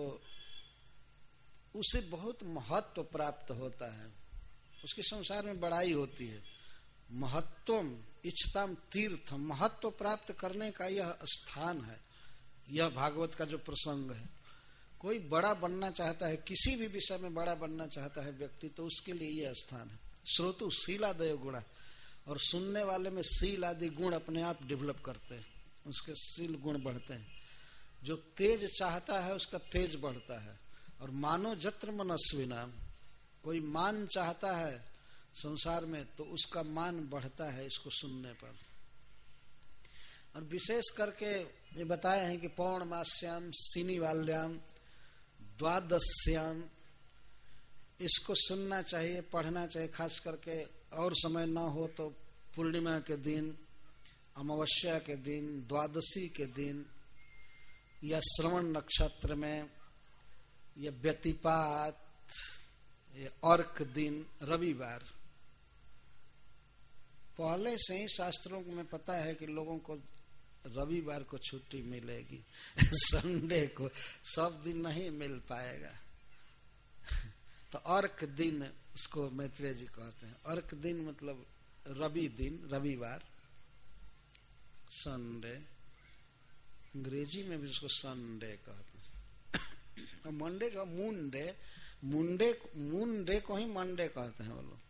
उसे बहुत महत्व प्राप्त होता है, उसके संसार में बड़ाई होती है। महत्वम इच्छताम तीर्थ, महत्व प्राप्त करने का यह स्थान है। यह भागवत का जो प्रसंग है, कोई बड़ा बनना चाहता है, किसी भी विषय में बड़ा बनना चाहता है व्यक्ति, तो उसके लिए यह स्थान है। श्रोतु शीलादय गुणा, और सुनने वाले में शील आदि गुण अपने आप डेवलप करते हैं, उसके शील गुण बढ़ते हैं। जो तेज चाहता है उसका तेज बढ़ता है। और मानो जत्र मनस्विना, कोई मान चाहता है संसार में तो उसका मान बढ़ता है इसको सुनने पर। और विशेष करके ये बताए हैं कि पौर्णमास्याम शनिवाल्याम द्वादश्याम, इसको सुनना चाहिए, पढ़ना चाहिए। खास करके और समय ना हो तो पूर्णिमा के दिन, अमावस्या के दिन, द्वादशी के दिन, या श्रवण नक्षत्र में, या व्यतिपात, या अर्क दिन, रविवार। पहले से ही शास्त्रों में पता है कि लोगों को रविवार को छुट्टी मिलेगी संडे को सब दिन नहीं मिल पाएगा। तो अर्क दिन उसको मैत्रेय जी कहते हैं। अर्क दिन मतलब रवि दिन, रविवार, संडे। अंग्रेजी में भी उसको संडे कहते हैं। और मंडे का मुंडे को ही मंडे कहते हैं वो लोग।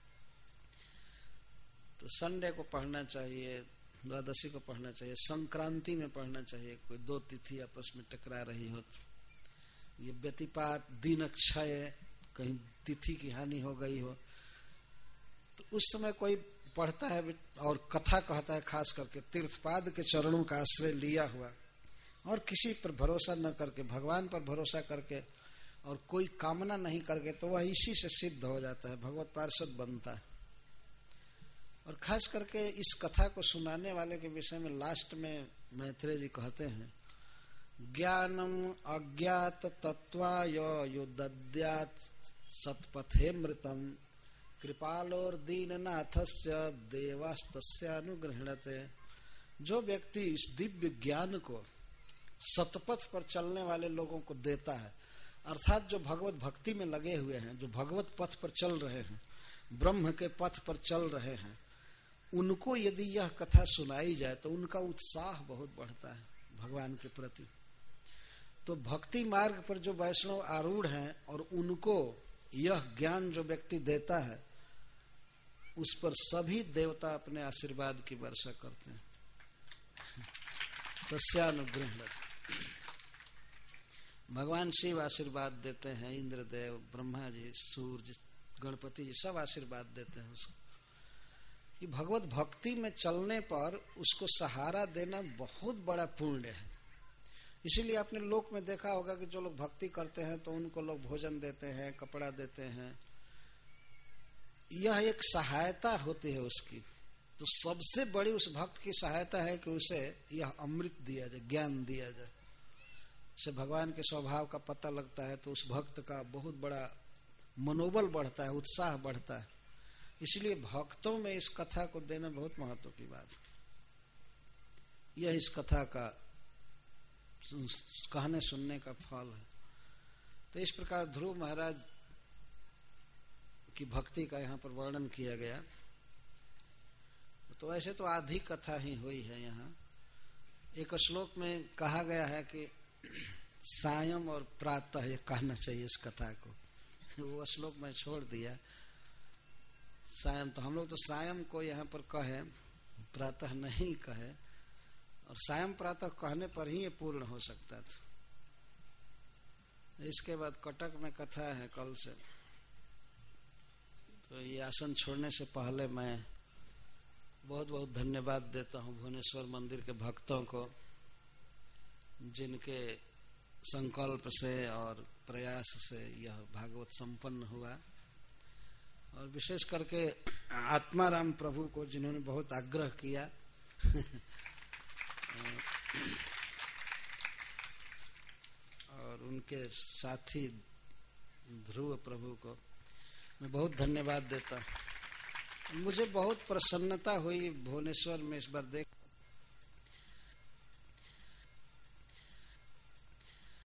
तो संडे को पढ़ना चाहिए, द्वादशी को पढ़ना चाहिए, संक्रांति में पढ़ना चाहिए। कोई दो तिथि आपस में टकरा रही हो तो। ये व्यतिपात, दिन क्षय, कहीं तिथि की हानि हो गई हो तो उस समय कोई पढ़ता है और कथा कहता है, खास करके तीर्थपाद के चरणों का आश्रय लिया हुआ और किसी पर भरोसा न करके, भगवान पर भरोसा करके और कोई कामना नहीं करके, तो वह इसी से सिद्ध हो जाता है, भगवत पार्षद बनता है। और खास करके इस कथा को सुनाने वाले के विषय में लास्ट में मैत्रेय जी कहते हैं, ज्ञानम अज्ञात तत्वाय यो दद्यात् सत्पथेमृतम कृपालोर दीननाथस्य देवास्तस्यानुगृह्णते। जो व्यक्ति इस दिव्य ज्ञान को सतपथ पर चलने वाले लोगों को देता है, अर्थात जो भगवत भक्ति में लगे हुए हैं, जो भगवत पथ पर चल रहे हैं, ब्रह्म के पथ पर चल रहे हैं, उनको यदि यह कथा सुनाई जाए तो उनका उत्साह बहुत बढ़ता है भगवान के प्रति। तो भक्ति मार्ग पर जो वैष्णव आरूढ़ हैं और उनको यह ज्ञान जो व्यक्ति देता है, उस पर सभी देवता अपने आशीर्वाद की वर्षा करते हैं। तस्यानुग्रह भगवान शिव आशीर्वाद देते हैं, इंद्रदेव, ब्रह्मा जी, सूर्य, गणपति जी सब आशीर्वाद देते हैं उसको। कि भगवत भक्ति में चलने पर उसको सहारा देना बहुत बड़ा पुण्य है। इसीलिए आपने लोक में देखा होगा कि जो लोग भक्ति करते हैं तो उनको लोग भोजन देते हैं, कपड़ा देते हैं, यह एक सहायता होती है उसकी। तो सबसे बड़ी उस भक्त की सहायता है कि उसे यह अमृत दिया जाए, ज्ञान दिया जाए। से भगवान के स्वभाव का पता लगता है तो उस भक्त का बहुत बड़ा मनोबल बढ़ता है, उत्साह बढ़ता है। इसलिए भक्तों में इस कथा को देना बहुत महत्व की बात है। यह इस कथा का कहने सुनने का फल है। तो इस प्रकार ध्रुव महाराज की भक्ति का यहाँ पर वर्णन किया गया। तो ऐसे तो आधी कथा ही हुई है। यहाँ एक श्लोक में कहा गया है कि सायं और प्रातः ये कहना चाहिए इस कथा को, वो श्लोक में छोड़ दिया। सायं तो हम लोग तो सायं को यहाँ पर कहे, प्रातः नहीं कहे, और सायं प्रातः कहने पर ही ये पूर्ण हो सकता था। इसके बाद कटक में कथा है कल से। तो ये आसन छोड़ने से पहले मैं बहुत बहुत धन्यवाद देता हूँ भुवनेश्वर मंदिर के भक्तों को, जिनके संकल्प से और प्रयास से यह भागवत संपन्न हुआ। और विशेष करके आत्माराम प्रभु को, जिन्होंने बहुत आग्रह किया और उनके साथी ध्रुव प्रभु को मैं बहुत धन्यवाद देता हूँ। मुझे बहुत प्रसन्नता हुई भुवनेश्वर में इस बार देख